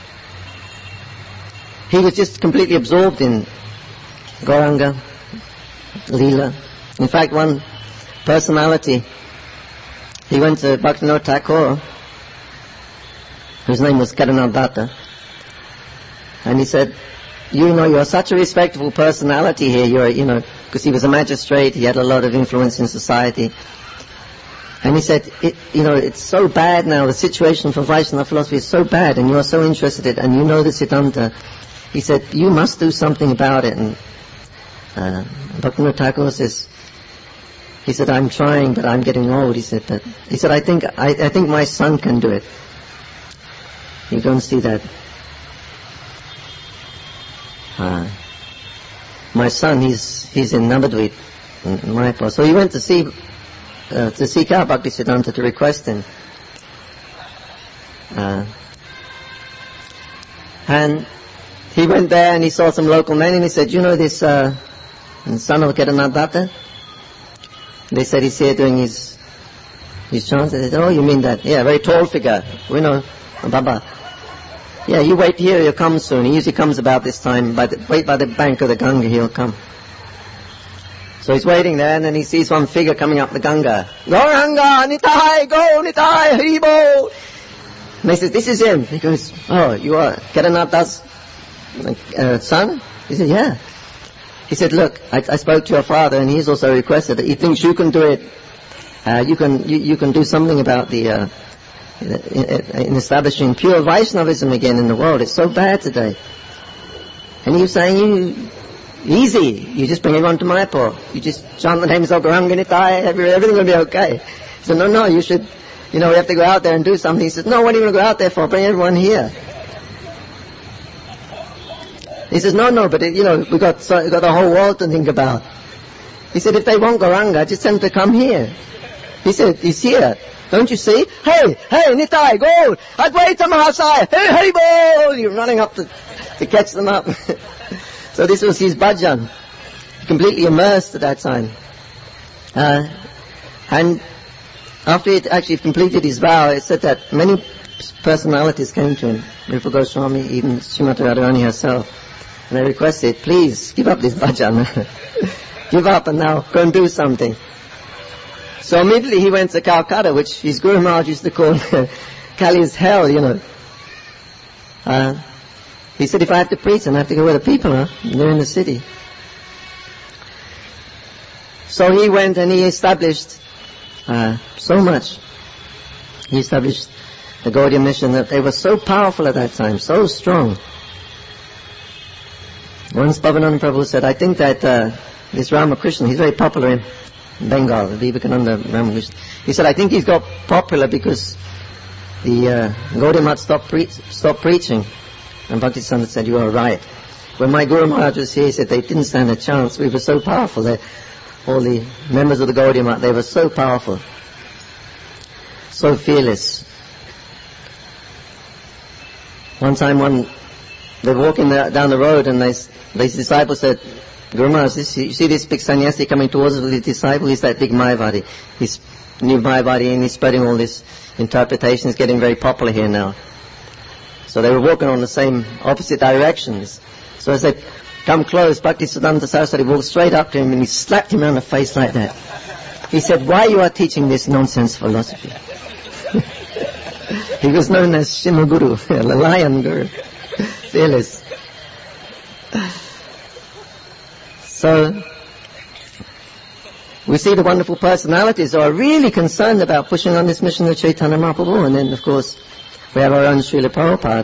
he was just completely absorbed in Gauranga, Leela. In fact, one personality he went to Bhaktivinoda Thakur, whose name was Karanadatta, and he said, you're such a respectable personality here, because he was a magistrate, he had a lot of influence in society. And he said, it's so bad now, the situation for Vaishnava philosophy is so bad, and you are so interested in it, and you know the Siddhanta. He said, you must do something about it. And Bhaktivinoda Thakur says, he said, I'm trying, but I'm getting old. He said, I think my son can do it. You don't see that. My son, he's in Navadvip, in Mayapur. So he went to seek out Bhaktisiddhanta to request him. And he went there and he saw some local men and he said, this son of Kedanadatta? They said he's here doing his chants. They said, oh, you mean that? Yeah, very tall figure. We know, Baba. Yeah, you wait here, he'll come soon. He usually comes about this time. Wait by the bank of the Ganga, he'll come. So he's waiting there, and then he sees one figure coming up the Ganga. Gauranga, Nitai, go, Nitai, Haribo! And he says, this is him. He goes, oh, you are Kedanadatta's son? He said, yeah. He said, look, I spoke to your father, and he's also requested that he thinks you can do it. You can do something about the in establishing pure Vaishnavism again in the world. It's so bad today. And he was saying, easy. You just bring everyone to Mayapur. You just chant the names of Gauranga Nitai, everything will be okay. He said, no, you should, we have to go out there and do something. He said, no, what do you want to go out there for? Bring everyone here. He says, no, but we've got the whole world to think about. He said, if they want Gauranga, just send them to come here. He said, he's here. Don't you see? Hey, Nitai, go! Advaita Mahasaya! Hey, Haribo! You're running up to catch them up. So this was his bhajan. Completely immersed at that time. And after he actually completed his vow, it said that many personalities came to him. Rupa Goswami, even Srimati Radharani herself. And they requested, please, give up this bhajan. Give up and now go and do something. So immediately he went to Calcutta, which his Guru Maharaj used to call Kali's hell, He said, if I have to preach, then I have to go where the people are. They're in the city. So he went and he established so much. He established the Gaudiya mission that they were so powerful at that time, so strong. Once Bhavananda Prabhu said, I think that this Ramakrishna, he's very popular in Bengal, the Vivekananda Ramakrishna. He said, I think he's got popular because the Gaudiya Math stopped preaching. And Bhaktisiddhanta said, you are right. When my Guru Maharaj was here, he said, they didn't stand a chance. We were so powerful. All the members of the Gaudiya Math, they were so powerful. So fearless. One time they were walking down the road and these disciples said, Guru Maharaj, you see this big sannyasi coming towards us with his disciple? He's that big Mayavadi. He's new Mayavadi and he's spreading all this interpretation. He's getting very popular here now. So they were walking on the same opposite directions. So as they come close, Bhaktisiddhanta Saraswati walked straight up to him and he slapped him on the face like that. He said, why you are teaching this nonsense philosophy? He was known as Shima Guru, the lion guru, fearless. So we see the wonderful personalities who are really concerned about pushing on this mission of Chaitanya Mahaprabhu. And then, of course, we have our own Srila Prabhupada.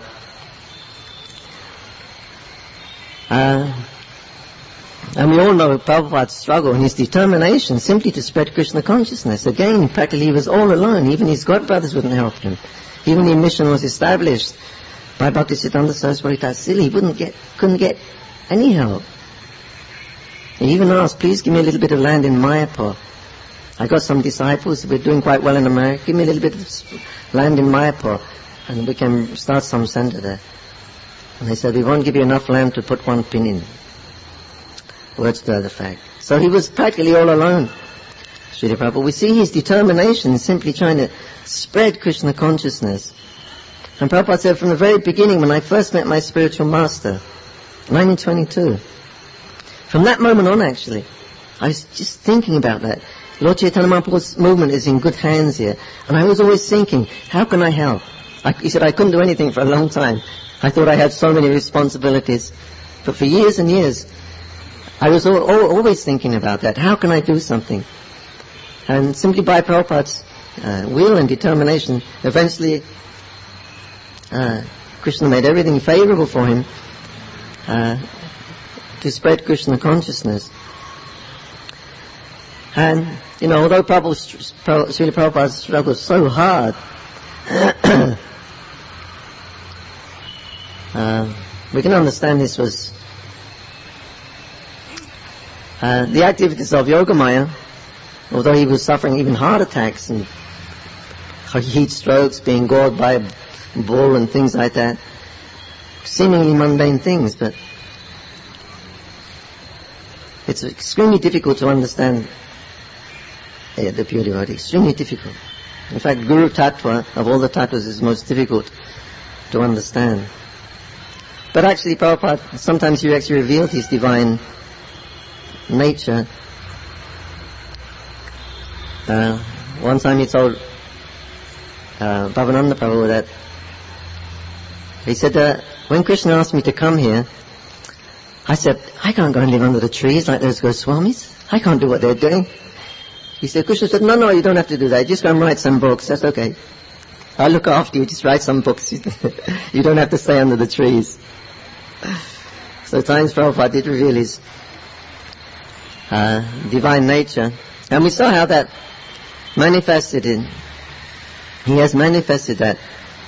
And we all know Prabhupada's struggle and his determination simply to spread Krishna consciousness. Again, practically he was all alone. Even his godbrothers wouldn't help him. Even the mission was established by Bhaktisiddhanta Saraswati Thakur, he couldn't get any help. He even asked, please give me a little bit of land in Mayapur. I got some disciples, we're doing quite well in America, give me a little bit of land in Mayapur and we can start some center there. And they said, we won't give you enough land to put one pin in. Words to that effect. So he was practically all alone, Srila Prabhupada. We see his determination in simply trying to spread Krishna consciousness. And Prabhupada said from the very beginning, when I first met my spiritual master, 1922, from that moment on actually, I was just thinking about that. Lord Chaitanya Mahaprabhu's movement is in good hands here. And I was always thinking, how can I help? He said, I couldn't do anything for a long time. I thought I had so many responsibilities. But for years and years, I was always thinking about that. How can I do something? And simply by Prabhupada's will and determination, eventually Krishna made everything favorable for him to spread Krishna consciousness. And, although Srila Prabhupada struggled so hard, we can understand this was the activities of Yogamaya, although he was suffering even heart attacks and heat strokes, being gored by a bull and things like that, seemingly mundane things, but it's extremely difficult to understand the pure devotee, extremely difficult. In fact, Guru Tattva, of all the Tattvas, is most difficult to understand. But actually, Prabhupada, sometimes he actually revealed his divine nature. One time he told Bhavananda Prabhu that, he said, when Krishna asked me to come here, I said, I can't go and live under the trees like those Goswamis. I can't do what they're doing. He said, Krishna said, no, you don't have to do that. Just go and write some books. That's okay. I'll look after you. Just write some books. You don't have to stay under the trees. So at times Prabhupada did reveal his divine nature. And we saw how that manifested in. He has manifested that.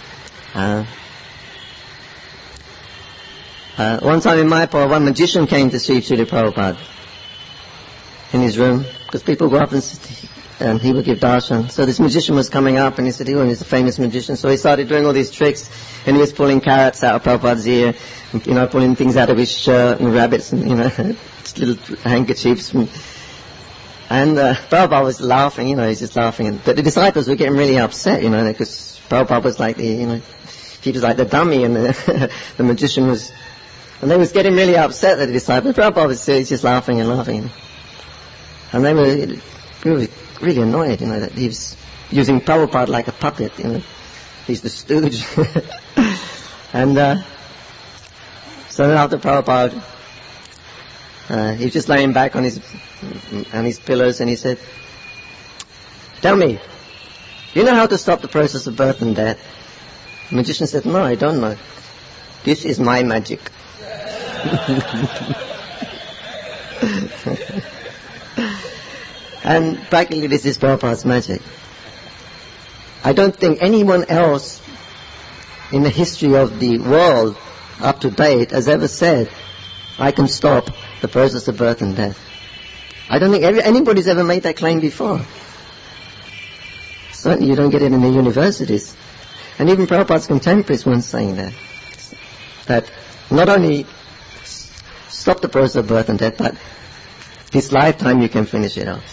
One time in Mayapur, one magician came to see Srila Prabhupada in his room, because people go up and he would give darshan. So this magician was coming up, and he said, he's a famous magician. So he started doing all these tricks, and he was pulling carrots out of Prabhupada's ear, and, pulling things out of his shirt, and rabbits, and, little handkerchiefs. And Prabhupada was laughing, he's just laughing. But the disciples were getting really upset, because Prabhupada was like he was like the dummy, and the magician was, and they was getting really upset, the disciples. Prabhupada was just laughing and laughing. And they were really annoyed, that he was using Prabhupada like a puppet, He's the stooge. And so then after Prabhupada, he was just laying back on his pillows, and he said, tell me, do you know how to stop the process of birth and death? The magician said, no, I don't know. This is my magic. And practically this is Prabhupada's magic. I don't think anyone else in the history of the world up to date has ever said, I can stop the process of birth and death. I don't think anybody's ever made that claim before. Certainly you don't get it in the universities. And even Prabhupada's contemporaries weren't saying that. That not only stop the process of birth and death, but this lifetime you can finish it off.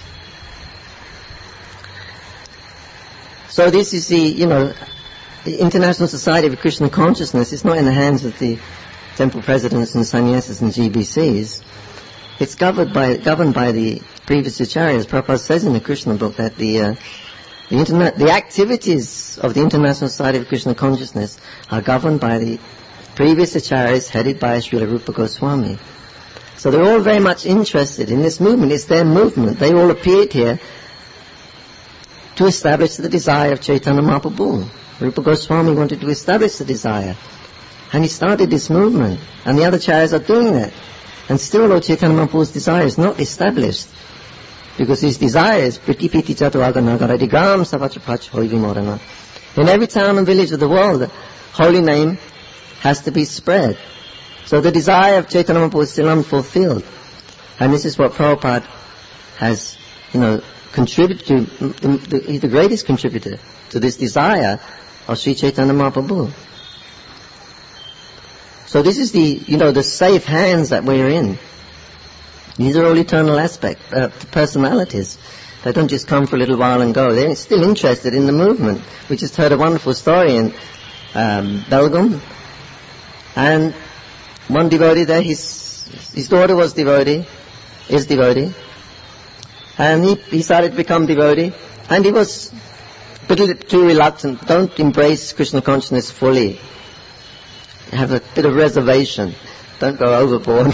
So this is the International Society of Krishna Consciousness. It's not in the hands of the temple presidents and sannyasis and GBCs. It's governed by the previous acharyas. Prabhupada says in the Krishna book that the activities of the International Society of Krishna Consciousness are governed by the previous acharyas headed by Srila Rupa Goswami. So they're all very much interested in this movement. It's their movement. They all appeared here to establish the desire of Chaitanya Mahaprabhu. Rupa Goswami wanted to establish the desire. And he started this movement. And the other acharyas are doing that. And still Lord Chaitanya Mahaprabhu's desire is not established. Because his desire is Priti Piti Chatu Aganagaradigram Savachapach Holy Vimorana. In every town and village of the world, the holy name has to be spread. So the desire of Chaitanya Mahaprabhu is still unfulfilled. And this is what Prabhupada has, contributed to. He's the greatest contributor to this desire of Sri Chaitanya Mahaprabhu. So this is the safe hands that we're in. These are all eternal personalities. They don't just come for a little while and go. They're still interested in the movement. We just heard a wonderful story in Belgaum. And one devotee there, his daughter is devotee. And he started to become devotee. And he was a bit too reluctant. Don't embrace Krishna consciousness fully. Have a bit of reservation. Don't go overboard.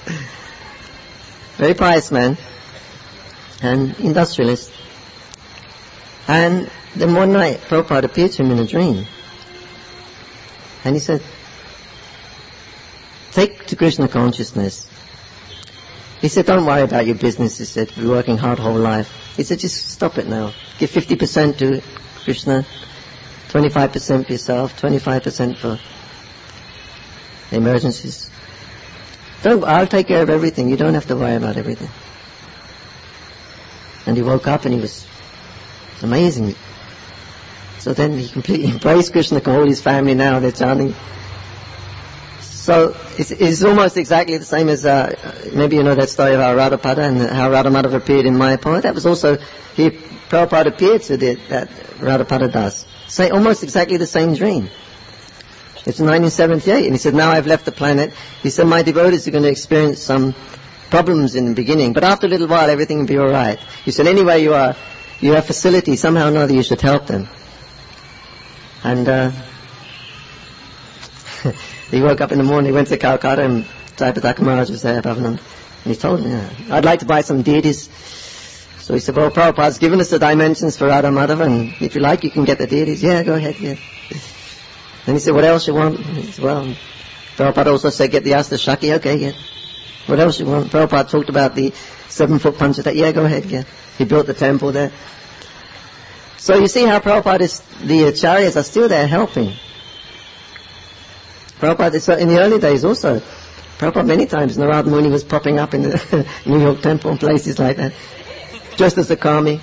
Very pious man. And industrialist. And then one night, Prabhupada appeared to him in a dream. And he said, take to Krishna consciousness. He said, don't worry about your business. He said, you're working hard whole life. He said, just stop it now. Give 50% to Krishna, 25% for yourself, 25% for emergencies. I'll take care of everything. You don't have to worry about everything. And he woke up and he was amazing. So then he completely embraced Krishna, all his family now, they're chanting. So it's almost exactly the same as, maybe you know that story of Radhapada and how Radhamadhava appeared in Mayapur. That was also, Prabhupada appeared to that Radhapada Das. Say almost exactly the same dream. It's 1978, and he said, now I've left the planet. He said, my devotees are going to experience some problems in the beginning, but after a little while everything will be alright. He said, anyway you have facility, somehow or another you should help them. And he woke up in the morning, he went to Calcutta, and Jayapataka Maharaj was there, Bhavananda. And he told him, I'd like to buy some deities. So he said, well, Prabhupada's given us the dimensions for Radha Madhava, and if you like, you can get the deities. Yeah, go ahead, yeah. Then he said, what else you want? He said, well, Prabhupada also said, get the Asta Shakti. Okay, yeah. What else you want? Prabhupada talked about the 7-foot Panchatattva. Yeah, go ahead, yeah. He built the temple there. So you see how Prabhupada the acharyas are still there helping. Prabhupada, in the early days also, Prabhupada many times, Narada Muni was popping up in the New York temple and places like that, just as a kami.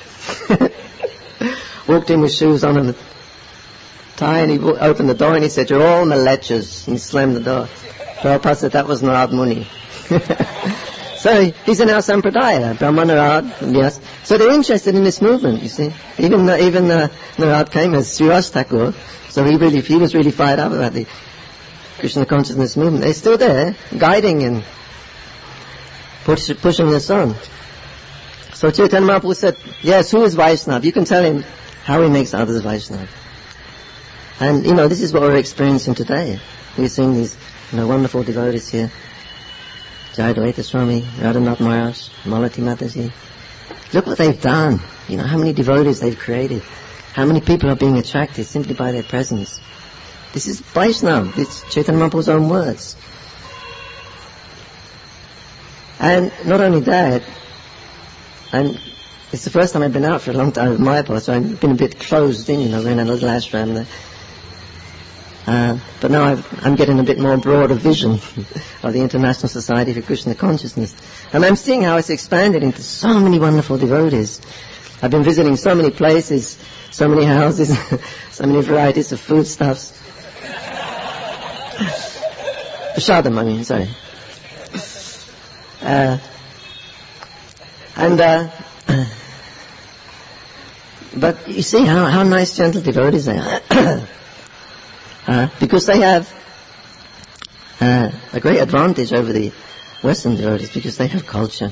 Walked in with shoes on and a tie, and he opened the door and he said, you're all malechas. He slammed the door. Prabhupada said, that was Narada Muni. So he's in our Sampradaya, Brahma Narad, yes. So they're interested in this movement, you see. Even Narad came as Sriraj Thakur, so he was really fired up about the Krishna consciousness movement. They're still there, guiding and pushing this on. So Chaitanya Mahaprabhu said, yes, who is Vaishnava? You can tell him how he makes others Vaishnava. And, this is what we're experiencing today. We're seeing these, wonderful devotees here. Jayadvaita Swami, Radhanath Maharaj, Malati Mataji. Look what they've done. How many devotees they've created. How many people are being attracted simply by their presence. This is Vaishnava. It's Chaitanya Mahaprabhu's own words. And not only that, and it's the first time I've been out for a long time with Mayapur, so I've been a bit closed in, we're in a little ashram there. But now I'm getting a bit more broader vision of the International Society for Krishna Consciousness. And I'm seeing how it's expanded into so many wonderful devotees. I've been visiting so many places, so many houses, so many varieties of foodstuffs. Prashadam, I mean, sorry. But you see how nice, gentle devotees they are. Because they have a great advantage over the Western devotees, because they have culture.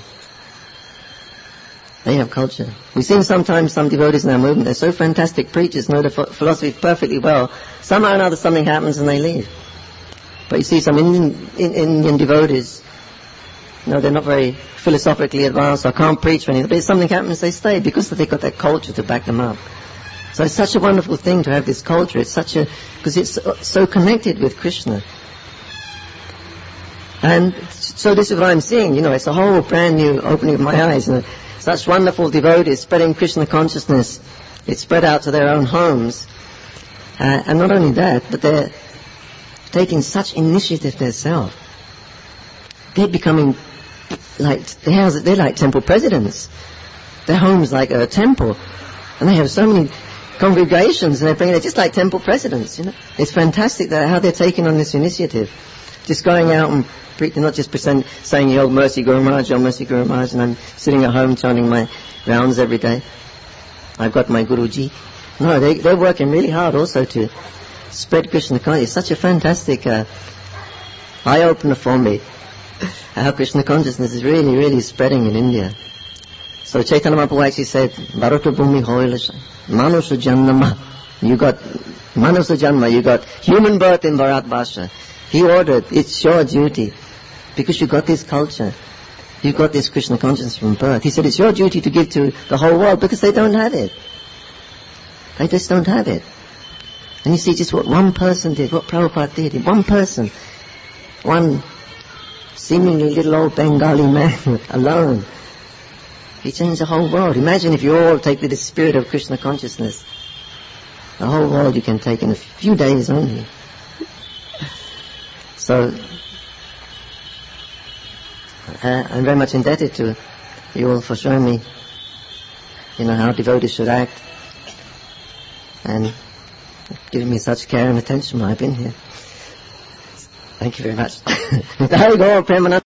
They have culture. We've seen sometimes some devotees in our movement, they're so fantastic preachers, know the philosophy perfectly well. Somehow or another something happens and they leave. But you see some Indian devotees, they're not very philosophically advanced or can't preach for anything, but if something happens they stay because they've got that culture to back them up. So it's such a wonderful thing to have this culture. Because it's so connected with Krishna. And so this is what I'm seeing, it's a whole brand new opening of my eyes. Such wonderful devotees spreading Krishna consciousness. It's spread out to their own homes. And not only that, but they're taking such initiative themselves. They're becoming they're like temple presidents. Their home's like a temple. And they have so many congregations, and they're just like temple presidents, It's fantastic how they're taking on this initiative. Just going out and preaching, not just saying, Yo Mercy Guru Maharaj, Yo Mercy Guru Maharaj, and I'm sitting at home chanting my rounds every day. I've got my Guruji. No, they're working really hard also to spread Krishna consciousness. It's such a fantastic eye-opener for me, how Krishna consciousness is really, really spreading in India. So Chaitanya Mahaprabhu actually said, Bharata Bhumi Hoilasha, Manusa Janma. You got Manusa Janma, you got human birth in Bharat Basha. He ordered, it's your duty, because you got this culture. You got this Krishna consciousness from birth. He said it's your duty to give to the whole world because they don't have it. They just don't have it. And you see just what one person did, what Prabhupada did. One person, one seemingly little old Bengali man alone, he changed the whole world. Imagine if you all take with the spirit of Krishna consciousness. The whole world you can take in a few days only. So, I'm very much indebted to you all for showing me, how devotees should act, and giving me such care and attention while I've been here. Thank you very much.